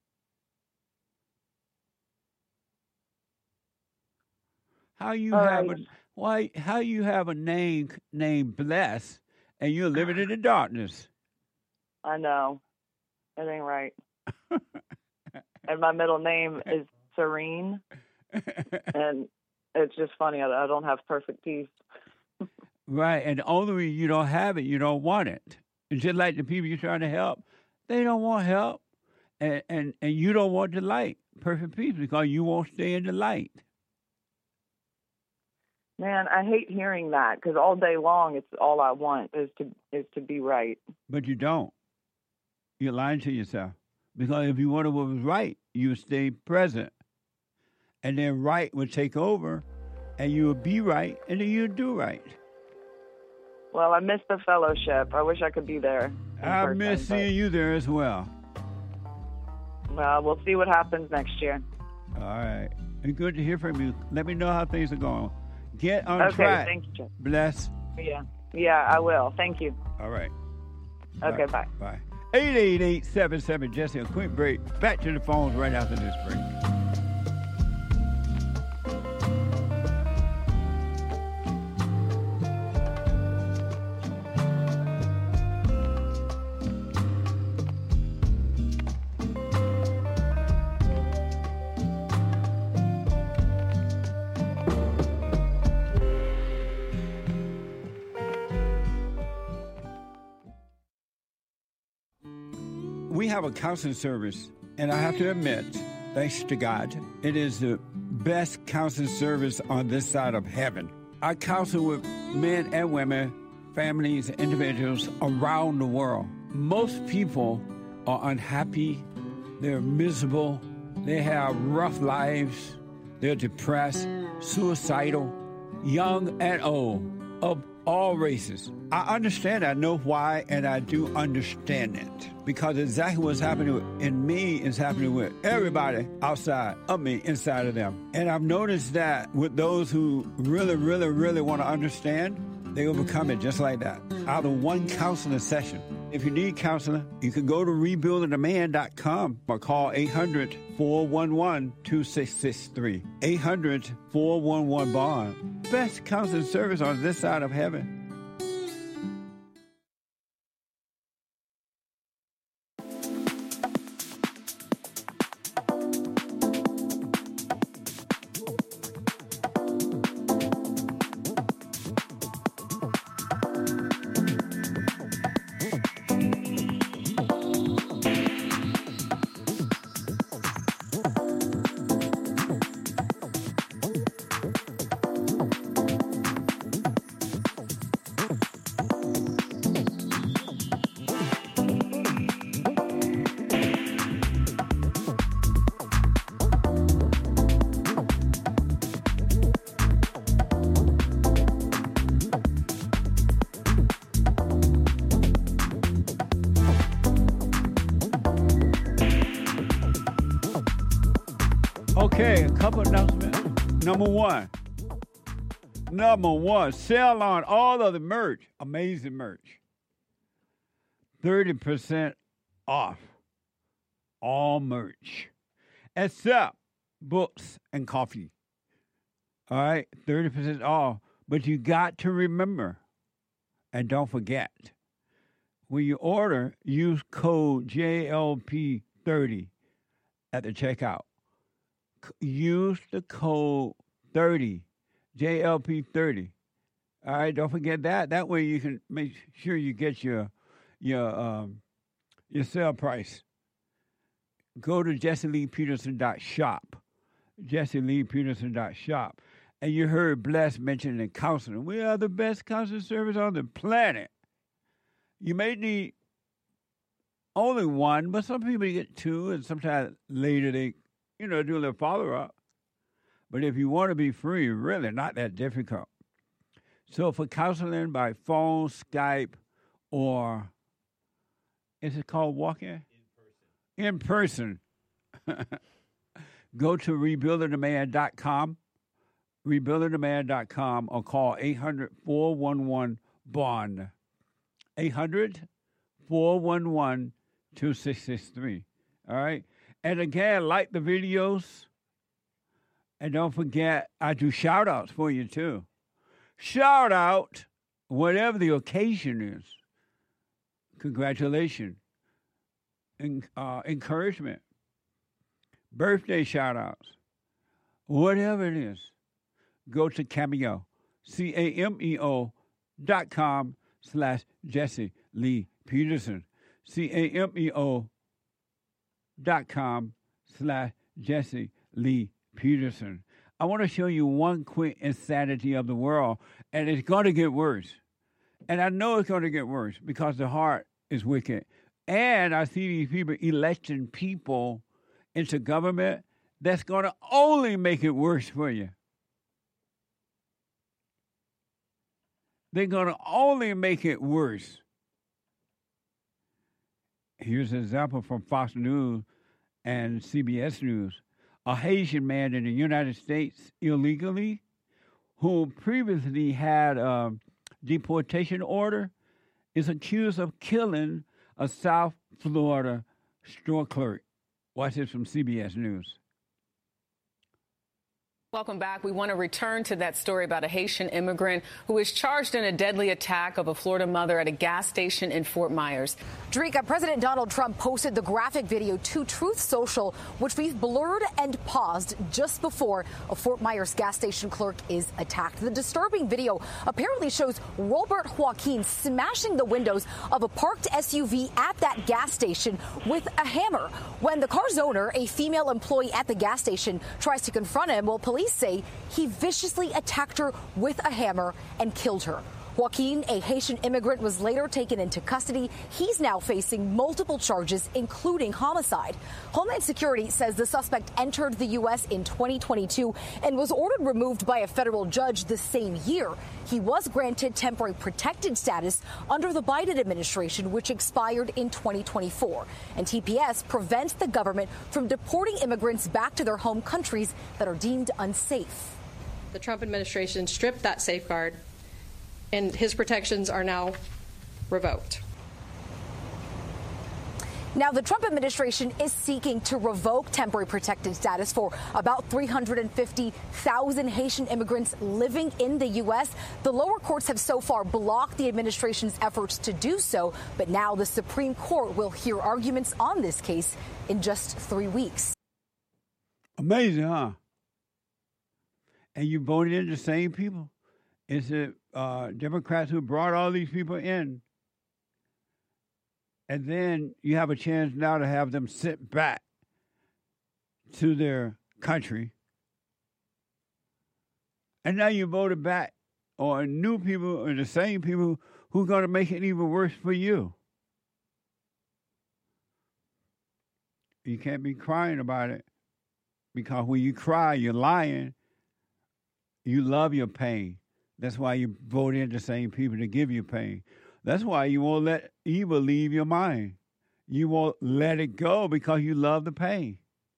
How you all have right. a why? How you have a name named Bless, and you're living in the darkness? I know, it ain't right. And my middle name is Serene, and it's just funny. I, I don't have perfect peace. Right, and the only reason you don't have it, you don't want it. It's just like the people you're trying to help, they don't want help, and and, and you don't want the light, perfect peace, because you won't stay in the light. Man, I hate hearing that because all day long, it's all I want is to is to be right. But you don't. You're lying to yourself. Because if you wanted what was right, you would stay present. And then right would take over, and you would be right, and then you would do right. Well, I miss the fellowship. I wish I could be there. I person, miss seeing but... you there as well. Well, we'll see what happens next year. All right. It's good to hear from you. Let me know how things are going. Get on okay, track. Thank you. Bless. Yeah. Yeah, I will. Thank you. All right. Okay, bye. Bye. eight eight eight, seven seven, Jesse. A quick break. Back to the phones right after this break. We have a counseling service, and I have to admit, thanks to God, it is the best counseling service on this side of heaven. I counsel with men and women, families, individuals around the world. Most people are unhappy, they're miserable, They have rough lives. They're depressed, suicidal, young and old, of all races. I understand, I know why, and I do understand it. Because exactly what's happening in me is happening with everybody outside of me, inside of them. And I've noticed that with those who really, really, really want to understand, they overcome it just like that, out of one counseling session. If you need counseling, you can go to rebuilding a man dot com or call eight hundred, four one one, two six six three. eight hundred, four one one, bond. Best counseling service on this side of heaven. Okay, a couple announcements. Number one. Number one, sell on all of the merch. Amazing merch. thirty percent off all merch. Except books and coffee. All right, thirty percent off. But you got to remember, and don't forget, when you order, use code J L P thirty at the checkout. Use the code thirty, J L P thirty. All right, don't forget that. That way you can make sure you get your your um, your sale price. Go to jesse lee peterson dot shop, jesse lee peterson dot shop. And you heard Bless mention in counseling. We are the best counseling service on the planet. You may need only one, but some people get two, and sometimes later they you know, do a little follow-up. But if you want to be free, really not that difficult. So for counseling by phone, Skype, or is it called walk-in? In person. In person. Go to rebuilding a man dot com, rebuilding a man dot com, or call eight hundred, four one one, bond. eight hundred, four one one, two six six three. All right? And again, like the videos. And don't forget, I do shout-outs for you, too. Shout-out, whatever the occasion is. Congratulations. En- uh, encouragement. Birthday shout-outs. Whatever it is. Go to Cameo. C A M E O dot com slash Jesse Lee Peterson. C A M E O dot com slash Jesse Lee Peterson. I want to show you one quick insanity of the world, and it's going to get worse. And I know it's going to get worse because the heart is wicked. And I see these people electing people into government that's going to only make it worse for you. They're going to only make it worse. Here's an example from Fox News and C B S News. A Haitian man in the United States illegally, who previously had a deportation order, is accused of killing a South Florida store clerk. Watch this from C B S News. Welcome back. We want to return to that story about a Haitian immigrant who is charged in a deadly attack of a Florida mother at a gas station in Fort Myers. Drika, President Donald Trump posted the graphic video to Truth Social, which we've blurred and paused just before a Fort Myers gas station clerk is attacked. The disturbing video apparently shows Robert Joaquin smashing the windows of a parked S U V at that gas station with a hammer. When the car's owner, a female employee at the gas station, tries to confront him, well, police say he viciously attacked her with a hammer and killed her. Joaquin, a Haitian immigrant, was later taken into custody. He's now facing multiple charges, including homicide. Homeland Security says the suspect entered the U S in twenty twenty-two and was ordered removed by a federal judge the same year. He was granted temporary protected status under the Biden administration, which expired in twenty twenty-four. And T P S prevents the government from deporting immigrants back to their home countries that are deemed unsafe. The Trump administration stripped that safeguard, and his protections are now revoked. Now, the Trump administration is seeking to revoke temporary protected status for about three hundred fifty thousand Haitian immigrants living in the U S. The lower courts have so far blocked the administration's efforts to do so, but now the Supreme Court will hear arguments on this case in just three weeks. Amazing, huh? And you voted in the same people. It's the uh, Democrats who brought all these people in. And then you have a chance now to have them sit back to their country. And now you voted back on new people or the same people who are going to make it even worse for you. You can't be crying about it, because when you cry, you're lying. You love your pain. That's why you vote in the same people to give you pain. That's why you won't let evil leave your mind. You won't let it go because you love the pain.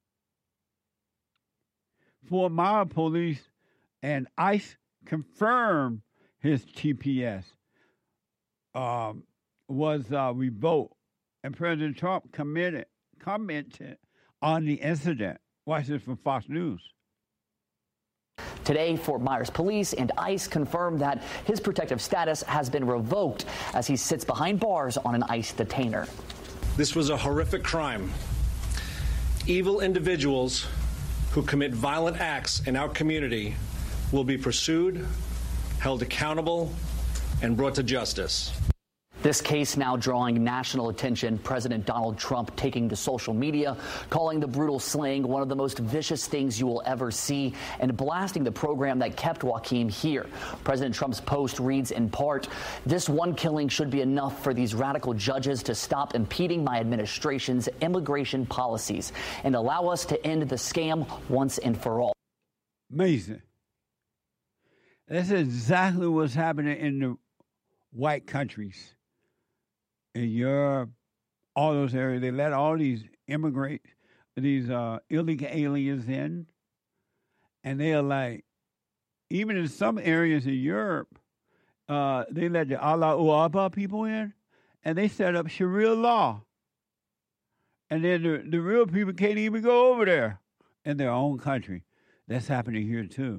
Fort Myers police and ICE confirmed his T P S um, was uh, revoked, and President Trump committed, commented on the incident. Watch this from Fox News. Today, Fort Myers police and ICE confirmed that his protective status has been revoked as he sits behind bars on an ICE detainer. This was a horrific crime. Evil individuals who commit violent acts in our community will be pursued, held accountable, and brought to justice. This case now drawing national attention. President Donald Trump taking to social media, calling the brutal slaying one of the most vicious things you will ever see, and blasting the program that kept Joaquin here. President Trump's post reads in part, "This one killing should be enough for these radical judges to stop impeding my administration's immigration policies and allow us to end the scam once and for all." Amazing. That's exactly what's happening in the white countries. In Europe, all those areas, they let all these immigrants, these uh, illegal aliens in, and they are like, even in some areas in Europe, uh, they let the Allah Akbar people in, and they set up Sharia law. And then the, the real people can't even go over there in their own country. That's happening here too.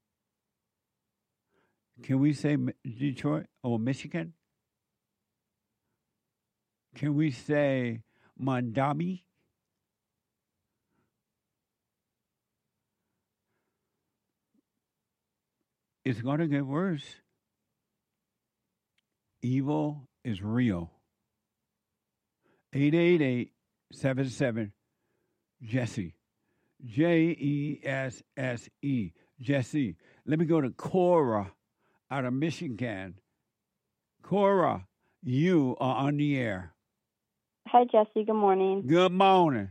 Can we say Detroit or Michigan? Can we say Mandami? It's going to get worse. Evil is real. eight eight eight, seven seven, Jesse. J E S S E. Jesse. Let me go to Cora out of Michigan. Cora, you are on the air. Hi, Jesse. Good morning. Good morning.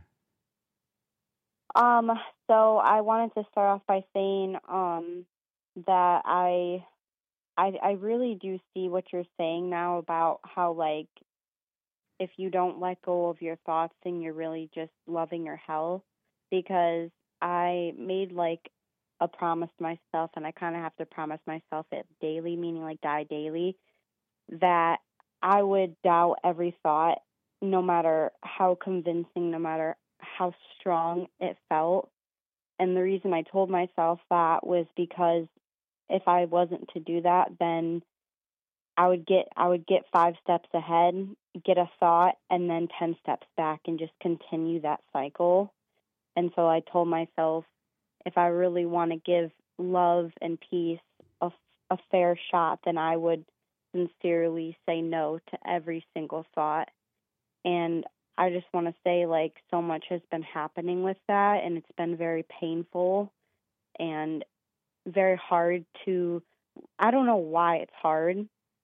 Um, so I wanted to start off by saying um, that I, I, I really do see what you're saying now about how, like, if you don't let go of your thoughts, then you're really just loving your hell. Because I made, like, a promise to myself, and I kind of have to promise myself it daily, meaning, like, die daily, that I would doubt every thought, no matter how convincing, no matter how strong it felt. And the reason I told myself that was because if I wasn't to do that, then I would get I would get five steps ahead, get a thought, and then ten steps back, and just continue that cycle. And so I told myself, if I really want to give love and peace a, a fair shot, then I would sincerely say no to every single thought. And I just want to say, like, so much has been happening with that, and it's been very painful and very hard to, I don't know why it's hard,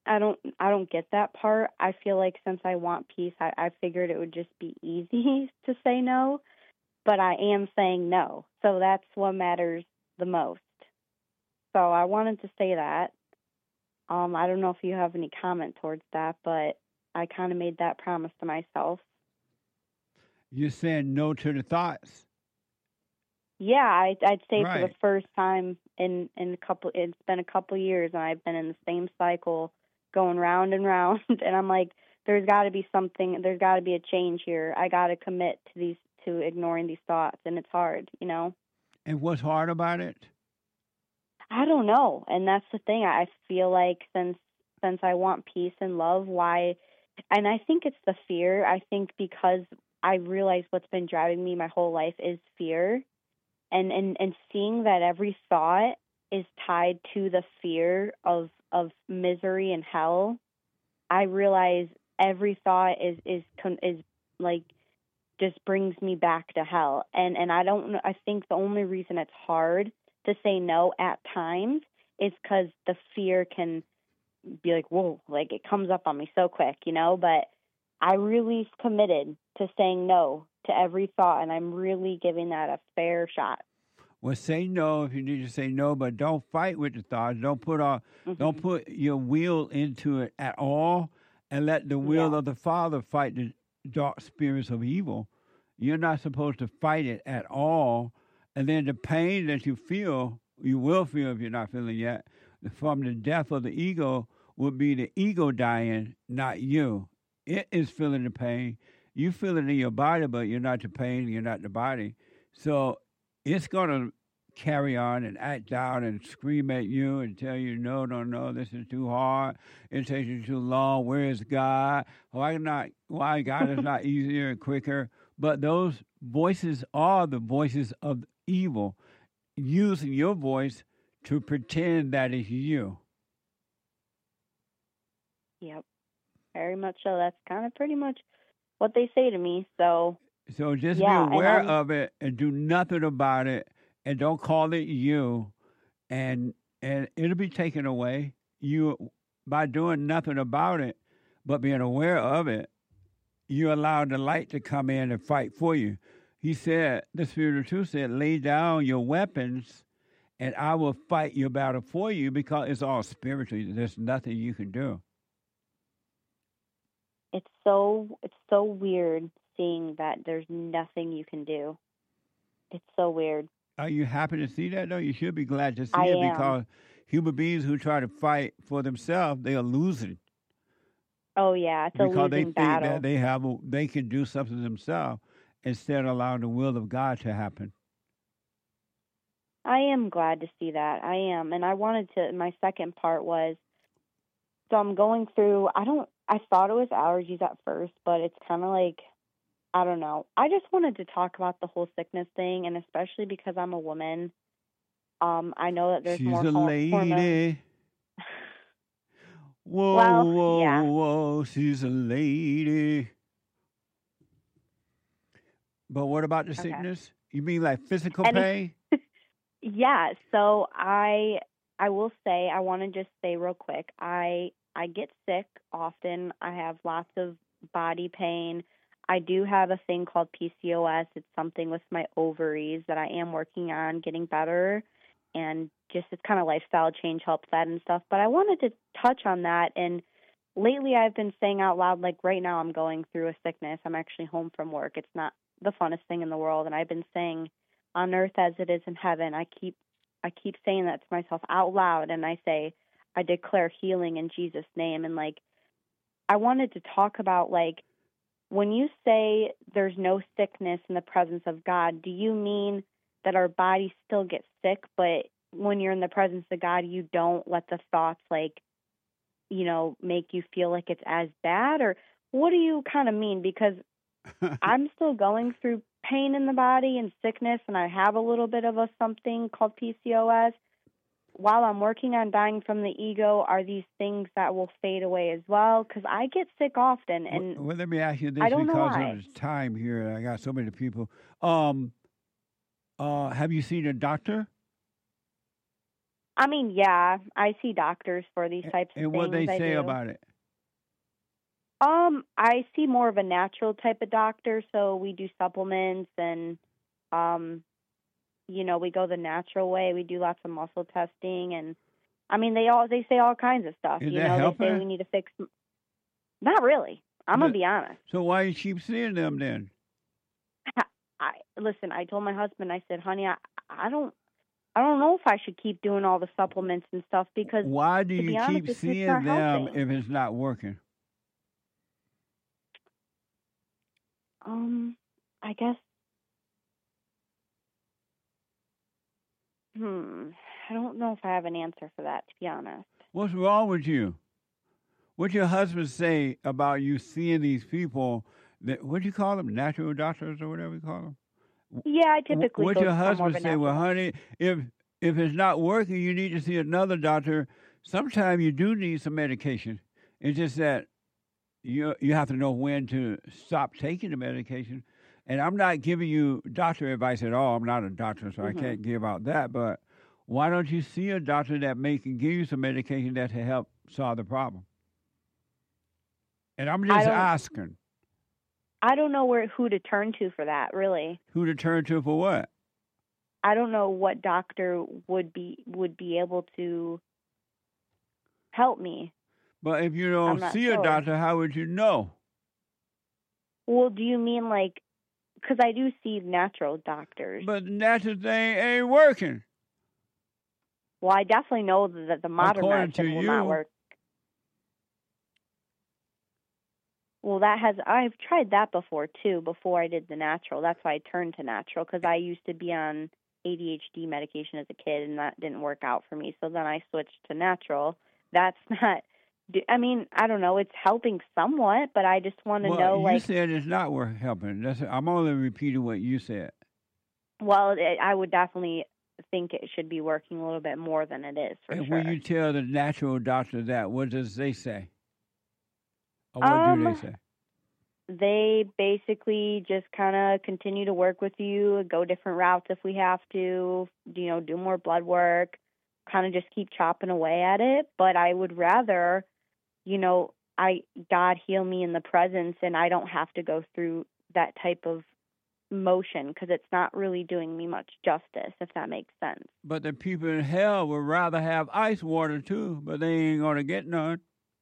I don't I don't get that part. I feel like since I want peace, I, I figured it would just be easy to say no, but I am saying no. So that's what matters the most. So I wanted to say that. Um, I don't know if you have any comment towards that, but I kind of made that promise to myself. You're saying no to the thoughts. Yeah, I, I'd say Right. for the first time in, in a couple, it's been a couple years, and I've been in the same cycle, going round and round, and I'm like, there's got to be something, there's got to be a change here. I got to commit to these, to ignoring these thoughts, and it's hard, you know. And what's hard about it? I don't know, and that's the thing. I feel like since since I want peace and love, why? And I think it's the fear. I think because I realize what's been driving me my whole life is fear. And, and, and seeing that every thought is tied to the fear of of misery and hell, I realize every thought is is is like just brings me back to hell. And and I don't know. I think the only reason it's hard to say no at times is because the fear can be like, whoa, like it comes up on me so quick, you know. But I really committed to saying no to every thought, and I'm really giving that a fair shot. Well, say no if you need to say no, but don't fight with the thoughts. Don't put all, mm-hmm. don't put your will into it at all, and let the will yeah. of the Father fight the dark spirits of evil. You're not supposed to fight it at all, and then the pain that you feel, you will feel if you're not feeling yet, from the death of the ego would be the ego dying, not you. It is feeling the pain. You feel it in your body, but you're not the pain, you're not the body. So it's going to carry on and act out and scream at you and tell you, no, no, no, this is too hard. It takes you too long. Where is God? Why not? Why God is not easier and quicker? But those voices are the voices of evil, using your voice to pretend that it's you. Yep, very much so. That's kind of pretty much what they say to me. So, so just yeah, be aware and of it and do nothing about it, and don't call it you, and and it'll be taken away. You by doing nothing about it, but being aware of it, you allow the light to come in and fight for you. He said, the Spirit of Truth said, lay down your weapons, and I will fight your battle for you, because it's all spiritual. There's nothing you can do. It's so it's so weird seeing that there's nothing you can do. It's so weird. Are you happy to see that, though? You should be glad to see I it, am. because human beings who try to fight for themselves, they are losing. Oh, yeah, it's a because losing they think battle. that they have a, they can do something themselves instead of allowing the will of God to happen. I am glad to see that. I am. And I wanted to, my second part was, so I'm going through, I don't, I thought it was allergies at first, but it's kind of like, I don't know. I just wanted to talk about the whole sickness thing, and especially because I'm a woman. Um, I know that there's She's more a hor- lady. hormones. Whoa, Well, whoa, yeah. whoa, she's a lady. But what about the Okay. sickness? You mean like physical And pain? Yeah, so I I will say, I want to just say real quick, I I get sick often. I have lots of body pain. I do have a thing called P C O S. It's something with my ovaries that I am working on getting better, and just this kind of lifestyle change helps that and stuff. But I wanted to touch on that, and lately I've been saying out loud, like right now I'm going through a sickness. I'm actually home from work. It's not the funnest thing in the world, and I've been saying, on earth as it is in heaven. I keep I keep saying that to myself out loud, and I say, I declare healing in Jesus' name. And like, I wanted to talk about, like, when you say there's no sickness in the presence of God, do you mean that our bodies still get sick, but when you're in the presence of God, you don't let the thoughts, like, you know, make you feel like it's as bad? Or what do you kind of mean? Because I'm still going through pain in the body and sickness, and I have a little bit of a something called P C O S. While I'm working on dying from the ego, are these things that will fade away as well? Because I get sick often, and well, let me ask you this, I don't know because why. of the time here. I got so many people. Um, uh, have you seen a doctor? I mean, yeah, I see doctors for these types of And things. what they I say do. about it? Um, I see more of a natural type of doctor, so we do supplements and, um, you know, we go the natural way. We do lots of muscle testing, and I mean, they all they say all kinds of stuff. Is you that know, helping? they say we need to fix. Not really. I'm gonna But- be honest. So why you keep seeing them then? I listen. I told my husband. I said, "Honey, I, I don't, I don't know if I should keep doing all the supplements and stuff because Why do to you be honest, keep it's just seeing not them helping." if it's not working? Um, I guess. Hmm. I don't know if I have an answer for that, to be honest. What's wrong with you? What your husband say about you seeing these people that what do you call them, natural doctors or whatever you call them? Yeah, I typically What go your to more of husband a say? Well, natural- honey, if if it's not working, you need to see another doctor. Sometimes you do need some medication. It's just that you you have to know when to stop taking the medication. And I'm not giving you doctor advice at all. I'm not a doctor, so Mhm. I can't give out that. But why don't you see a doctor that may can give you some medication that can help solve the problem? And I'm I just don't- asking I don't know where who to turn to for that, really. who to turn to for what. I don't know what doctor would be would be able to help me. But if you I'm don't not see sure. a doctor, how would you know? Well, do you mean like? Because I do see natural doctors. But the natural thing ain't working. Well, I definitely know that the modern According to medicine will not you. work. Well, that has I've tried that before too. Before I did the natural, that's why I turned to natural because I used to be on A D H D medication as a kid, and that didn't work out for me. So then I switched to natural. That's not. I mean, I don't know. It's helping somewhat, but I just want to Well, know, you like, said it's not worth helping. That's I'm only repeating what you said. well, it, I would definitely think it should be working a little bit more than it is for And sure. when you tell the natural doctor that, what does they say? Or what do Um, they say? They basically just kind of continue to work with you, go different routes if we have to, you know, do more blood work, kind of just keep chopping away at it. But I would rather, you know, I God heal me in the presence, and I don't have to go through that type of motion because it's not really doing me much justice, if that makes sense. But the people in hell would rather have ice water too, but they ain't gonna get none.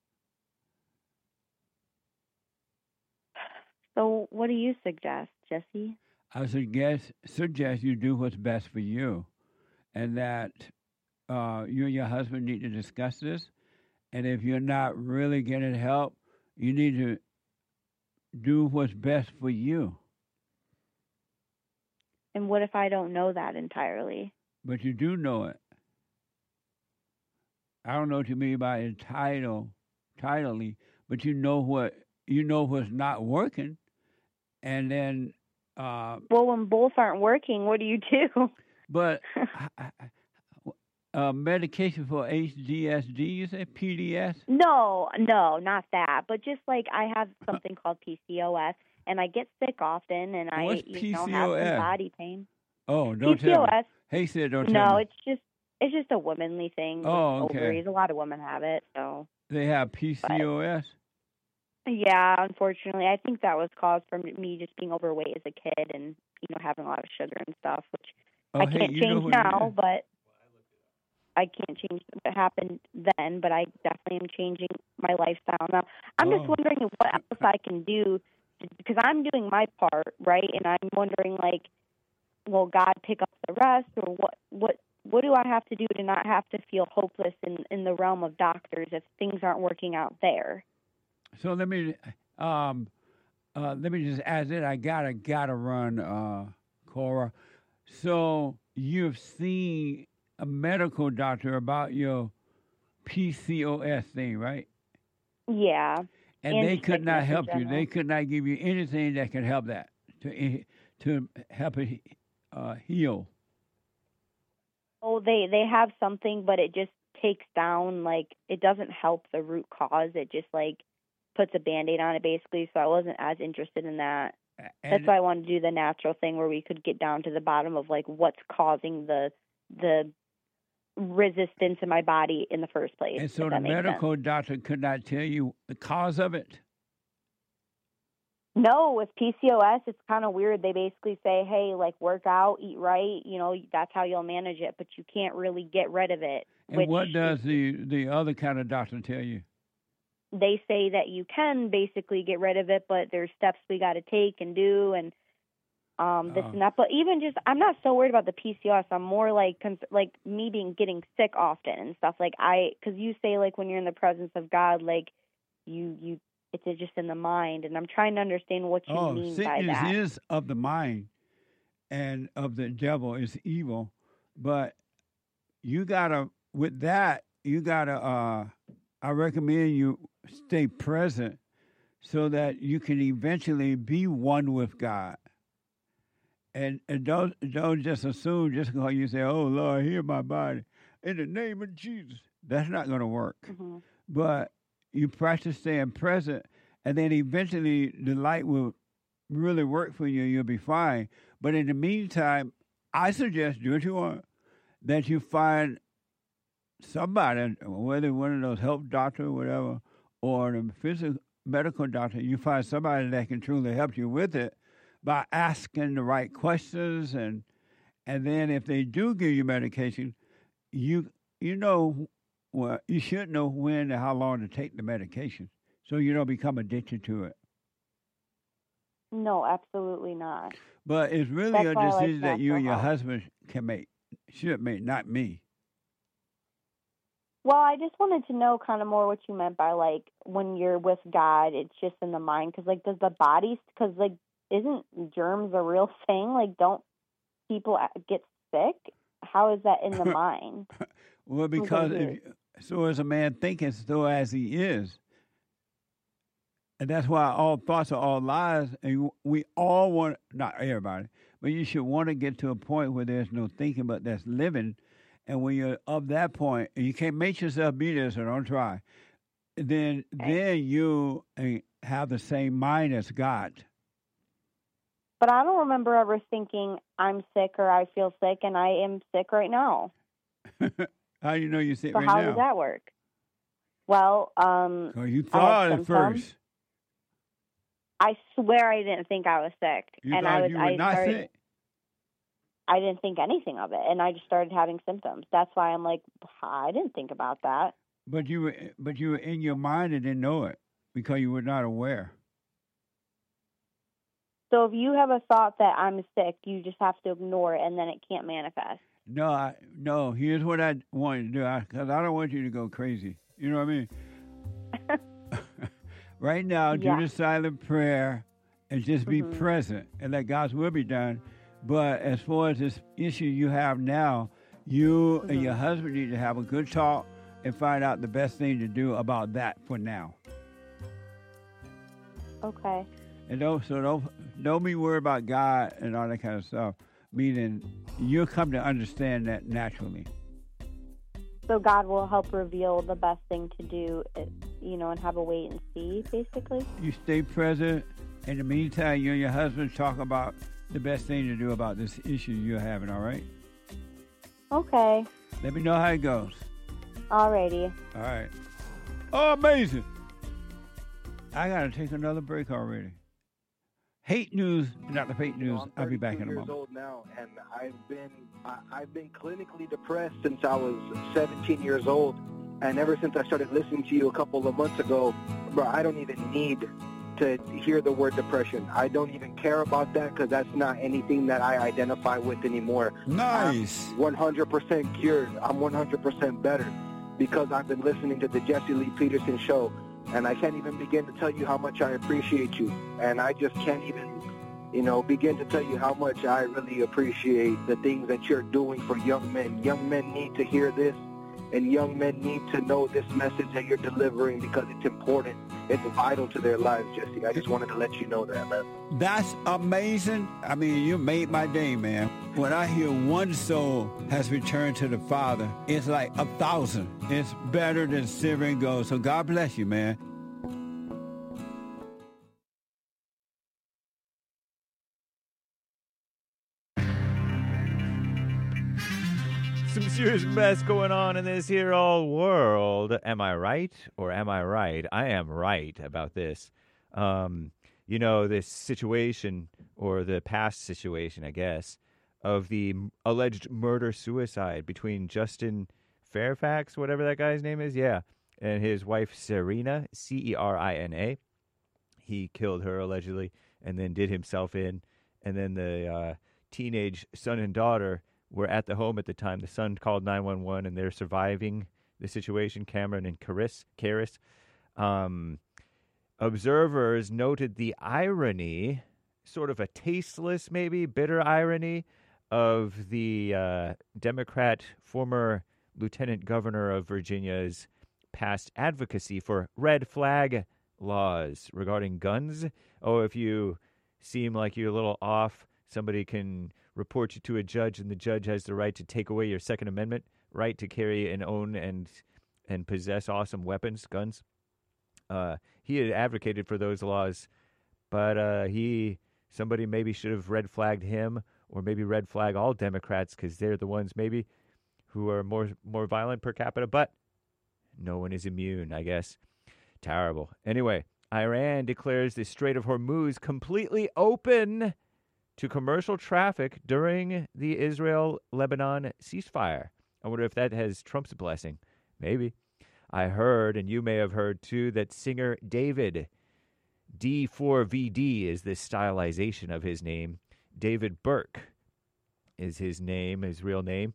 So what do you suggest, Jesse? I suggest suggest you do what's best for you, and that uh, you and your husband need to discuss this. And if you're not really getting help, you need to do what's best for you. And what if I don't know that entirely? But you do know it. I don't know what you mean by entitled, tidily, but you know what you know what's not working, and then. Uh, Well, when both aren't working, what do you do? But uh, medication for H D S D, you say P D S? No, no, not that. But just like I have something called P C O S, and I get sick often, and I What's you know have P C O S? some body pain. Oh, don't tell me. P C O S. Hey, said don't No, tell me. it's just it's just a womanly thing. Oh, with okay. Ovaries. A lot of women have it, so. They have P C O S? Yeah, unfortunately, I think that was caused from me just being overweight as a kid and you know having a lot of sugar and stuff, which Oh, I hey, can't you know change what it now. is. But I can't change what happened then. But I definitely am changing my lifestyle now. I'm just Oh. wondering what else I can do because I'm doing my part, right? And I'm wondering, like, will God pick up the rest, or what? What? What do I have to do to not have to feel hopeless in in the realm of doctors if things aren't working out there? So let me um, uh, let me just add it. I gotta gotta run, uh, Cora. So you've seen a medical doctor about your P C O S thing, right? Yeah. And, And they could not sickness in help you. general. They could not give you anything that could help that to to help it uh, heal. Oh, they they have something, but it just takes down, like, it doesn't help the root cause. It just, like, puts a Band-Aid on it, basically, so I wasn't as interested in that. That's And- why I wanted to do the natural thing where we could get down to the bottom of, like, what's causing the the resistance in my body in the first place. And so if the that makes medical sense. doctor could not tell you the cause of it? No, with P C O S, it's kind of weird. They basically say, hey, like, work out, eat right, you know, that's how you'll manage it, but you can't really get rid of it. And which what does the, the other kind of doctor tell you? they say that you can basically get rid of it, but there's steps we got to take and do and um, this Oh. and that. But even just, I'm not so worried about the P C O S. I'm more like, cons- like me being getting sick often and stuff. Like I, because you say like when you're in the presence of God, like you, you, it's just in the mind. And I'm trying to understand what you Oh, mean by sickness that. is of the mind and of the devil is evil. But you got to, with that, you got to, uh, I recommend you stay present so that you can eventually be one with God. And, and don't, don't just assume just because you say, oh, Lord, heal my body in the name of Jesus. That's not going to work. Mm-hmm. But you practice staying present, and then eventually the light will really work for you. You'll be fine. But in the meantime, I suggest, do what you want, that you find somebody, whether one of those health doctors or whatever, or the physical medical doctor, you find somebody that can truly help you with it by asking the right questions. And and then if they do give you medication, you you know, well, you should know when and how long to take the medication so you don't become addicted to it. No, absolutely not. But it's really That's a why I like decision that you and your natural health. husband can make, should make, not me. Well, I just wanted to know kind of more what you meant by, like, when you're with God, it's just in the mind. Because, like, does the body, because, like, isn't germs a real thing? Like, don't people get sick? How is that in the mind? Well, Seems because like if, weird. so is a man thinketh, so as he is. And that's why all thoughts are all lies. And we all want, not everybody, but you should want to get to a point where there's no thinking, but there's living. And when you're of that point, and you can't make yourself be there, so don't try, then then you uh, have the same mind as God. But I don't remember ever thinking I'm sick or I feel sick, and I am sick right now. How do you know you're sick So right how now? does that work? Well, um, Oh, you I have thought at symptoms. first. I swear I didn't think I was sick, You and thought I was you were I not started. sick. I didn't think anything of it, and I just started having symptoms. That's why I'm like, I didn't think about that. But you were, but you were in your mind and didn't know it because you were not aware. So if you have a thought that I'm sick, you just have to ignore it, and then it can't manifest. No, I, no. Here's what I want you to do, because I, I don't want you to go crazy. You know what I mean? Right now, Yeah. do the silent prayer and just be Mhm. present and let God's will be done. But as far as this issue you have now, you and your husband need to have a good talk and find out the best thing to do about that for now. Okay. And don't so don't don't be worried about God and all that kind of stuff. Meaning you'll come to understand that naturally. So God will help reveal the best thing to do, uh, you know, and have a wait and see, basically. You stay present. In the meantime, you and your husband talk about the best thing to do about this issue you're having, all right? Okay. Let me know how it goes. Alrighty. All right. Oh, amazing. I got to take another break already. Hate news, not the fake news. I'll be back in a years moment. old now, and I've been I, I've been clinically depressed since I was seventeen years old, and ever since I started listening to you a couple of months ago, bro, I don't even need to hear the word depression. I don't even care about that because that's not anything that I identify with anymore. Nice. I'm one hundred percent cured. I'm one hundred percent better because I've been listening to the Jesse Lee Peterson show. And I can't even begin to tell you how much I appreciate you. And I just can't even, you know, begin to tell you how much I really appreciate the things that you're doing for young men. Young men need to hear this, and young men need to know this message that you're delivering because it's important. It's vital to their lives, Jesse. I just wanted to let you know that, man. That's amazing. I mean, you made my day, man. When I hear one soul has returned to the Father, it's like a thousand. It's better than silver and gold. So God bless you, man. Some serious mess going on in this here old world. Am I right or am I right? I am right about this. Um, you know, this situation, or the past situation, I guess, of the alleged murder-suicide between Justin Fairfax, whatever that guy's name is, yeah, and his wife Serena, C E R I N A. He killed her, allegedly, and then did himself in. And then the uh, teenage son and daughter were at the home at the time. The son called nine one one, and they're surviving the situation, Cameron and Karis. Karis. Um, observers noted the irony, sort of a tasteless, maybe bitter irony, of the uh, Democrat former lieutenant governor of Virginia's past advocacy for red flag laws regarding guns. Oh, if you seem like you're a little off, somebody can report you to a judge, and the judge has the right to take away your Second Amendment right to carry and own and and possess awesome weapons, guns. Uh, he had advocated for those laws, but uh, he somebody maybe should have red flagged him, or maybe red flag all Democrats, because they're the ones maybe who are more more violent per capita. But no one is immune, I guess. Terrible. Anyway, Iran declares the Strait of Hormuz completely open to commercial traffic during the Israel-Lebanon ceasefire. I wonder if that has Trump's blessing. Maybe. I heard, and you may have heard too, that singer David, D four V D is the stylization of his name. David Burke is his name, his real name.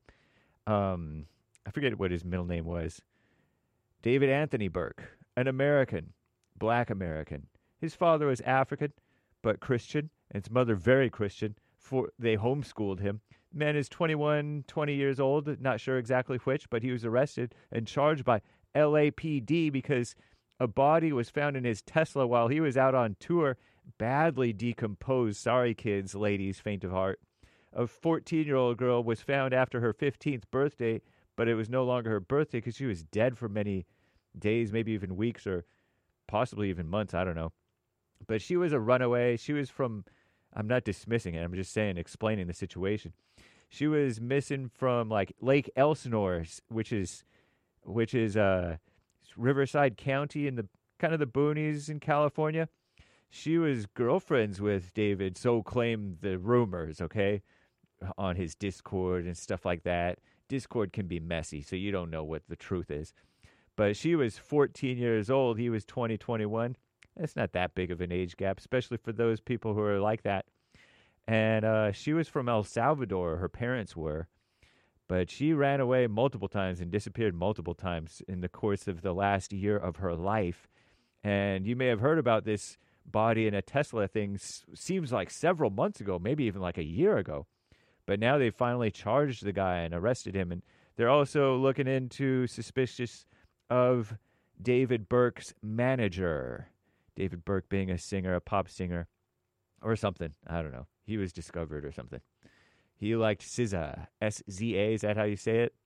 Um, I forget what his middle name was. David Anthony Burke, an American, black American. His father was African, but Christian, and his mother very Christian. For they homeschooled him. The man is twenty-one, twenty years old, not sure exactly which, but he was arrested and charged by L A P D because a body was found in his Tesla while he was out on tour, badly decomposed. Sorry, kids, ladies, faint of heart. A fourteen-year-old girl was found after her fifteenth birthday, but it was no longer her birthday because she was dead for many days, maybe even weeks, or possibly even months. I don't know. But she was a runaway. She was from, I'm not dismissing it. I'm just saying, explaining the situation. She was missing from like Lake Elsinore, which is, which is uh, Riverside County in the kind of the boonies in California. She was girlfriends with David, so claim the rumors, okay, on his Discord and stuff like that. Discord can be messy, so you don't know what the truth is. But she was fourteen years old. He was twenty, twenty-one. It's not that big of an age gap, especially for those people who are like that. And uh, she was from El Salvador. Her parents were. But she ran away multiple times and disappeared multiple times in the course of the last year of her life. And you may have heard about this body in a Tesla thing. Seems like several months ago, maybe even like a year ago. But now they finally charged the guy and arrested him. And they're also looking into suspicious of David Burke's manager. David Burke being a singer, a pop singer, or something. I don't know. He was discovered or something. He liked S Z A. S Z A, is that how you say it?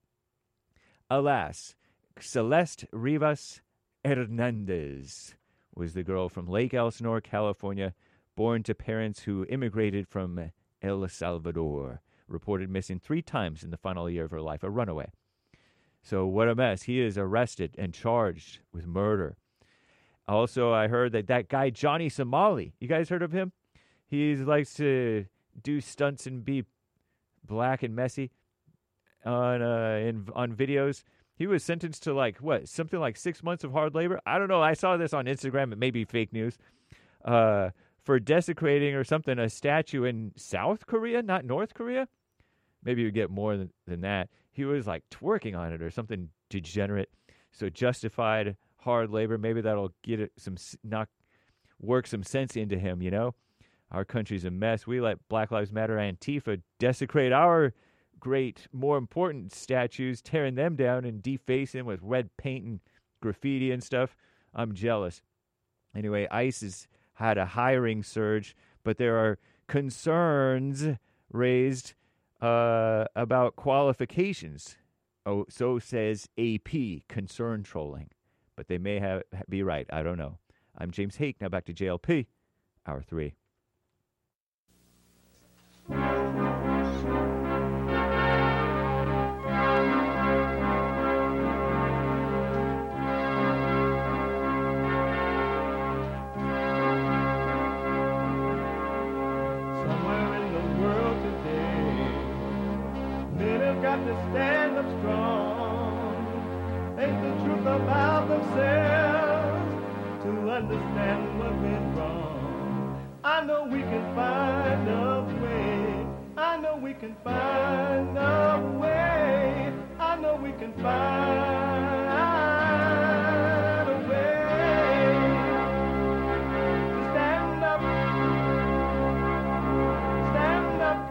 Alas, Celeste Rivas Hernandez was the girl from Lake Elsinore, California, born to parents who immigrated from El Salvador, reported missing three times in the final year of her life, a runaway. So what a mess. He is arrested and charged with murder. Also, I heard that that guy, Johnny Somali, you guys heard of him? He likes to do stunts and be black and messy on uh, in, on videos. He was sentenced to, like, what, something like six months of hard labor? I don't know. I saw this on Instagram. It may be fake news. Uh, for desecrating or something a statue in South Korea, not North Korea. Maybe you get more than, than that. He was, like, twerking on it or something degenerate. So justified hard labor. Maybe that'll get it some knock, work some sense into him, you know? Our country's a mess. We let Black Lives Matter Antifa desecrate our great, more important statues, tearing them down and defacing with red paint and graffiti and stuff. I'm jealous. Anyway, ICE has had a hiring surge, but there are concerns raised uh, about qualifications. Oh, so says A P, concern trolling. But they may have be right. I don't know. I'm James Hake. Now back to J L P, Hour three. somewhere in the world today. Men have got to stand up strong, face the truth about themselves, to understand what went wrong. I know we can find a way. I know we can find a way. I know we can find a way to stand up, stand up,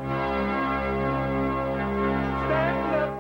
stand up.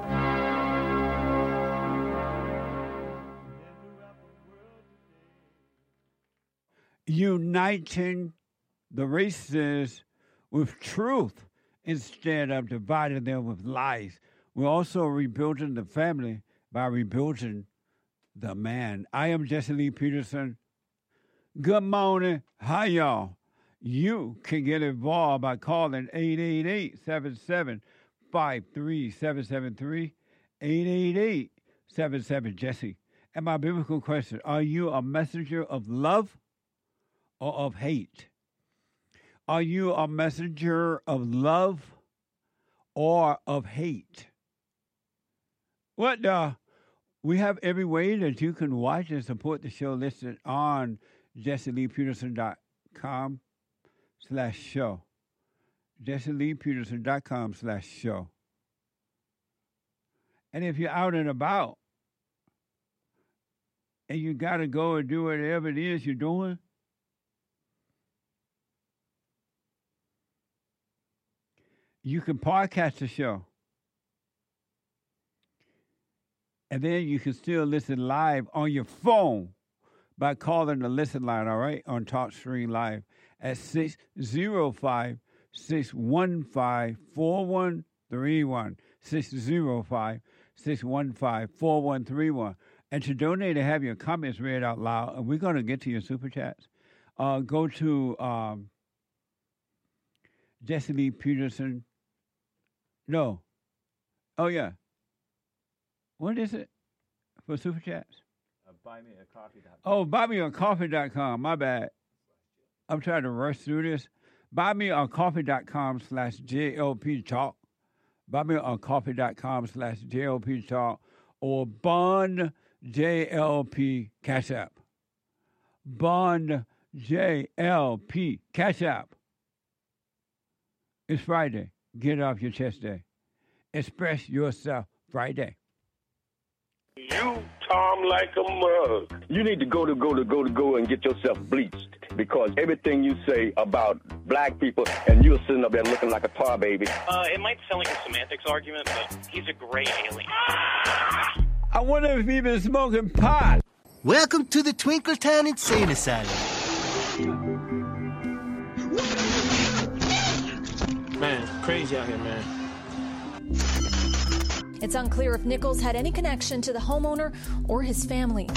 Uniting the races with truth instead of dividing them with lies. We're also rebuilding the family by rebuilding the man. I am Jesse Lee Peterson. Good morning. Hi, y'all. You can get involved by calling eight eight eight, seven seven five three, seven seven three, eight eight eight, seven seven, Jesse. And my biblical question, are you a messenger of love or of hate? Are you a messenger of love or of hate? What the? We have every way that you can watch and support the show listed on jesse lee peterson dot com slash show. jesse lee peterson dot com slash show. And if you're out and about and you got to go and do whatever it is you're doing, you can podcast the show. And then you can still listen live on your phone by calling the listen line, all right, on TalkStream Live at six oh five, six one five, four one three one, six oh five, six one five, four one three one. And to donate and have your comments read out loud, and we're going to get to your super chats, uh, go to um, Jesse Lee Peterson. No. Oh, yeah. What is it for super chats? Uh, buy me a coffee. Oh, buy me a coffee dot com. My bad. I'm trying to rush through this. Buy me a coffee dot com slash J L P talk. Buy me a coffee dot com slash J L P talk or Bond J L P Cash App. Bond J L P Cash App. It's Friday. Get off your chest day. Express yourself Friday. You, Tom, like a mug. You need to go to go to go to go and get yourself bleached because everything you say about black people and you're sitting up there looking like a tar baby. Uh, it might sound like a semantics argument, but he's a great alien. I wonder if he's been smoking pot. Welcome to the Twinkletown Insane Asylum. Man, crazy out here, man. It's unclear if Nichols had any connection to the homeowner or his family.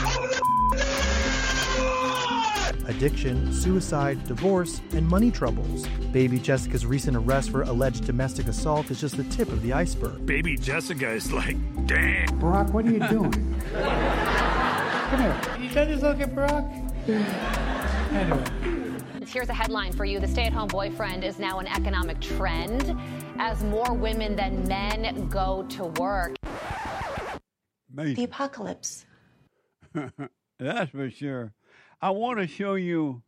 Addiction, suicide, divorce, and money troubles. Baby Jessica's recent arrest for alleged domestic assault is just the tip of the iceberg. Baby Jessica is like, damn. Barack, what are you doing? Come here. You try to look at Barack? Anyway. Here's a headline for you. The stay-at-home boyfriend is now an economic trend as more women than men go to work. The apocalypse. That's for sure. I want to show you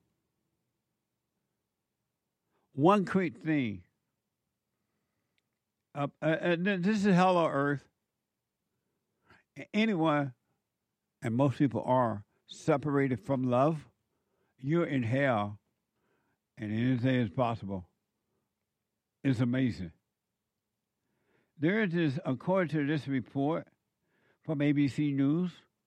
one quick thing. Uh, uh, this is Hello Earth. Anyone, and most people are, separated from love, you're in hell. And anything is possible. It's amazing. There is this, according to this report from A B C News,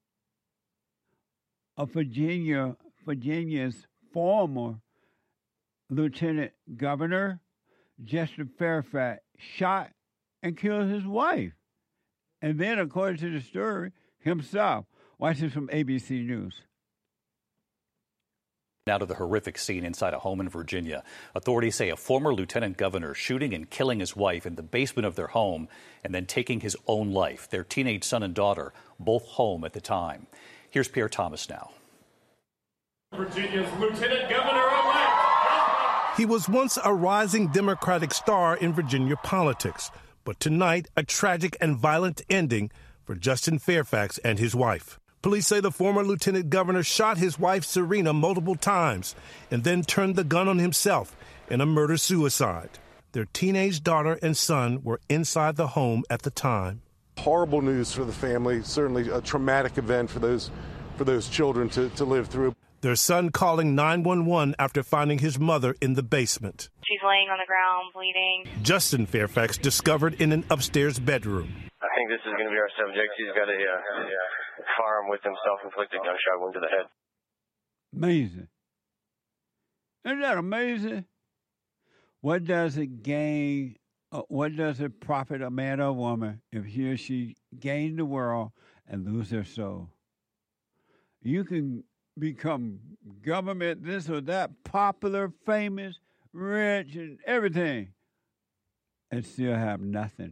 a Virginia, Virginia's former lieutenant governor, Justin Fairfax, shot and killed his wife. And then, according to the story, himself. Watch this from A B C News. Now to the horrific scene inside a home in Virginia. Authorities say a former lieutenant governor shooting and killing his wife in the basement of their home and then taking his own life. Their teenage son and daughter, both home at the time. Here's Pierre Thomas now. Virginia's lieutenant governor-elect. He was once a rising Democratic star in Virginia politics, but tonight a tragic and violent ending for Justin Fairfax and his wife. Police say the former lieutenant governor shot his wife Serena multiple times and then turned the gun on himself in a murder-suicide. Their teenage daughter and son were inside the home at the time. Horrible news for the family, certainly a traumatic event for those for those children to, to live through. Their son calling nine one one after finding his mother in the basement. She's laying on the ground, bleeding. Justin Fairfax discovered in an upstairs bedroom. I think this is going to be our subject. He's got a, uh, a firearm with him, self-inflicted gunshot wound to the head. Amazing. Isn't that amazing? What does it gain, uh, what does it profit a man or woman if he or she gain the world and lose their soul? You can become government, this or that, popular, famous, rich, and everything, and still have nothing.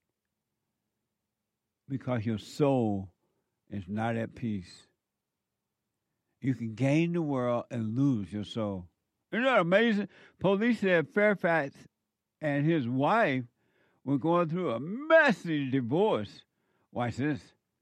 Because your soul is not at peace. You can gain the world and lose your soul. Isn't that amazing? Police said Fairfax and his wife were going through a messy divorce. Watch this.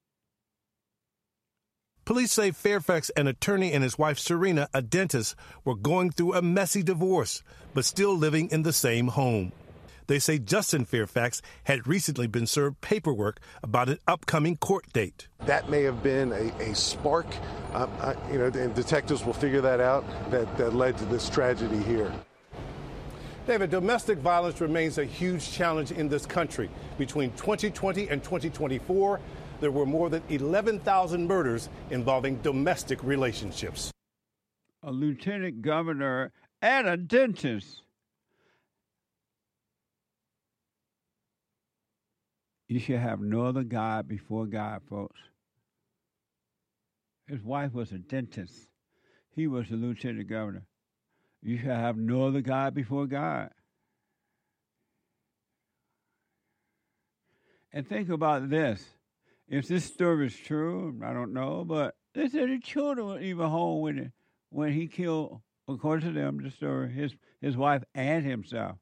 Police say Fairfax, an attorney, and his wife Serena, a dentist, were going through a messy divorce, but still living in the same home. They say Justin Fairfax had recently been served paperwork about an upcoming court date. That may have been a, a spark, uh, uh, you know, and detectives will figure that out, that, that led to this tragedy here. David, domestic violence remains a huge challenge in this country. Between twenty twenty and twenty twenty-four, there were more than eleven thousand murders involving domestic relationships. A lieutenant governor and a dentist. You should have no other God before God, folks. His wife was a dentist. He was the lieutenant governor. You should have no other God before God. And think about this. If this story is true, I don't know, but they said the children were even home when, it, when he killed, according to them, the story, his, his wife and himself.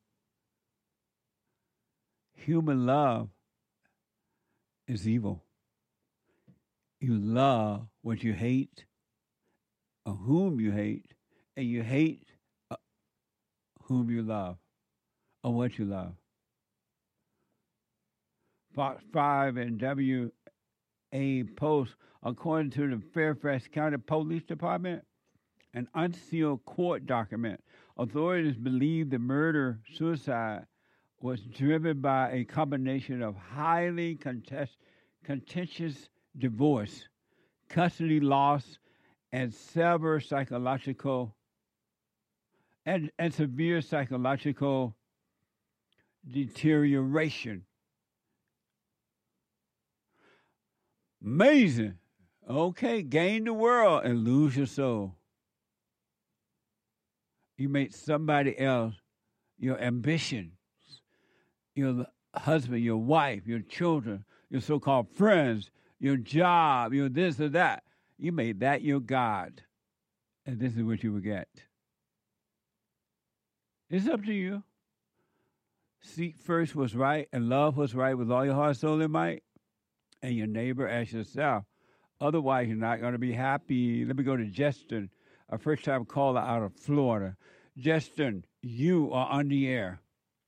Human love is evil. You love what you hate, or whom you hate, and you hate uh, whom you love, or what you love. Fox five and W A Post, according to the Fairfax County Police Department, an unsealed court document, authorities believe the murder-suicide was driven by a combination of highly contest, contentious divorce, custody loss, and severe psychological and, and severe psychological deterioration. Amazing. Okay, gain the world and lose your soul. You make somebody else your ambition. Your husband, your wife, your children, your so-called friends, your job, your this or that. You made that your God. And this is what you will get. It's up to you. Seek first what's right and love what's right with all your heart, soul, and might. And your neighbor as yourself. Otherwise, you're not going to be happy. Let me go to Justin, a first-time caller out of Florida. Justin, you are on the air.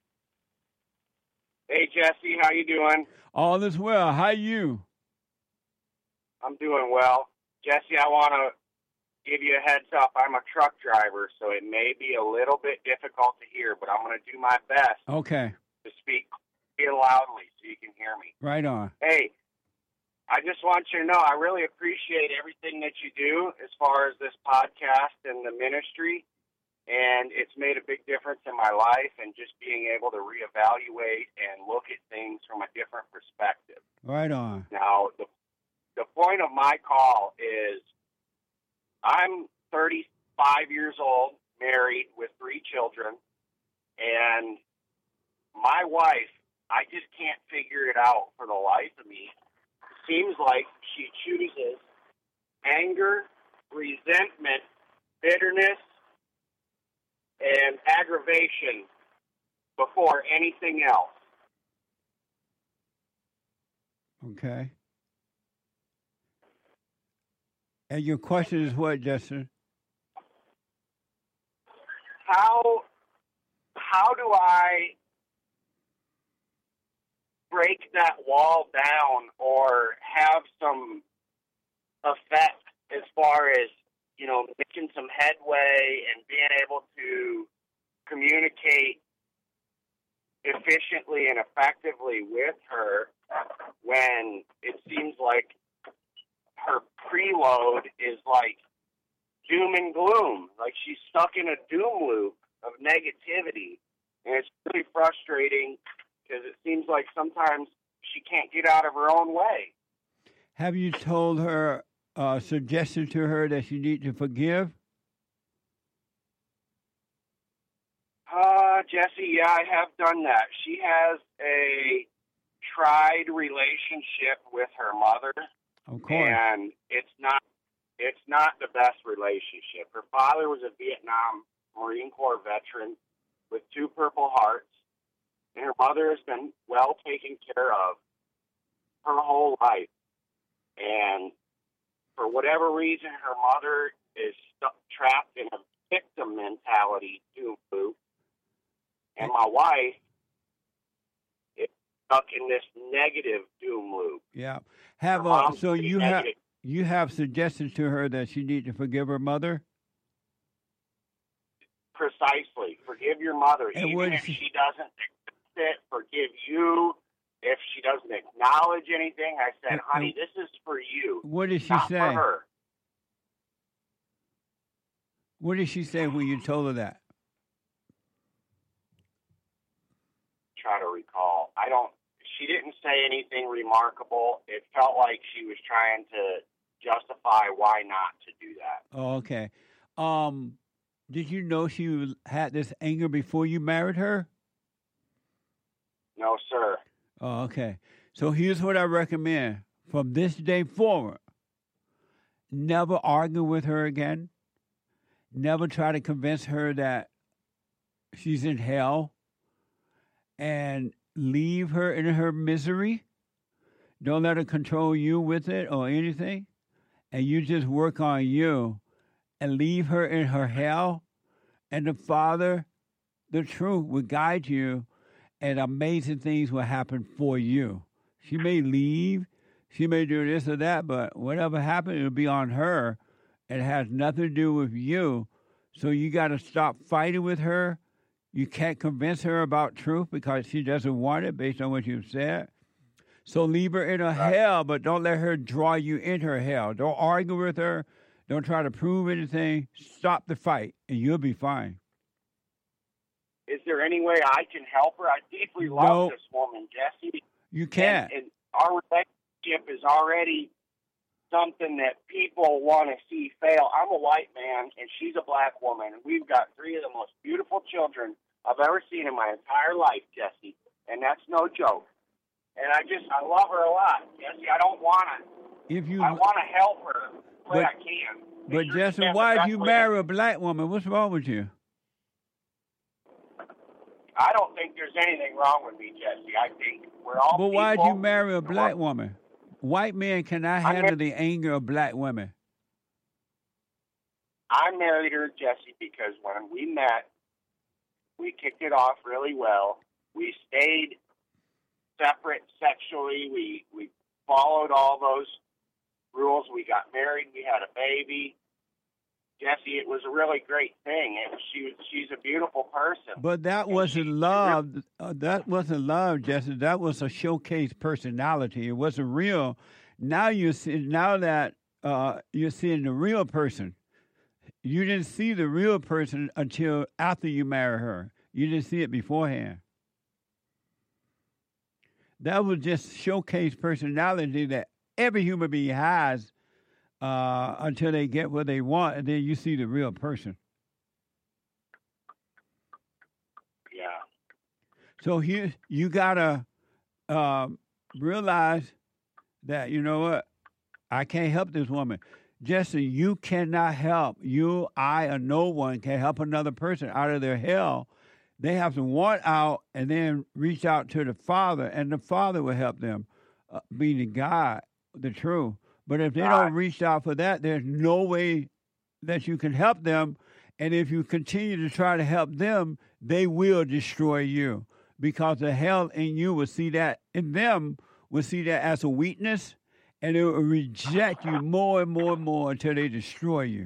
Hey, Jesse, how you doing? All is well. How you? I'm doing well. Jesse, I want to give you a heads up. I'm a truck driver, so it may be a little bit difficult to hear, but I'm going to do my best Okay. to speak real loudly so you can hear me. Right on. Hey, I just want you to know I really appreciate everything that you do as far as this podcast and the ministry. And it's made a big difference in my life and just being able to reevaluate and look at things from a different perspective. Right on. Now, the the point of my call is I'm thirty-five years old, married with three children, and my wife, I just can't figure it out for the life of me. It seems like she chooses anger, resentment, bitterness, and aggravation before anything else. Okay. And your question is what, Justin? How how do I break that wall down or have some effect as far as, you know, making some headway and being able to communicate efficiently and effectively with her when it seems like her preload is like doom and gloom, like she's stuck in a doom loop of negativity, and it's really frustrating because it seems like sometimes she can't get out of her own way. Have you told her, uh, suggested to her that she needs to forgive? Uh, Jesse, yeah, I have done that. She has a tried relationship with her mother. Of course. And it's not it's not the best relationship. Her father was a Vietnam Marine Corps veteran with two Purple Hearts, and her mother has been well taken care of her whole life. And for whatever reason, her mother is stuck, trapped in a victim mentality doom loop, and my wife is stuck in this negative doom loop. Yeah. Have uh, so you have you have suggested to her that she needs to forgive her mother? Precisely. Forgive your mother. And Even if she, she doesn't accept it, forgive you. If she doesn't acknowledge anything, I said, and, honey, this is for you. What did she not say? For her. What did she say when you told her that? Try to recall. I don't. She didn't say anything remarkable. It felt like she was trying to justify why not to do that. Oh, okay. Um, did you know she had this anger before you married her? No, sir. Oh, okay. So here's what I recommend. From this day forward, never argue with her again. Never try to convince her that she's in hell. And leave her in her misery. Don't let her control you with it or anything. And you just work on you and leave her in her hell. And the Father, the truth, will guide you, and amazing things will happen for you. She may leave, she may do this or that, but whatever happens, it'll be on her. It has nothing to do with you. So you got to stop fighting with her. You can't convince her about truth because she doesn't want it based on what you've said. So leave her in her right. hell, but don't let her draw you in her hell. Don't argue with her. Don't try to prove anything. Stop the fight, and you'll be fine. Is there any way I can help her? I deeply love no, this woman, Jesse. You can't. And, and our relationship is already something that people want to see fail. I'm a white man, and she's a black woman. And we've got three of the most beautiful children I've ever seen in my entire life, Jesse. And that's no joke. And I just, I love her a lot, Jesse. I don't want to. If you, I want to help her the way I can. But sure Jesse, why did you marry a black woman? What's wrong with you? I don't think there's anything wrong with me, Jesse. I think we're all But people. why did you marry a black woman? White men cannot handle mar- the anger of black women. I married her, Jesse, because when we met, we kicked it off really well. We stayed separate sexually. We we followed all those rules. We got married. We had a baby. Jesse, it was a really great thing. It, she was, she's a beautiful person. But that and wasn't she, love. Uh, that wasn't love, Jesse. That was a showcase personality. It wasn't real. Now you see. Now that uh, you're seeing the real person, you didn't see the real person until after you marry her. You didn't see it beforehand. That was just showcase personality that every human being has. Uh, until they get what they want, and then you see the real person. Yeah. So here you gotta um, realize that, you know what, I can't help this woman. Jesse, you cannot help. You, I, or no one can help another person out of their hell. They have to want out and then reach out to the Father, and the Father will help them, uh, being God, the truth. But if they don't reach out for that, there's no way that you can help them. And if you continue to try to help them, they will destroy you, because the hell in you will see that, in them will see that as a weakness, and it will reject you more and more and more until they destroy you.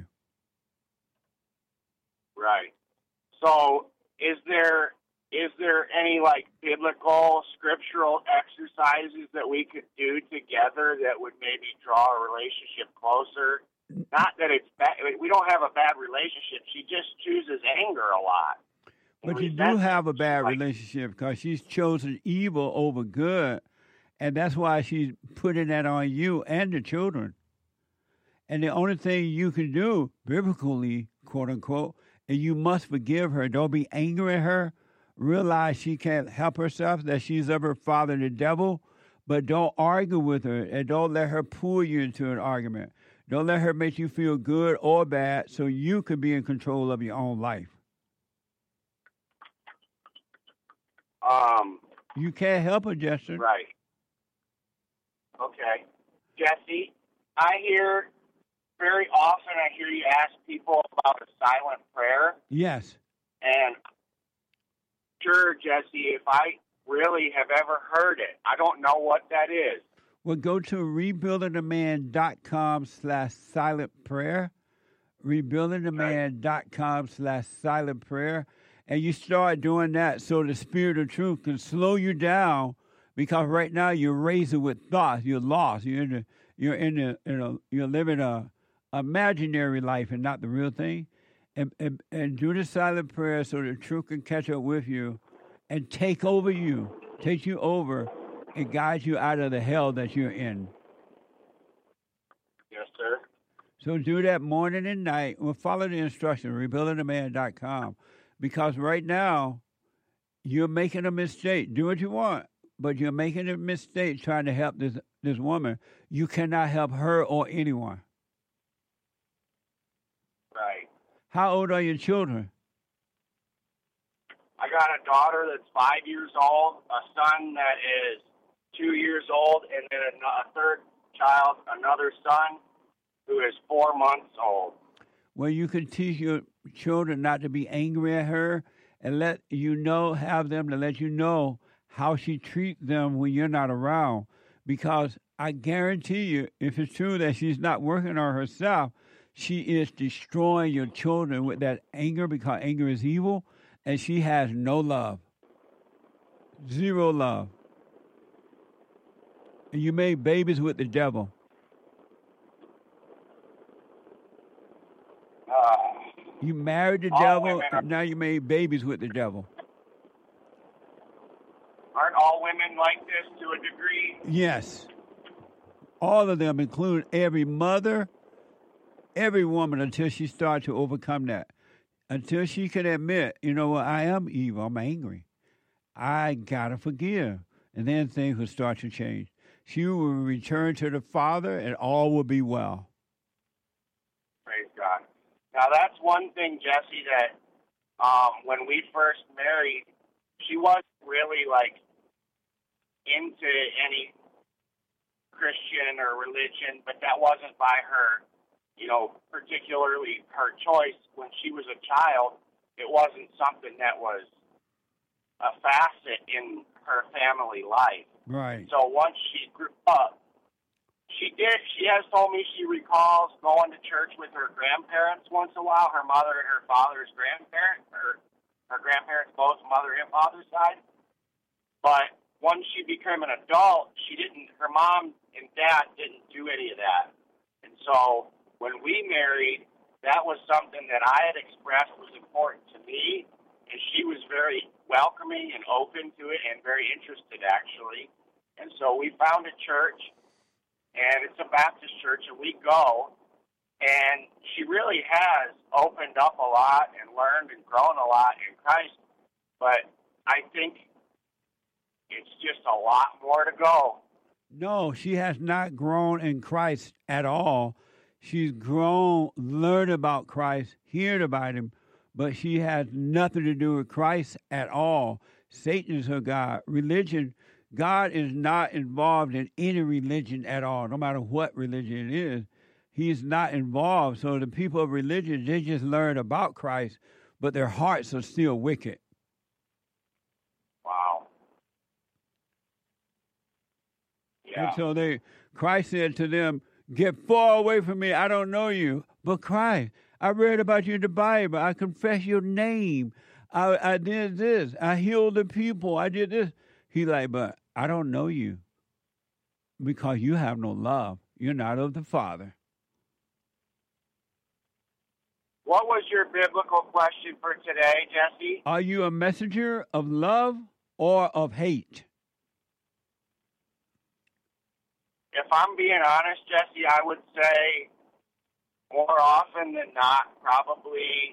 Right. So is there is there any, like, biblical, scriptural exercises that we could do together that would maybe draw a relationship closer? Not that it's bad. We don't have a bad relationship. She just chooses anger a lot. But you do have a bad relationship because she's chosen evil over good, and that's why she's putting that on you and the children. And the only thing you can do, biblically, quote unquote, is you must forgive her. Don't be angry at her. Realize she can't help herself, that she's of her father, the devil, but don't argue with her, and don't let her pull you into an argument. Don't let her make you feel good or bad, so you can be in control of your own life. Um, you can't help her, Jesse. Right. Okay. Jesse, I hear very often, I hear you ask people about a silent prayer. Yes. And sure, Jesse, if I really have ever heard it, I don't know what that is. Well, go to rebuildingtheman.com slash silent prayer, rebuildingtheman.com slash silent prayer, and you start doing that so the Spirit of Truth can slow you down, because right now you're racing with thoughts. You're lost. You're in the, you're in the, you know, you're living a imaginary life and not the real thing. And, and and do the silent prayer so the truth can catch up with you and take over you, take you over, and guide you out of the hell that you're in. Yes, sir. So do that morning and night. Well, follow the instructions, rebuilding the man dot com, because right now you're making a mistake. Do what you want, but you're making a mistake trying to help this this woman. You cannot help her or anyone. Right. How old are your children? I got a daughter that's five years old, a son that is two years old, and then a, a third child, another son, who is four months old. Well, you can teach your children not to be angry at her, and let you know, have them to let you know how she treats them when you're not around. Because I guarantee you, if it's true that she's not working on herself, she is destroying your children with that anger, because anger is evil, and she has no love. Zero love. And you made babies with the devil. Uh, you married the devil, and now you made babies with the devil. Aren't all women like this to a degree? Yes. All of them, including every mother, every woman, until she starts to overcome that. Until she can admit, you know what, I am evil, I'm angry. I gotta forgive. And then things will start to change. She will return to the Father, and all will be well. Praise God. Now, that's one thing, Jesse, that um, when we first married, she wasn't really, like, into any Christian or religion, but that wasn't by her, you know, particularly her choice. When she was a child, it wasn't something that was a facet in her family life. Right. So once she grew up, she did, she has told me she recalls going to church with her grandparents once in a while, her mother and her father's grandparents, her, her grandparents, both mother and father's side. But once she became an adult, she didn't, her mom and dad didn't do any of that. And so when we married, that was something that I had expressed was important to me, and she was very welcoming and open to it and very interested, actually. And so we found a church, and it's a Baptist church, and we go, and she really has opened up a lot and learned and grown a lot in Christ, but I think it's just a lot more to go. No, she has not grown in Christ at all. She's grown, learned about Christ, heard about him, but she has nothing to do with Christ at all. Satan is her God. Religion, God is not involved in any religion at all, no matter what religion it is. He's not involved. So the people of religion, they just learn about Christ, but their hearts are still wicked. Wow. Yeah. And so they, Christ said to them, get far away from me. I don't know you. But Christ, I read about you in the Bible. I confess your name. I, I did this. I healed the people. I did this. He's like, but I don't know you because you have no love. You're not of the Father. What was your biblical question for today, Jesse? Are you a messenger of love or of hate? If I'm being honest, Jesse, I would say more often than not, probably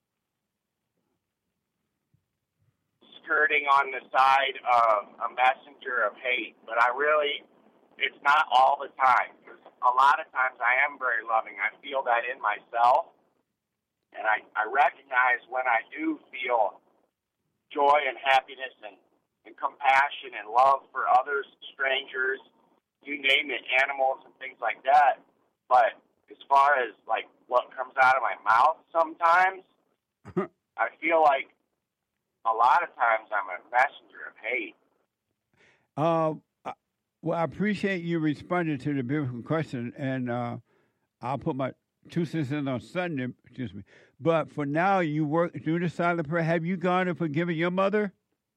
skirting on the side of a messenger of hate. But I really, it's not all the time. Because a lot of times I am very loving. I feel that in myself. And I, I recognize when I do feel joy and happiness and, and compassion and love for others, strangers, you name it, animals and things like that. But as far as, like, what comes out of my mouth sometimes, I feel like a lot of times I'm a messenger of hate. Uh, well, I appreciate you responding to the biblical question, and uh, I'll put my two cents in on Sunday, excuse me. But for now, you work through the silent prayer. Have you gone and forgiven your mother?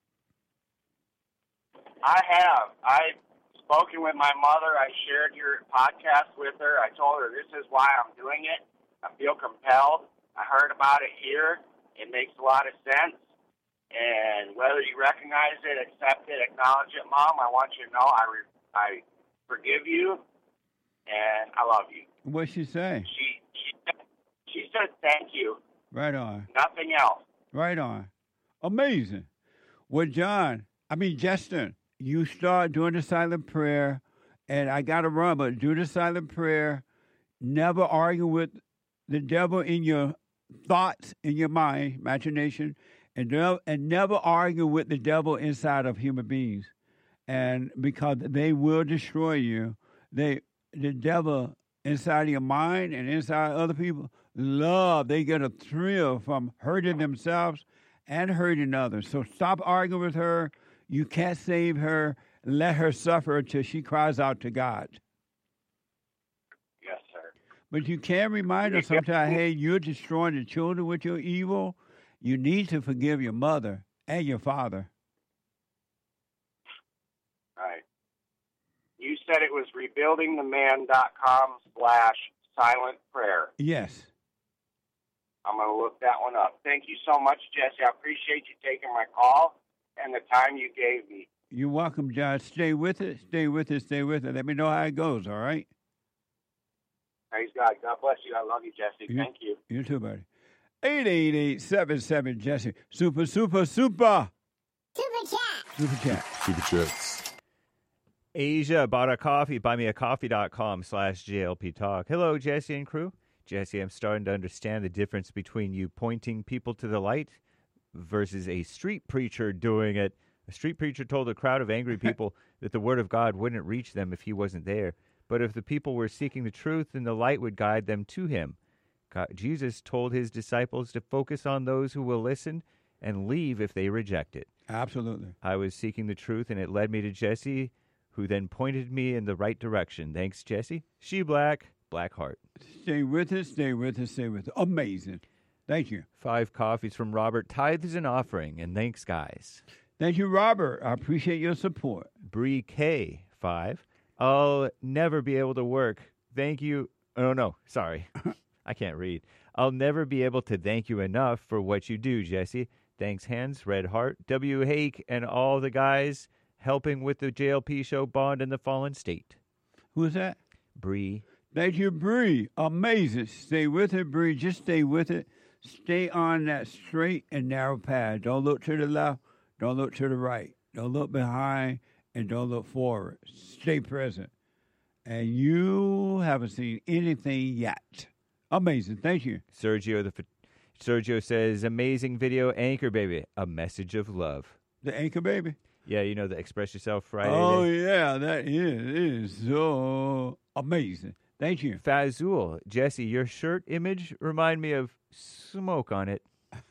I have. I've spoken with my mother. I shared your podcast with her. I told her this is why I'm doing it. I feel compelled. I heard about it here. It makes a lot of sense. And whether you recognize it, accept it, acknowledge it, Mom, I want you to know I, re- I forgive you and I love you. What'd she say? She, she, she said thank you. Right on. Nothing else. Right on. Amazing. Well, John, I mean, Justin, you start doing the silent prayer, and I got to run, but do the silent prayer. Never argue with the devil in your thoughts, in your mind, imagination, and, and never argue with the devil inside of human beings. And because they will destroy you, they the devil inside your mind and inside other people love. They get a thrill from hurting themselves and hurting others. So stop arguing with her. You can't save her. Let her suffer until she cries out to God. Yes, sir. But you can remind her sometimes, hey, you're destroying the children with your evil. You need to forgive your mother and your father. Right. You said it was rebuildingtheman.com slash silent prayer. Yes. I'm going to look that one up. Thank you so much, Jesse. I appreciate you taking my call and the time you gave me. You're welcome, John. Stay with it. Stay with it. Stay with it. Let me know how it goes, all right? Praise God. God bless you. I love you, Jesse. You, Thank you. You too, buddy. eight eight eight, seven seven, Jesse. Super, super, super. Super chat. Super chat. Super chats. Asia bought a coffee. Buymeacoffee.com slash JLP Talk. Hello, Jesse and crew. Jesse, I'm starting to understand the difference between you pointing people to the light versus a street preacher doing it. A street preacher told a crowd of angry people that the word of God wouldn't reach them if he wasn't there. But if the people were seeking the truth, then the light would guide them to him. God, Jesus told his disciples to focus on those who will listen and leave if they reject it. Absolutely. I was seeking the truth, and it led me to Jesse, who then pointed me in the right direction. Thanks, Jesse. She Black, Black Heart. Stay with us, stay with us, stay with us. Amazing. Thank you. Five coffees from Robert. Tithes and offering, and thanks, guys. Thank you, Robert. I appreciate your support. Bree K, five. I'll never be able to work. Thank you. Oh, no, sorry. I can't read. I'll never be able to thank you enough for what you do, Jesse. Thanks, Hans, Red Heart, W. Hake, and all the guys helping with the J L P show Bond in the Fallen State. Who's that? Bree. Thank you, Bree. Amazing. Stay with it, Bree. Just stay with it. Stay on that straight and narrow path. Don't look to the left. Don't look to the right. Don't look behind, and don't look forward. Stay present. And you haven't seen anything yet. Amazing. Thank you. Sergio the Sergio says, amazing video, Anchor Baby, a message of love. The Anchor Baby? Yeah, you know the Express Yourself Friday. Oh, day. yeah, that is, it is so amazing. Thank you. Fazul, Jesse, your shirt image remind me of smoke on it.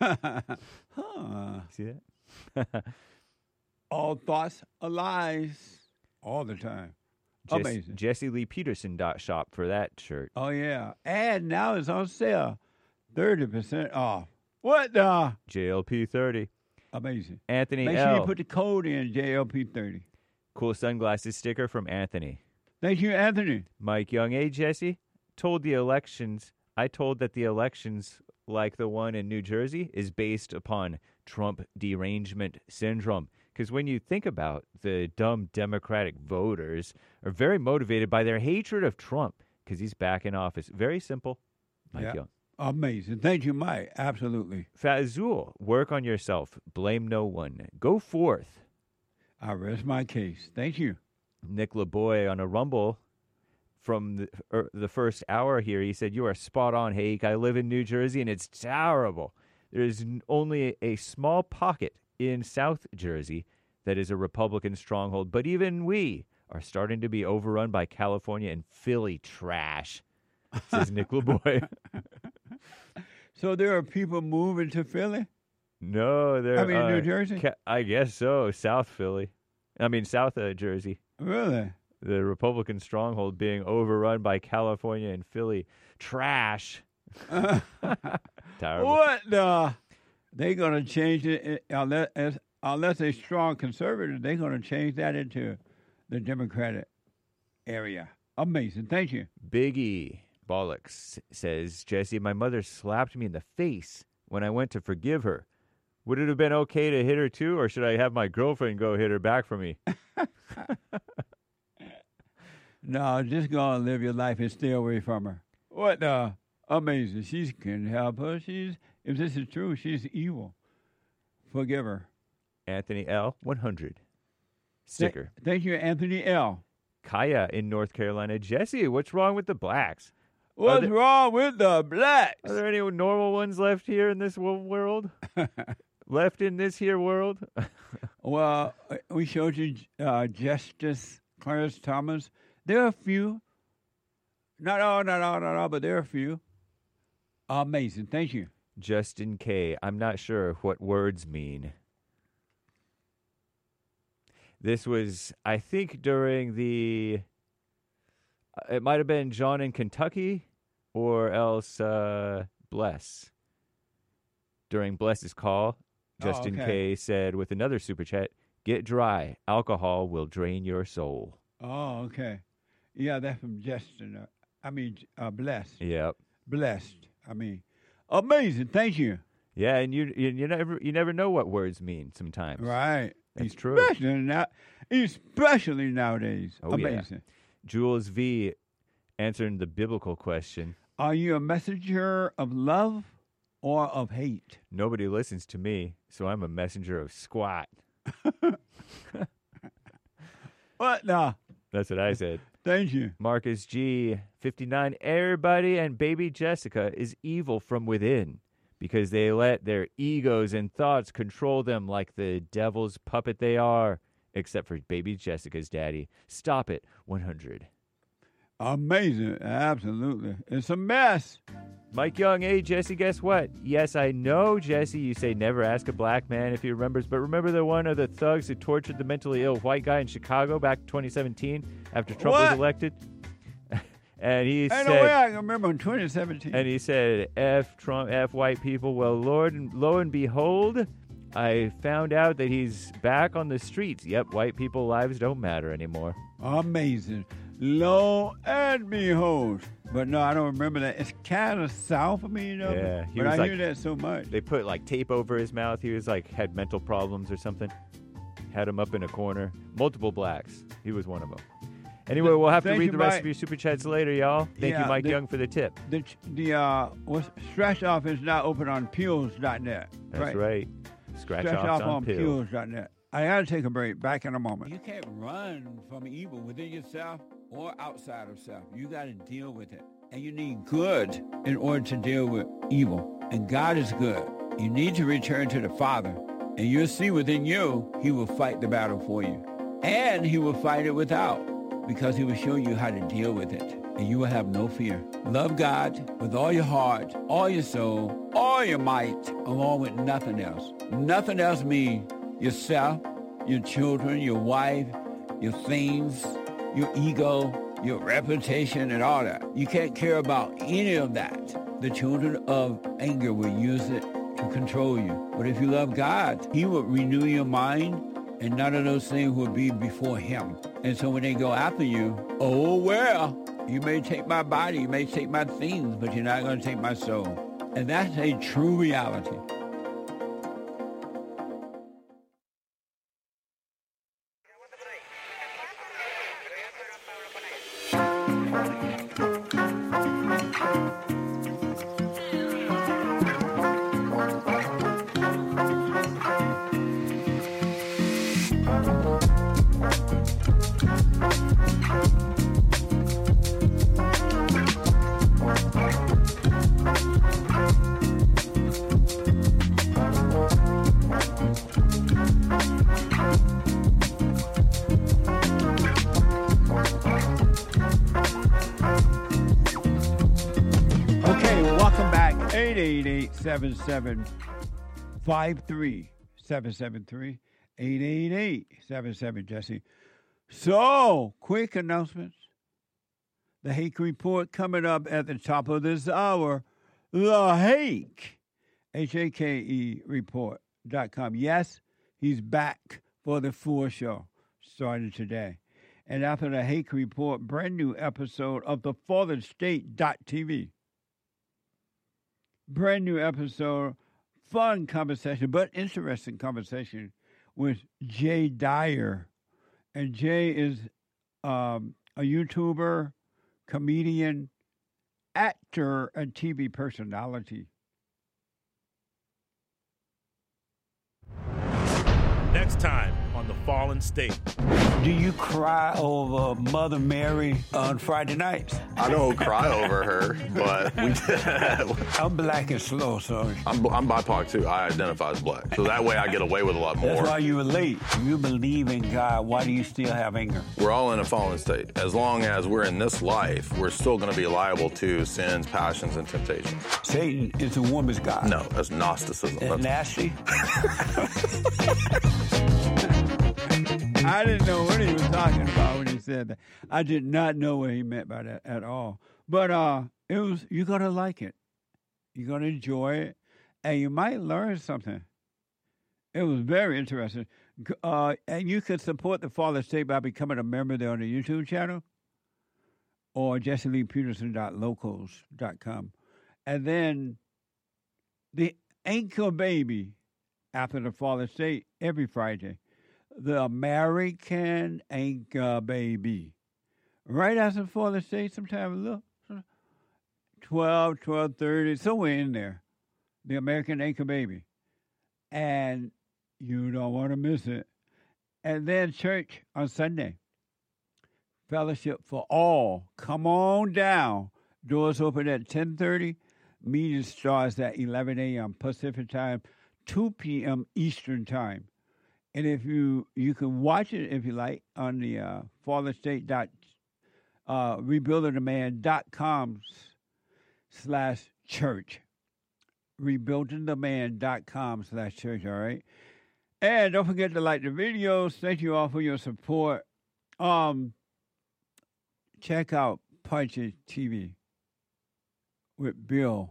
Huh. See that? All thoughts are lies all the time. Jess, Amazing. Jesse Lee Peterson dot shop for that shirt. Oh, yeah. And now it's on sale. thirty percent off. What the? J L P thirty. Amazing. Anthony Make L. sure you put the code in, J L P thirty. Cool sunglasses sticker from Anthony. Thank you, Anthony. Mike Young, hey, Jesse. Told the elections, I told that the elections, like the one in New Jersey, is based upon Trump derangement syndrome. Because when you think about the dumb Democratic voters are very motivated by their hatred of Trump because he's back in office. Very simple. Mike Yeah. Young. Amazing. Thank you, Mike. Absolutely. Fazul, work on yourself. Blame no one. Go forth. I rest my case. Thank you. Nick LeBoy on a Rumble from the, er, the first hour here. He said, you are spot on, Hake. I live in New Jersey, and it's terrible. There's n- only a small pocket in South Jersey that is a Republican stronghold, but even we are starting to be overrun by California and Philly trash, says Nick LeBoy. So there are people moving to Philly? No, they're I mean, uh, New Jersey? Ca- I guess so. South Philly. I mean, South uh, Jersey. Really? The Republican stronghold being overrun by California and Philly trash. Terrible. What the? They're going to change it unless, unless they're strong conservative. They're going to change that into the Democratic area. Amazing. Thank you. Biggie Bollocks says, Jesse, my mother slapped me in the face when I went to forgive her. Would it have been okay to hit her too, or should I have my girlfriend go hit her back for me? No, just go and live your life and stay away from her. What the? Amazing. She can help her. She's, if this is true, she's evil. Forgive her. Anthony L. one hundred. Sticker. Th- thank you, Anthony L. Kaya in North Carolina. Jesse, what's wrong with the blacks? What's there, wrong with the blacks? Are there any normal ones left here in this world? Left in this here world? Well, we showed you uh, Justice Clarence Thomas. There are a few. Not all, not all, not all, but there are a few. Amazing. Thank you. Justin K. I'm not sure what words mean. This was, I think, during the, it might have been John in Kentucky or else uh, Bless. During Bless's call, Justin oh, okay. K. said with another super chat, get dry. Alcohol will drain your soul. Oh, okay. Yeah, that's from Justin. Uh, I mean, uh, Blessed. Yep. Blessed. I mean, amazing. Thank you. Yeah, and you you, you never you never know what words mean sometimes. Right. That's true. Especially, now, especially nowadays. Oh, amazing. Yeah. Jules V. answering the biblical question. Are you a messenger of love or of hate? Nobody listens to me, so I'm a messenger of squat. What the? That's what I said. Thank you. Marcus G. fifty-nine. Everybody and baby Jessica is evil from within because they let their egos and thoughts control them like the devil's puppet they are, except for baby Jessica's daddy. Stop it. one hundred. Amazing. Absolutely. It's a mess. Mike Young, hey, Jesse, guess what? Yes, I know, Jesse, you say never ask a black man if he remembers, but remember the one of the thugs who tortured the mentally ill white guy in Chicago back in twenty seventeen after Trump what? was elected? And he Ain't said, no way I can remember in twenty seventeen. And he said, F Trump, F white people. Well, Lord, and lo and behold, I found out that he's back on the streets. Yep, white people lives don't matter anymore. Amazing. Lo and behold. But no, I don't remember that. It's kind of south of me, you know. Yeah, he but was I like, hear that so much. They put like tape over his mouth. He was like, had mental problems or something. Had him up in a corner. Multiple blacks. He was one of them. Anyway, we'll have to Thank read you, the rest Mike. of your super chats later, y'all. Thank Yeah, you, Mike the- Young, for the tip. The the uh, what's, scratch off is now open on pills dot net. That's right. right. Scratch, Scratch offs off on, on pills. pills dot net. I got to take a break. Back in a moment. You can't run from evil within yourself. or outside of self. You got to deal with it. And you need good in order to deal with evil. And God is good. You need to return to the Father. And you'll see within you, he will fight the battle for you. And he will fight it without, because he will show you how to deal with it. And you will have no fear. Love God with all your heart, all your soul, all your might, along with nothing else. Nothing else means yourself, your children, your wife, your things, your ego, your reputation, and all that. You can't care about any of that. The children of anger will use it to control you. But if you love God, he will renew your mind, and none of those things will be before him. And so when they go after you, oh, well, you may take my body, you may take my things, but you're not going to take my soul. And that's a true reality. seven seven five three seven seven three eight eight eight seven seven Jesse. So, quick announcements. The Hake Report coming up at the top of this hour. The Hake, H A K E report dot com. Yes, he's back for the full show, starting today. And after the Hake Report, brand new episode of the Fallen State dot T V. Brand new episode, fun conversation, but interesting conversation with Jay Dyer. And Jay is um, a YouTuber, comedian, actor, and T V personality. Next time on The Fallen State. Do you cry over Mother Mary on Friday nights? I don't cry over her, but we did. I'm black and slow, so. I'm, I'm B I P O C too. I identify as black. So that way I get away with a lot more. That's why you were late. You believe in God. Why do you still have anger? We're all in a fallen state. As long as we're in this life, we're still going to be liable to sins, passions, and temptations. Satan is a woman's God. No, that's Gnosticism. That's that's nasty. I didn't know what he was talking about when he said that. I did not know what he meant by that at all. But uh, it was you're gonna like it. You're gonna enjoy it, and you might learn something. It was very interesting. Uh, and you can support the Fallen State by becoming a member there on the YouTube channel or jesse lee peterson dot locals dot com. And then the Anchor Baby after the Fallen State every Friday. The American Anchor Baby. Right after the Fallen State, sometime, look, twelve, twelve thirty, somewhere in there. The American Anchor Baby. And you don't want to miss it. And then church on Sunday. Fellowship for all. Come on down. Doors open at ten thirty. Meeting starts at eleven a.m. Pacific time, two p.m. Eastern time. And if you you can watch it if you like on the uh, fallen state dot uh, rebuilding the man dot com slash church. rebuilding the man dot com slash church, all right? And don't forget to like the videos. Thank you all for your support. Um, check out Punchy T V with Bill.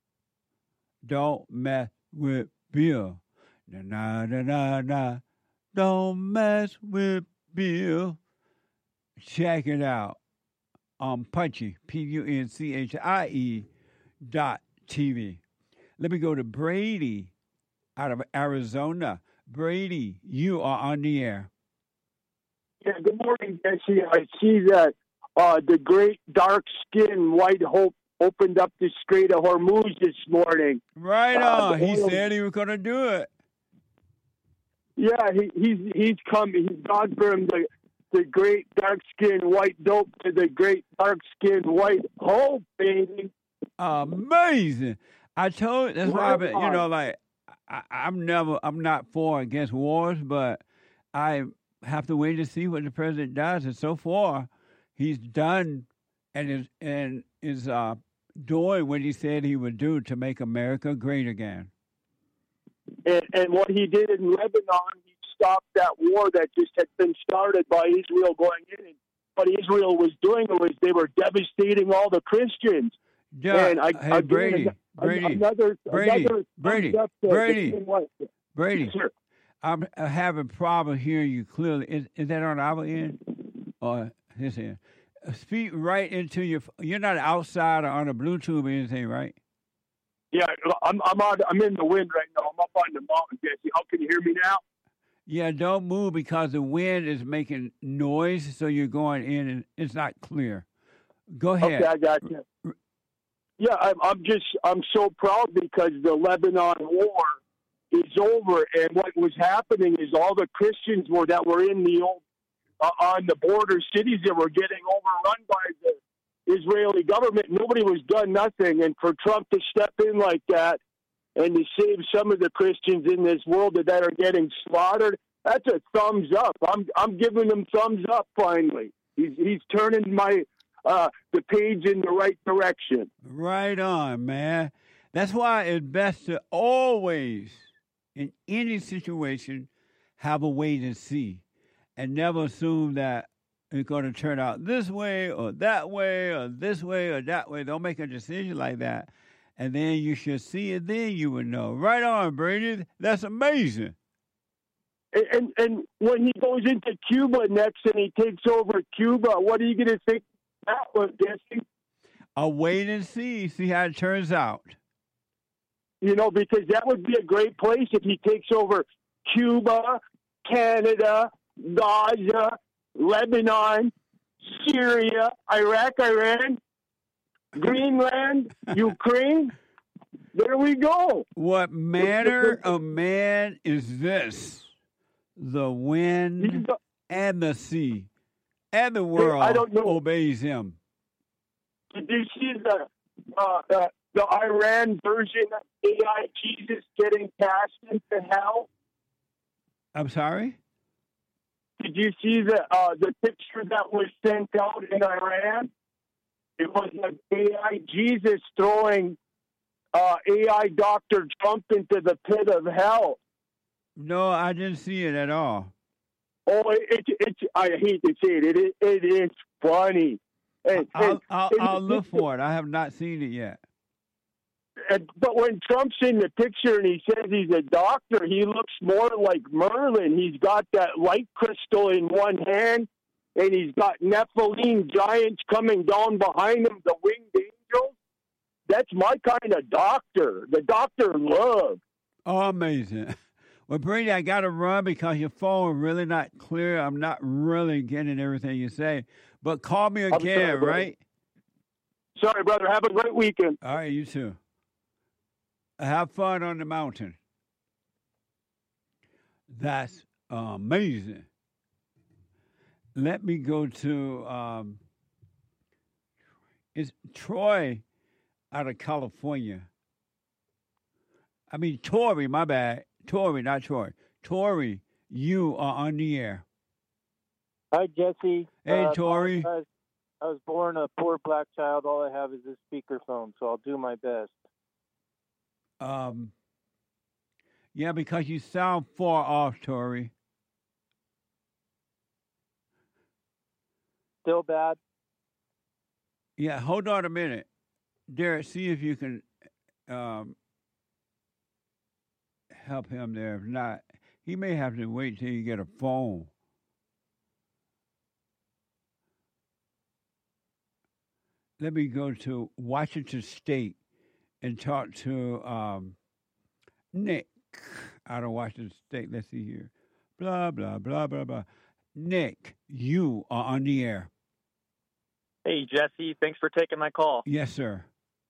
Don't mess with Bill. Na na na na na. Don't mess with Bill. Check it out on Punchy, P U N C H I E dot T V. Let me go to Brady out of Arizona. Brady, you are on the air. Yeah, good morning, Jesse. I see that uh, the great dark-skinned White Hope opened up the Strait of Hormuz this morning. Right Uh, on. He oil- said he was going to do it. Yeah, he, he's he's come. He's gone from the the great dark-skinned white dope to the great dark-skinned white hope, baby. Amazing. I told that's why I've been, you Right know, on. like I, I'm never, I'm not for or against wars, but I have to wait to see what the president does. And so far, he's done and is and is uh, doing what he said he would do to make America great again. And, and what he did in Lebanon, he stopped that war that just had been started by Israel going in. And what Israel was doing was they were devastating all the Christians. Yeah, and I, hey, I Brady, an- Brady, another, Brady, another Brady, thumbs up to Brady, the white- Brady. Sure. I'm uh, having problem hearing you clearly. Is, is that on our end or his end? Uh, Speak right into your. You're not outside or on a Bluetooth or anything, right? Yeah, I'm I'm on, I'm in the wind right now. I'm up on the mountain, Jesse. How can you hear me now? Yeah, don't move because the wind is making noise, so you're going in and it's not clear. Go ahead. Okay, I got you. Yeah, I'm, I'm just I'm so proud because the Lebanon war is over, and what was happening is all the Christians were that were in the old uh, on the border cities that were getting overrun by the Israeli government. Nobody was done nothing, and for Trump to step in like that and to save some of the Christians in this world that are getting slaughtered, that's a thumbs up. I'm I'm giving him thumbs up. Finally, he's he's turning my uh, the page in the right direction. Right on, man. That's why it's best to always, in any situation, have a wait and see, and never assume that it's going to turn out this way or that way or this way or that way. Don't make a decision like that. And then you should see it, then you would know. Right on, Brady. That's amazing. And, and and when he goes into Cuba next and he takes over Cuba, what are you going to think that was, Jesse? A wait and see, see how it turns out. You know, because that would be a great place if he takes over Cuba, Canada, Gaza, Lebanon, Syria, Iraq, Iran, Greenland, Ukraine. There we go. What manner of man is this? The wind and the sea and the world I don't know. obeys him. Did you see the uh, the, the Iran version of A I Jesus getting cast into hell? I'm sorry? Did you see the uh, the picture that was sent out in Iran? It was like A I Jesus throwing uh, A I Doctor Trump into the pit of hell. No, I didn't see it at all. Oh, it, it, it I hate to say it. It, it, it is funny. And, I'll, and, I'll, and, I'll look for it. I have not seen it yet. And, but when Trump's in the picture and he says he's a doctor, he looks more like Merlin. He's got that light crystal in one hand, and he's got Nephilim giants coming down behind him, the winged angels. That's my kind of doctor, the doctor of love. Oh, amazing. Well, Brady, I got to run because your phone is really not clear. I'm not really getting everything you say. But call me again, sorry, right? Sorry, brother. Have a great weekend. All right, you too. Have fun on the mountain. That's amazing. Let me go to, um, it's Troy out of California. I mean, Tori, my bad. Tori, not Troy. Tori, you are on the air. Hi, Jesse. Hey, uh, Tori. I was, I was born a poor black child. All I have is this speakerphone, so I'll do my best. Um, yeah, because you sound far off, Tori. Still bad? Yeah, hold on a minute. Derek, see if you can um, help him there. If not, he may have to wait till you get a phone. Let me go to Washington State and talk to um, Nick out of Washington State. Let's see here. Blah, blah, blah, blah, blah. Nick, you are on the air. Hey, Jesse. Thanks for taking my call. Yes, sir.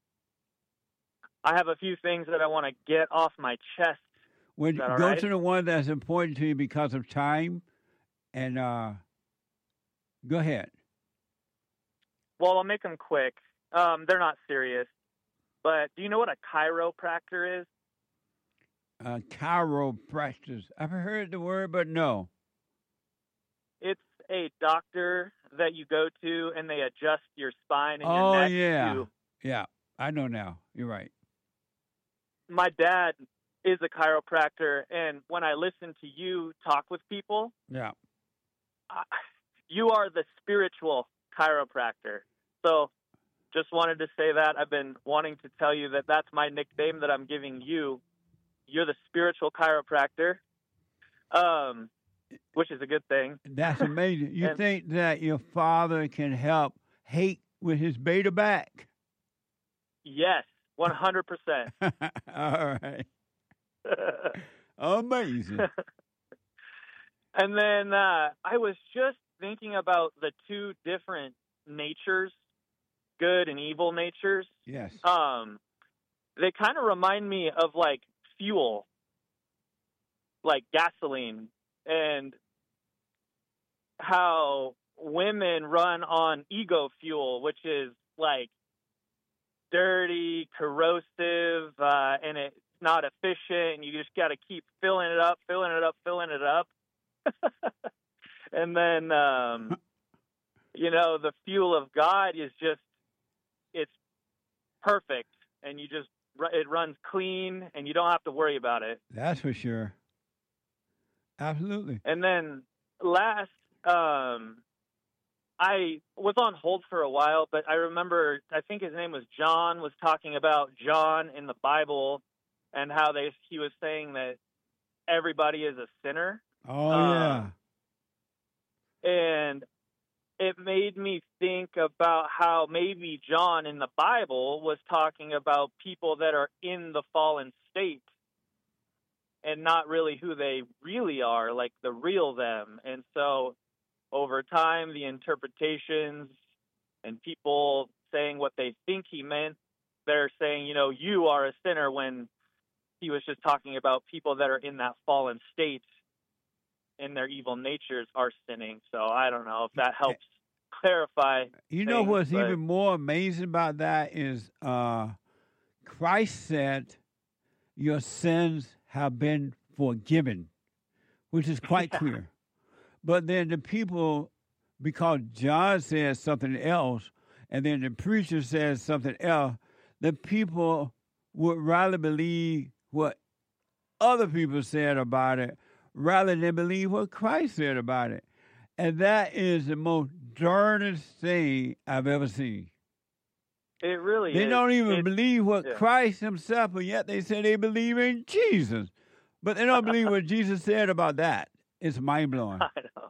I have a few things that I want to get off my chest. Well, Is that all go right? to the one that's important to you because of time. And uh, Go ahead. Well, I'll make them quick. Um, they're not serious. But do you know what a chiropractor is? Uh, chiropractor. I've heard the word, but no. It's a doctor that you go to, and they adjust your spine and oh, your neck. yeah. To... Yeah, I know now. You're right. My dad is a chiropractor, and when I listen to you talk with people, yeah, I, you are the spiritual chiropractor. So just wanted to say that. I've been wanting to tell you that that's my nickname that I'm giving you. You're the spiritual chiropractor, um, which is a good thing. That's amazing. You and, think that your father can help hate with his beta back? Yes, one hundred percent. All right. Amazing. And then uh, I was just thinking about the two different natures, good and evil natures. Yes. Um, they kind of remind me of like fuel, like gasoline, and how women run on ego fuel, which is like dirty, corrosive, uh, and it's not efficient, and you just got to keep filling it up, filling it up, filling it up. And then, um, you know, the fuel of God is just, it's perfect, and you just, it runs clean, and you don't have to worry about it. That's for sure. Absolutely. And then last, um, I was on hold for a while, but I remember, I think his name was John, was talking about John in the Bible and how they he was saying that everybody is a sinner. Oh, um, yeah. And it made me think about how maybe John in the Bible was talking about people that are in the fallen state and not really who they really are, like the real them. And so over time, the interpretations and people saying what they think he meant, they're saying, you know, you are a sinner, when he was just talking about people that are in that fallen state and their evil natures are sinning. So I don't know if that helps clarify. You know things, what's but... even more amazing about that is uh, Christ said, your sins have been forgiven, which is quite clear. But then the people, because John says something else, and then the preacher says something else, the people would rather believe what other people said about it rather than believe what Christ said about it. And that is the most darndest thing I've ever seen. It really they is. They don't even it, believe what yeah. Christ himself, but yet they say they believe in Jesus. But they don't believe what Jesus said about that. It's mind-blowing. I know.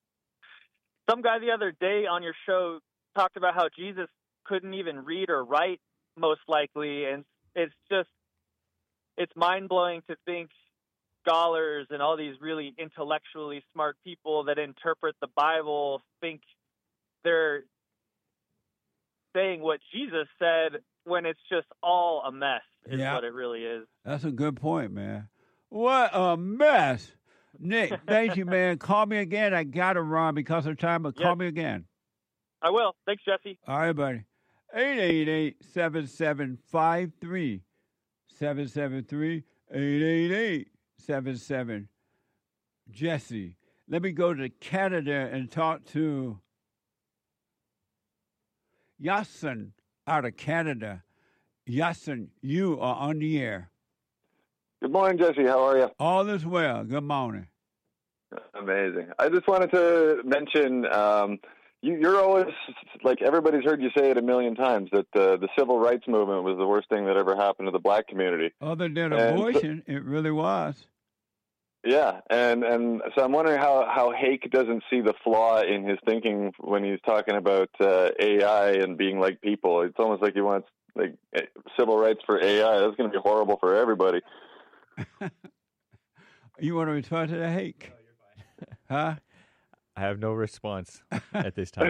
Some guy the other day on your show talked about how Jesus couldn't even read or write, most likely, and it's just, it's mind-blowing to think scholars and all these really intellectually smart people that interpret the Bible think they're saying what Jesus said when it's just all a mess, is yeah. what it really is. That's a good point, man. What a mess. Nick, thank you, man. Call me again. I got to run because of time, but yes. call me again. I will. Thanks, Jesse. All right, buddy. eight eight eight, seven seven five three, seven seven three, eight eight eight, seven seven. Jesse. Let me go to Canada and talk to Yasin out of Canada. Yasin, you are on the air. Good morning, Jesse. How are you? All is well. Good morning. Amazing. I just wanted to mention, um, you, you're always, like everybody's heard you say it a million times, that the, the civil rights movement was the worst thing that ever happened to the black community. Other than and abortion, so, it really was. Yeah, and, and so I'm wondering how, how Hake doesn't see the flaw in his thinking when he's talking about uh, A I and being like people. It's almost like he wants like civil rights for A I. That's going to be horrible for everybody. You want to respond to the Hake? No, you're fine. Huh? I have no response at this time.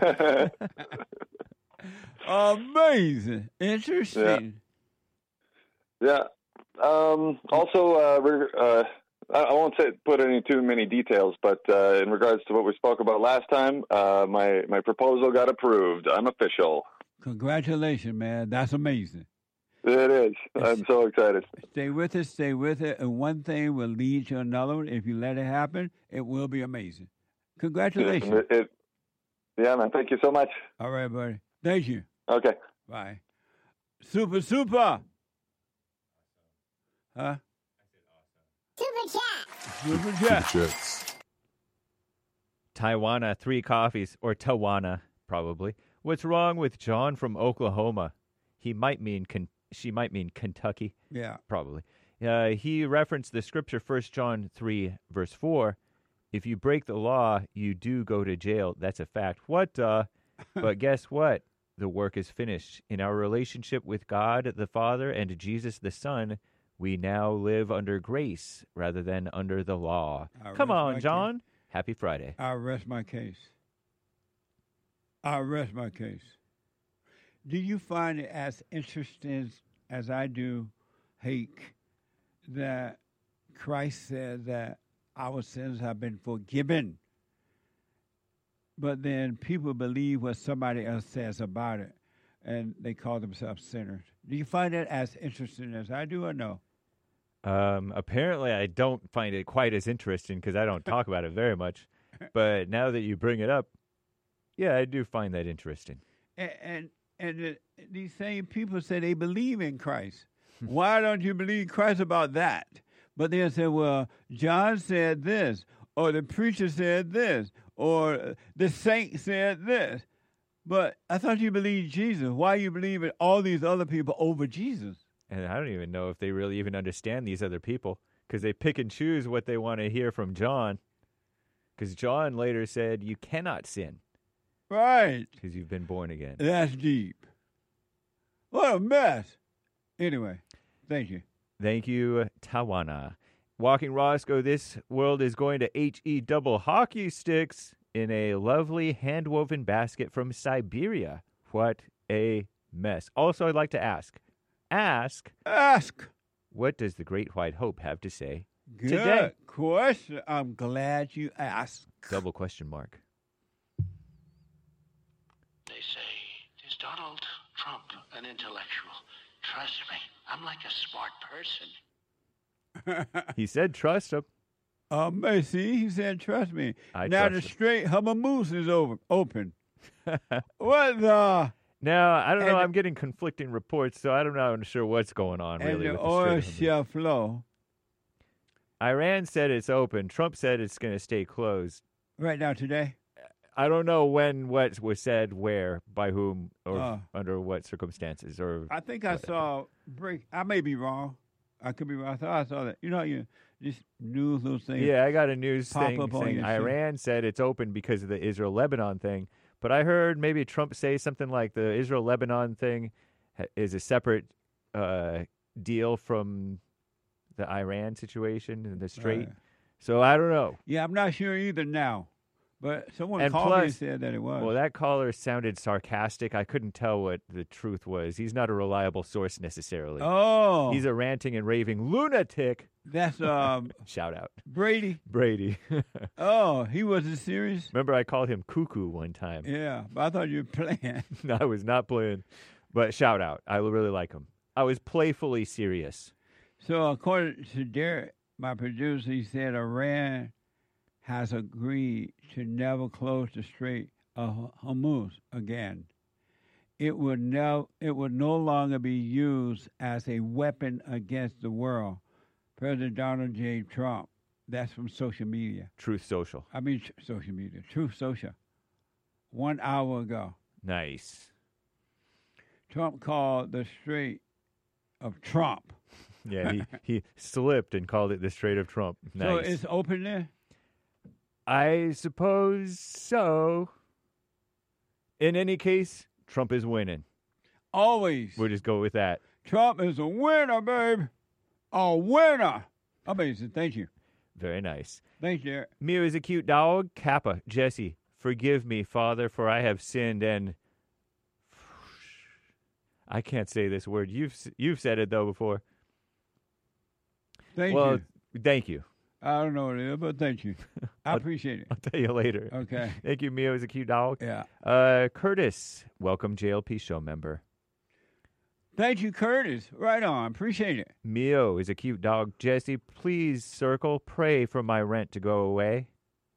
Amazing. Interesting. Yeah. yeah. Um, also, uh, we're, uh, I I won't say put any too many details, but uh, in regards to what we spoke about last time, uh, my my proposal got approved. I'm official. Congratulations, man. That's amazing. It is. I'm so excited. Stay with it, stay with it, and one thing will lead to another one. If you let it happen, it will be amazing. Congratulations. It, it, yeah, man. Thank you so much. All right, buddy. Thank you. Okay. Bye. Super, super. Huh? Super chat. Super chat. Chats. Taiwana, three coffees, or Tawana, probably. What's wrong with John from Oklahoma? He might mean Ken- she might mean Kentucky. Yeah. Probably. Uh, he referenced the scripture First John three, verse four. If you break the law, you do go to jail. That's a fact. What? Uh, but guess what? The work is finished. In our relationship with God the Father and Jesus the Son, we now live under grace rather than under the law. I'll Come rest on, my John. case. Happy Friday. I'll rest my case. I'll rest my case. Do you find it as interesting as I do, Hake, that Christ said that our sins have been forgiven, but then people believe what somebody else says about it, and they call themselves sinners? Do you find it as interesting as I do, or no? Um, apparently, I don't find it quite as interesting because I don't talk about it very much. But now that you bring it up, yeah, I do find that interesting. And and, and the, these same people say they believe in Christ. Why don't you believe Christ about that? But they'll say, well, John said this, or the preacher said this, or the saint said this. But I thought you believed Jesus. Why you believe in all these other people over Jesus? And I don't even know if they really even understand these other people because they pick and choose what they want to hear from John. Because John later said, you cannot sin. Right. Because you've been born again. That's deep. What a mess. Anyway, thank you. Thank you, Tawana. Walking Roscoe, this world is going to H E double hockey sticks in a lovely hand-woven basket from Siberia. What a mess. Also, I'd like to ask, ask, ask, what does the Great White Hope have to say Good today? question. I'm glad you asked. Double question mark. They say, is Donald Trump an intellectual? Trust me, I'm like a smart person. He said trust him. Um, see, he said, trust me. I now trust the him. straight hummus is over, open. What the? Now, I don't know. And- I'm getting conflicting reports, so I don't know. I'm sure what's going on And really the with oil the Strait of Hormuz. shall flow. Iran said it's open. Trump said it's going to stay closed. Right now, today? I don't know when what was said, where, by whom, or Uh. under what circumstances. Or I think I whatever. saw break. I may be wrong. I could be wrong. I thought I saw that. You know, you just news those things. Yeah, I got a news pop thing up on saying your Iran said it's open because of the Israel-Lebanon thing. But I heard maybe Trump say something like the Israel-Lebanon thing ha- is a separate uh, deal from the Iran situation and the Strait. Right. So I don't know. Yeah, I'm not sure either now. But someone And called me and plus- said that it was. Well, that caller sounded sarcastic. I couldn't tell what the truth was. He's not a reliable source necessarily. Oh. He's a ranting and raving lunatic. That's um Shout out. Brady. Brady. Oh, he wasn't serious? Remember I called him cuckoo one time. Yeah, but I thought you were playing. No, I was not playing. But shout out. I really like him. I was playfully serious. So according to Derek, my producer, he said Iran has agreed to never close the Strait of Hormuz again. It would no, it would no longer be used as a weapon against the world. President Donald J. Trump. That's from social media. Truth Social. I mean, tr- social media. Truth Social. One hour ago. Nice. Trump called the Strait of Trump. Yeah, he, he slipped and called it the Strait of Trump. Nice. So it's open there? I suppose so. In any case, Trump is winning. Always. We'll just go with that. Trump is a winner, babe. A winner. Amazing. Thank you. Very nice. Thanks, Derek. Mew is a cute dog. Kappa, Jesse, forgive me, Father, for I have sinned and... I can't say this word. You've you've said it, though, before. Thank well, you. thank you. I don't know what it is, but thank you. I appreciate it. I'll tell you later. Okay. Thank you, Mio. Is a cute dog. Yeah. Uh, Curtis, welcome J L P show member. Thank you, Curtis. Right on. Appreciate it. Mio is a cute dog. Jesse, please circle. Pray for my rent to go away.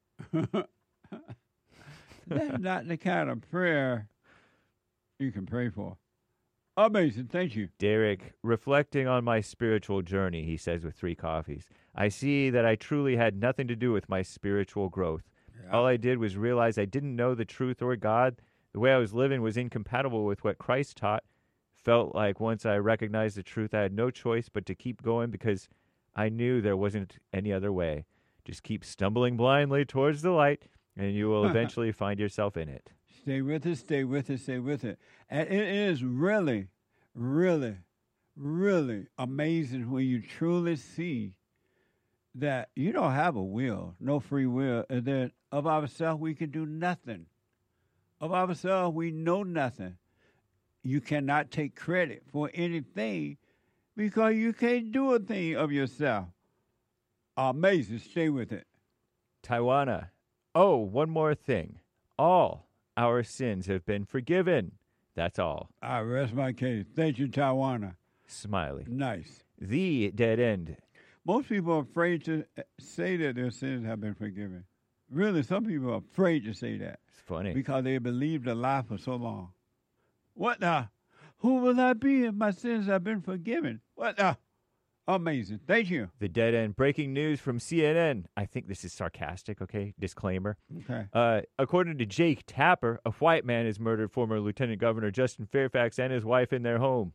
That's not the kind of prayer you can pray for. Amazing. Thank you. Derek, reflecting on my spiritual journey, he says with three coffees, I see that I truly had nothing to do with my spiritual growth. Yeah. All I did was realize I didn't know the truth or God. The way I was living was incompatible with what Christ taught. Felt like once I recognized the truth, I had no choice but to keep going because I knew there wasn't any other way. Just keep stumbling blindly towards the light, and you will eventually find yourself in it. Stay with it, stay with it, stay with it. And it is really, really, really amazing when you truly see that you don't have a will, no free will, and that of ourselves we can do nothing. Of ourselves we know nothing. You cannot take credit for anything because you can't do a thing of yourself. Amazing. Stay with it. Taiwana. Oh, one more thing. All our sins have been forgiven. That's all. I rest my case. Thank you, Taiwana. Smiley. Nice. The dead end. Most people are afraid to say that their sins have been forgiven. Really, some people are afraid to say that. It's funny. Because they believed a lie for so long. What the? Who will I be if my sins have been forgiven? What the? Amazing. Thank you. The dead end. Breaking news from C N N. I think this is sarcastic, okay? Disclaimer. Okay. Uh, according to Jake Tapper, a white man has murdered former Lieutenant Governor Justin Fairfax and his wife in their home.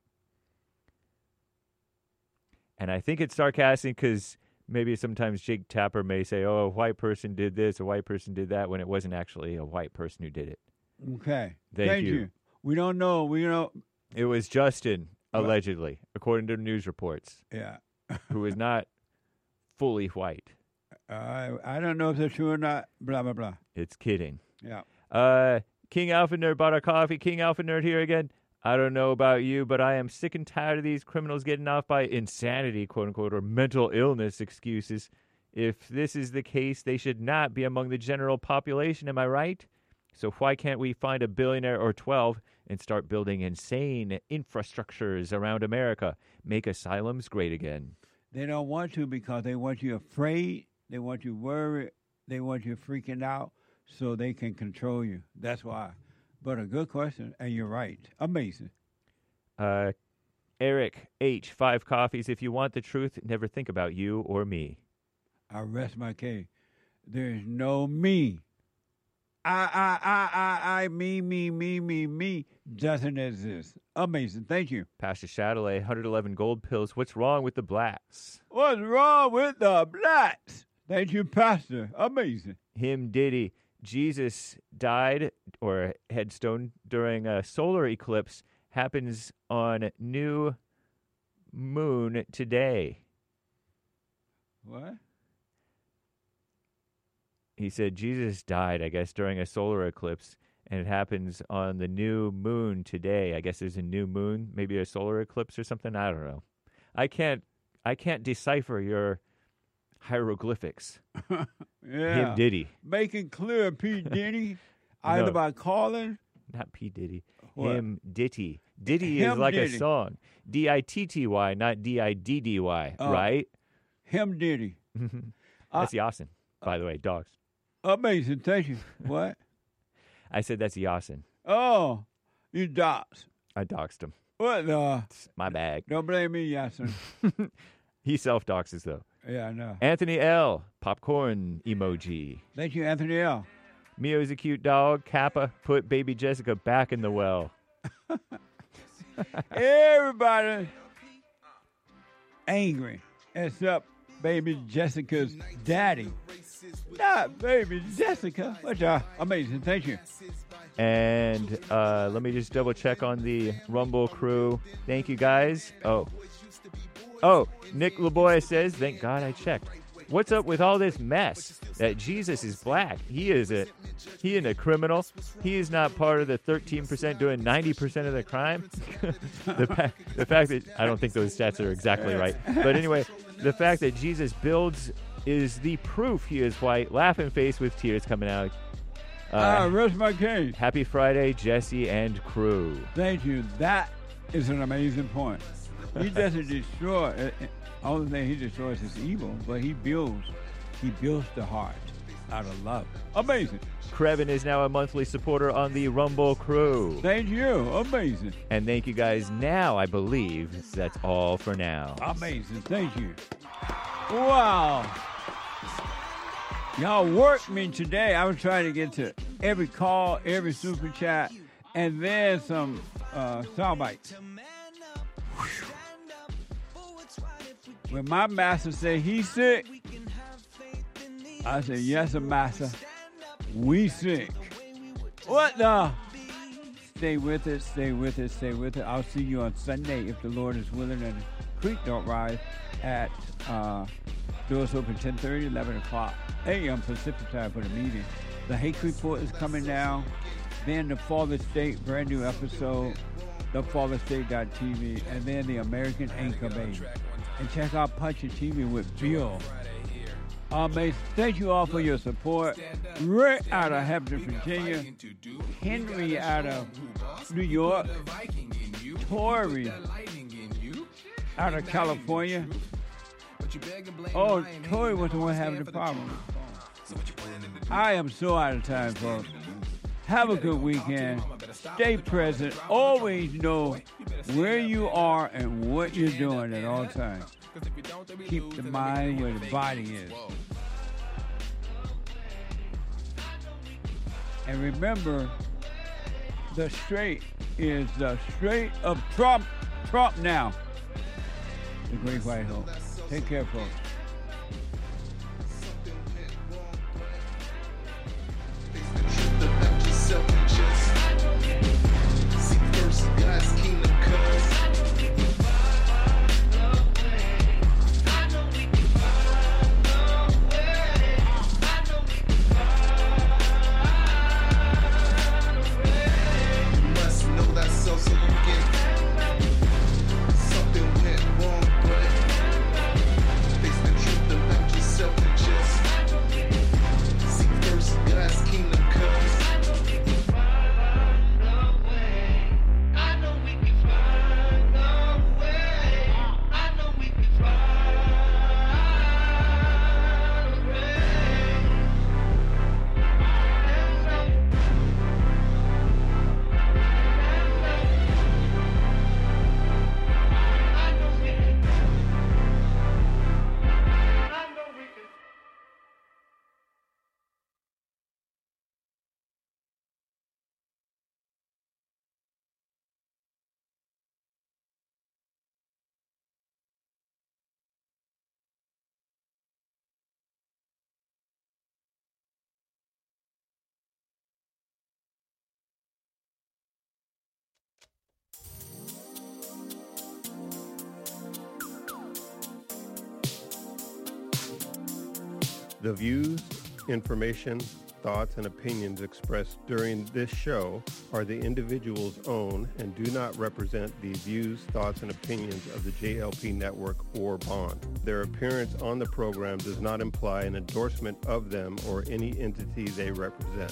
And I think it's sarcastic because maybe sometimes Jake Tapper may say, oh, a white person did this, a white person did that, when it wasn't actually a white person who did it. Okay. Thank, Thank you. you. We don't know. We don't. It was Justin, allegedly, according to news reports. Yeah. Who is not fully white. Uh, I don't know if that's true or not. Blah, blah, blah. It's kidding. Yeah. Uh, King Alpha Nerd bought our coffee. King Alpha Nerd here again. I don't know about you, but I am sick and tired of these criminals getting off by insanity, quote unquote, or mental illness excuses. If this is the case, they should not be among the general population. Am I right? So why can't we find a billionaire or twelve and start building insane infrastructures around America? Make asylums great again. They don't want to because they want you afraid. They want you worried. They want you freaking out so they can control you. That's why. But a good question, and you're right. Amazing. Uh, Eric H., five coffees. If you want the truth, never think about you or me. I rest my case. There's no me. I, I, I, I, I, me, me, me, me, me doesn't exist. Amazing. Thank you. Pastor Chatelet, one hundred eleven gold pills. What's wrong with the blacks? What's wrong with the blacks? Thank you, Pastor. Amazing. Him Diddy. Jesus died, or headstone, during a solar eclipse. Happens on new moon today. What? He said Jesus died, I guess, during a solar eclipse, and it happens on the new moon today. I guess there's a new moon, maybe a solar eclipse or something. I don't know. I can't. I can't decipher your hieroglyphics. Yeah. Him Diddy. Making clear, P. Diddy, either No. by calling. Not P. Diddy. What? Him Ditty. Ditty Him is like Diddy. a song. D I T T Y, not D I D D Y, Oh. right? Him Diddy. That's Yasin, by the way, dogs. Amazing. Thank you. What? I said that's Yasin. Oh, you docs. I doxed him. What the? It's my bag. Don't blame me, Yasin. He self-doxes, though. Yeah, I know. Anthony L. Popcorn emoji. Thank you, Anthony L. Mio's a cute dog. Kappa put baby Jessica back in the well. Everybody angry except baby Jessica's daddy. Not baby Jessica. Which are amazing. Thank you. And uh, let me just double check on the Rumble crew. Thank you, guys. Oh. Oh, Nick LeBoy says, thank God I checked. What's up with all this mess that Jesus is black? He is a he is a criminal. He is not part of the thirteen percent doing ninety percent of the crime. the, fa- the fact that I don't think those stats are exactly right. But anyway, the fact that Jesus builds is the proof he is white. Laughing face with tears coming out. Uh, ah, rest my case. Happy Friday, Jesse and crew. Thank you. That is an amazing point. He doesn't destroy. Uh, only thing he destroys is evil, but he builds. He builds the heart out of love. Amazing. Krevin is now a monthly supporter on the Rumble crew. Thank you. Amazing. And thank you guys. Now, I believe that's all for now. Amazing. Thank you. Wow. Y'all worked me today. I was trying to get to every call, every super chat, and then some uh, sound bites. When my master said he's sick, I said, yes, master. We sick. What the? Stay with it, stay with it, stay with it. I'll see you on Sunday if the Lord is willing and the creek don't rise at uh, doors open ten thirty, eleven o'clock a m Pacific time for the meeting. The Hake Report is coming now. Then the Father State, brand new episode, the father state dot t v, and then the American Anchor Baby. And check out Punch T V with Bill. Amazing. Thank you all for your support. Rick out of Hampton, Virginia. Henry out of New York. Tori out of California. Oh, Tori was the one having the problem. I am so out of time, folks. Have a good weekend. Stay present. Always know where you are and what you're doing at all times. Keep the mind where the body is. And remember, the straight is the straight of Trump. Trump now. The Great White Hope. Take care, folks. The views, information, thoughts, and opinions expressed during this show are the individual's own and do not represent the views, thoughts, and opinions of the J L P Network or Bond. Their appearance on the program does not imply an endorsement of them or any entity they represent.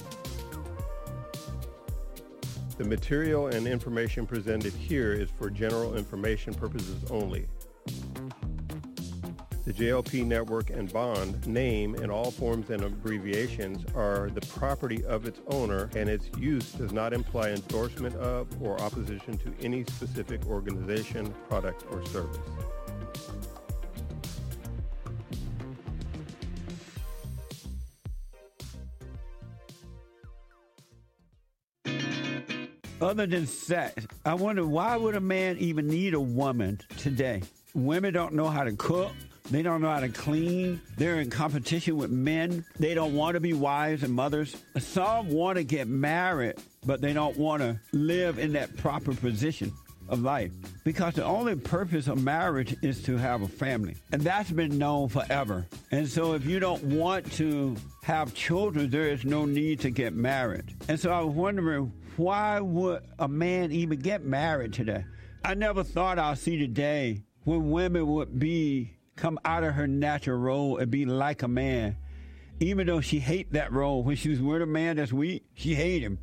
The material and information presented here is for general information purposes only. The J L P Network and Bond name and all forms and abbreviations are the property of its owner, and its use does not imply endorsement of or opposition to any specific organization, product, or service. Other than sex, I wonder, why would a man even need a woman today? Women don't know how to cook. They don't know how to clean. They're in competition with men. They don't want to be wives and mothers. Some want to get married, but they don't want to live in that proper position of life. Because the only purpose of marriage is to have a family. And that's been known forever. And so if you don't want to have children, there is no need to get married. And so I was wondering, why would a man even get married today? I never thought I'd see the day when women would be come out of her natural role and be like a man. Even though she hate that role. When she was with a man that's weak, she hate him.